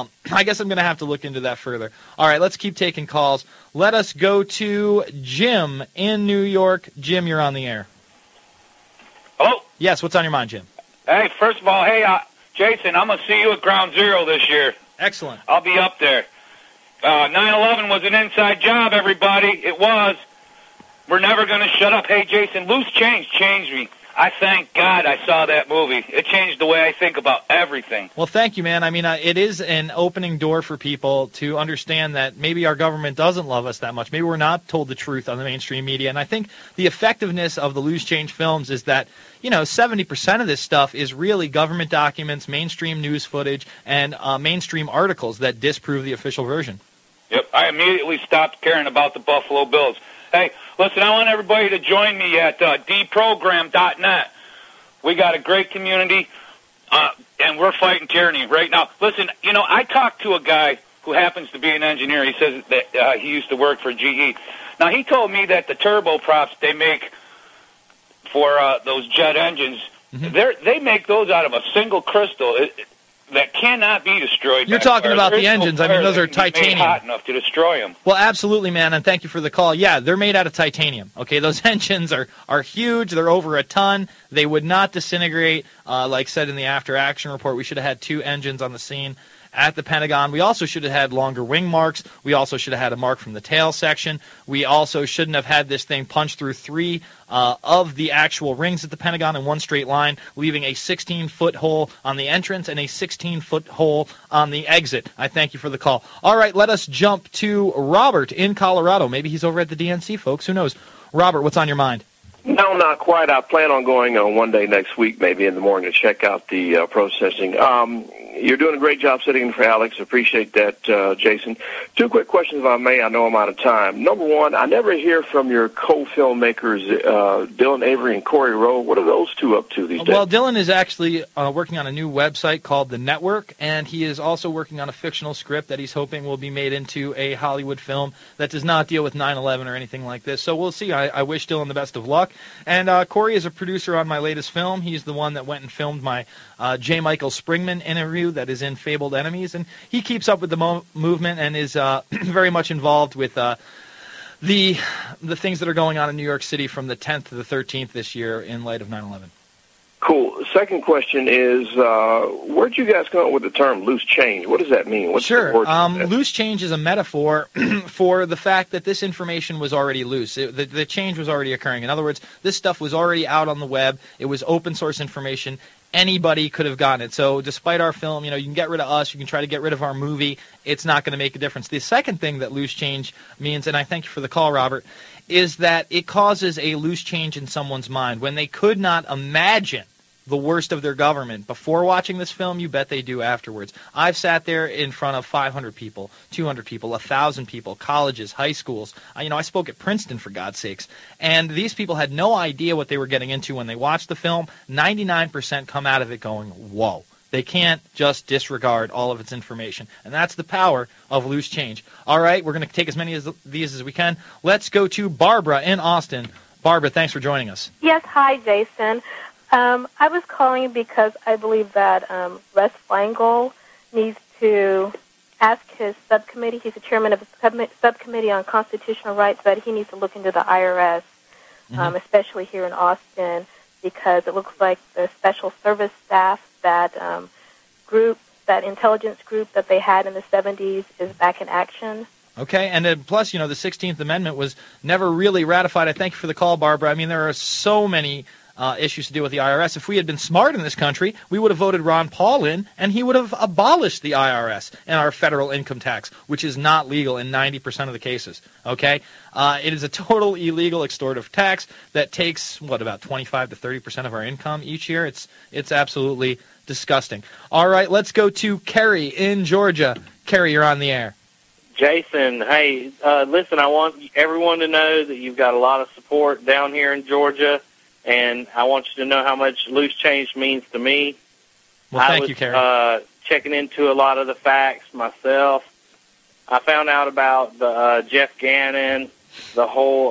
I guess I'm going to have to look into that further. All right, let's keep taking calls. Let us go to Jim in New York. Jim, you're on the air. Hello? Yes, what's on your mind, Jim? Hey, first of all, Jason, I'm going to see you at Ground Zero this year. Excellent. I'll be up there. 9/11 was an inside job, everybody. It was. We're never going to shut up. Hey, Jason, Loose Change changed me. I thank God I saw that movie. It changed the way I think about everything. Well, thank you, man. I mean, it is an opening door for people to understand that maybe our government doesn't love us that much. Maybe we're not told the truth on the mainstream media. And I think the effectiveness of the Loose Change films is that, 70% of this stuff is really government documents, mainstream news footage, and mainstream articles that disprove the official version. Yep, I immediately stopped caring about the Buffalo Bills. Hey, listen, I want everybody to join me at dprogram.net. We got a great community, and we're fighting tyranny right now. Listen, I talked to a guy who happens to be an engineer. He says that he used to work for GE. Now, he told me that the turboprops they make for those jet engines, they make those out of a single crystal that cannot be destroyed. You're talking about the engines. I mean, those are titanium. Hot enough to destroy them. Well, absolutely, man, and thank you for the call. Yeah, they're made out of titanium. Okay, those engines are huge. They're over a ton. They would not disintegrate. Like said in the after-action report, we should have had 2 engines on the scene at the Pentagon. We also should have had longer wing marks. We also should have had a mark from the tail section. We also shouldn't have had this thing punched through 3 of the actual rings at the Pentagon in one straight line, leaving a 16-foot hole on the entrance and a 16-foot hole on the exit. I thank you for the call. All right, let us jump to Robert in Colorado. Maybe he's over at the DNC, folks. Who knows? Robert, what's on your mind? No, not quite. I plan on going one day next week, maybe in the morning, to check out the processing. You're doing a great job sitting in for Alex. Appreciate that, Jason. 2 quick questions, if I may. I know I'm out of time. Number one, I never hear from your co-filmmakers, Dylan Avery and Corey Rowe. What are those 2 up to these days? Well, Dylan is actually working on a new website called The Network, and he is also working on a fictional script that he's hoping will be made into a Hollywood film that does not deal with 9/11 or anything like this. So we'll see. I wish Dylan the best of luck. And Corey is a producer on my latest film. He's the one that went and filmed my J. Michael Springman interview that is in Fabled Enemies, and he keeps up with the movement and is very much involved with the things that are going on in New York City from the 10th to the 13th this year in light of 9/11. Cool. second question is, where'd you guys come up with the term loose change? What does that mean? What's Sure. the word Loose change is a metaphor for the fact that this information was already loose. The change was already occurring. In other words, this stuff was already out on the web. It was open source information. Anybody could have gotten it. So despite our film, you can get rid of us, you can try to get rid of our movie, it's not going to make a difference. The second thing that loose change means, and I thank you for the call, Robert, is that it causes a loose change in someone's mind. When they could not imagine the worst of their government before watching this film, you bet they do afterwards. I've sat there in front of 500 people, 200 people, 1,000 people, colleges, high schools. I spoke at Princeton, for God's sakes, and these people had no idea what they were getting into when they watched the film. 99% come out of it going, whoa. They can't just disregard all of its information, and that's the power of loose change. All right, we're going to take as many of these as we can. Let's go to Barbara in Austin. Barbara, thanks for joining us. Yes, hi, Jason. I was calling because I believe that Russ Feingold needs to ask his subcommittee, he's the chairman of the subcommittee on constitutional rights, that he needs to look into the IRS, especially here in Austin, because it looks like the special service staff, that that intelligence group that they had in the 70s is back in action. Okay, and plus, the 16th Amendment was never really ratified. I thank you for the call, Barbara. I mean, there are so many issues to do with the IRS. If we had been smart in this country, we would have voted Ron Paul in, and he would have abolished the IRS and our federal income tax, which is not legal in 90% of the cases. Okay? It is a total illegal extortive tax that takes, about 25 to 30% of our income each year. It's absolutely disgusting. All right, let's go to Kerry in Georgia. Kerry, you're on the air. Jason, hey, listen, I want everyone to know that you've got a lot of support down here in Georgia, and I want you to know how much loose change means to me. Well, thank you, Kerry. I was checking into a lot of the facts myself. I found out about the Jeff Gannon, the whole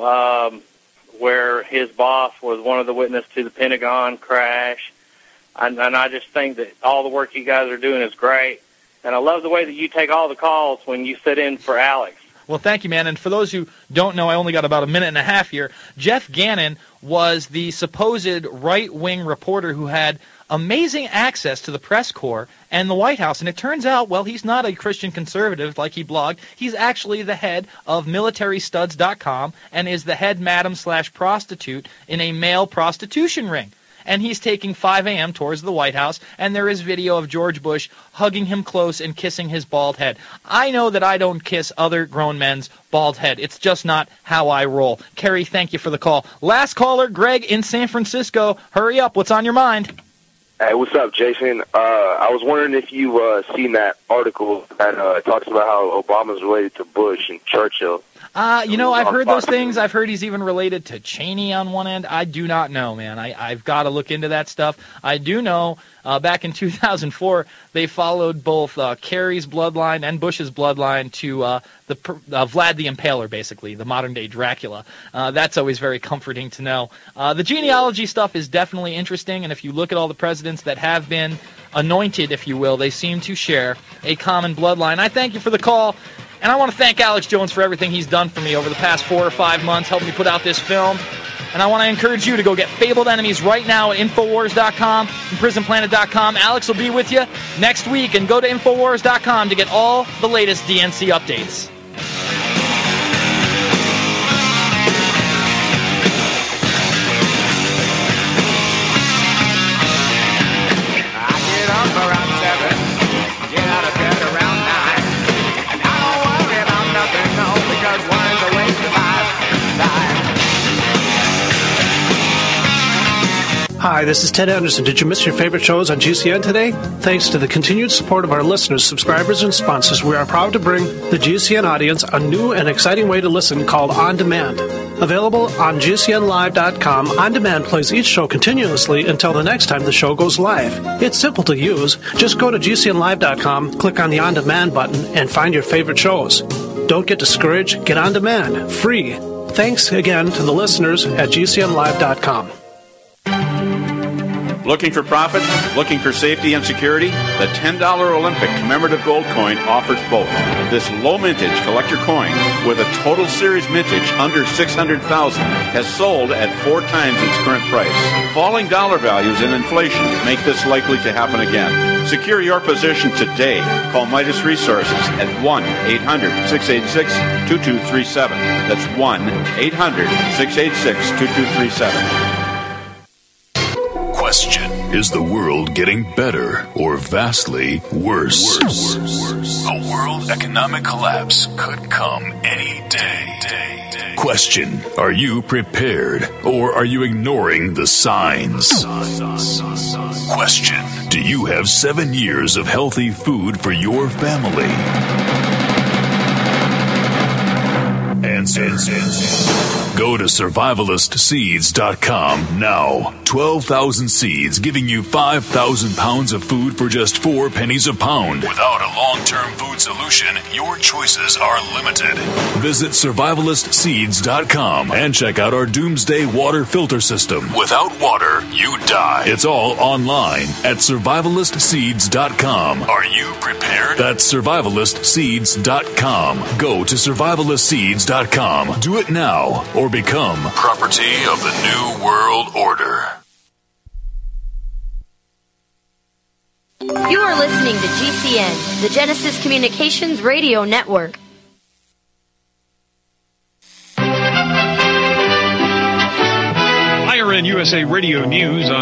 where his boss was one of the witnesses to the Pentagon crash, and I just think that all the work you guys are doing is great. And I love the way that you take all the calls when you sit in for Alex. Well, thank you, man. And for those who don't know, I only got about a minute and a half here. Jeff Gannon was the supposed right-wing reporter who had amazing access to the press corps and the White House. And it turns out, well, he's not a Christian conservative like he blogged. He's actually the head of MilitaryStuds.com and is the head madam/prostitute in a male prostitution ring. And he's taking 5 a.m. towards the White House, and there is video of George Bush hugging him close and kissing his bald head. I know that I don't kiss other grown men's bald head. It's just not how I roll. Kerry, thank you for the call. Last caller, Greg in San Francisco. Hurry up. What's on your mind? Hey, what's up, Jason? I was wondering if you've seen that article that talks about how Obama's related to Bush and Churchill. I've heard those things. I've heard he's even related to Cheney on one end. I do not know, man. I've got to look into that stuff. I do know back in 2004, they followed both Kerry's bloodline and Bush's bloodline to Vlad the Impaler, basically, the modern-day Dracula. That's always very comforting to know. The genealogy stuff is definitely interesting, and if you look at all the presidents that have been anointed, if you will, they seem to share a common bloodline. I thank you for the call. And I want to thank Alex Jones for everything he's done for me over the past 4 or 5 months, helping me put out this film. And I want to encourage you to go get Fabled Enemies right now at Infowars.com and PrisonPlanet.com. Alex will be with you next week, and go to Infowars.com to get all the latest DNC updates. Hi, this is Ted Anderson. Did you miss your favorite shows on GCN today? Thanks to the continued support of our listeners, subscribers, and sponsors, we are proud to bring the GCN audience a new and exciting way to listen called On Demand. Available on GCNlive.com, On Demand plays each show continuously until the next time the show goes live. It's simple to use. Just go to GCNlive.com, click on the On Demand button, and find your favorite shows. Don't get discouraged. Get On Demand. Free. Thanks again to the listeners at GCNlive.com. Looking for profit? Looking for safety and security? The $10 Olympic commemorative gold coin offers both. This low mintage collector coin with a total series mintage under $600,000 has sold at 4 times its current price. Falling dollar values and inflation make this likely to happen again. Secure your position today. Call Midas Resources at 1-800-686-2237. That's 1-800-686-2237. Question: is the world getting better or vastly worse? A world economic collapse could come any day. Question: are you prepared or are you ignoring the signs? Question: do you have 7 years of healthy food for your family? Answer. Go to survivalistseeds.com now. 12,000 seeds giving you 5,000 pounds of food for just 4 pennies a pound. Without a long-term food solution, your choices are limited. Visit survivalistseeds.com and check out our Doomsday water filter system. Without water, you die. It's all online at survivalistseeds.com. Are you prepared? That's survivalistseeds.com. Go to survivalistseeds.com. Do it now or become property of the New World Order. You are listening to GCN, the Genesis Communications Radio Network. IRN USA Radio News on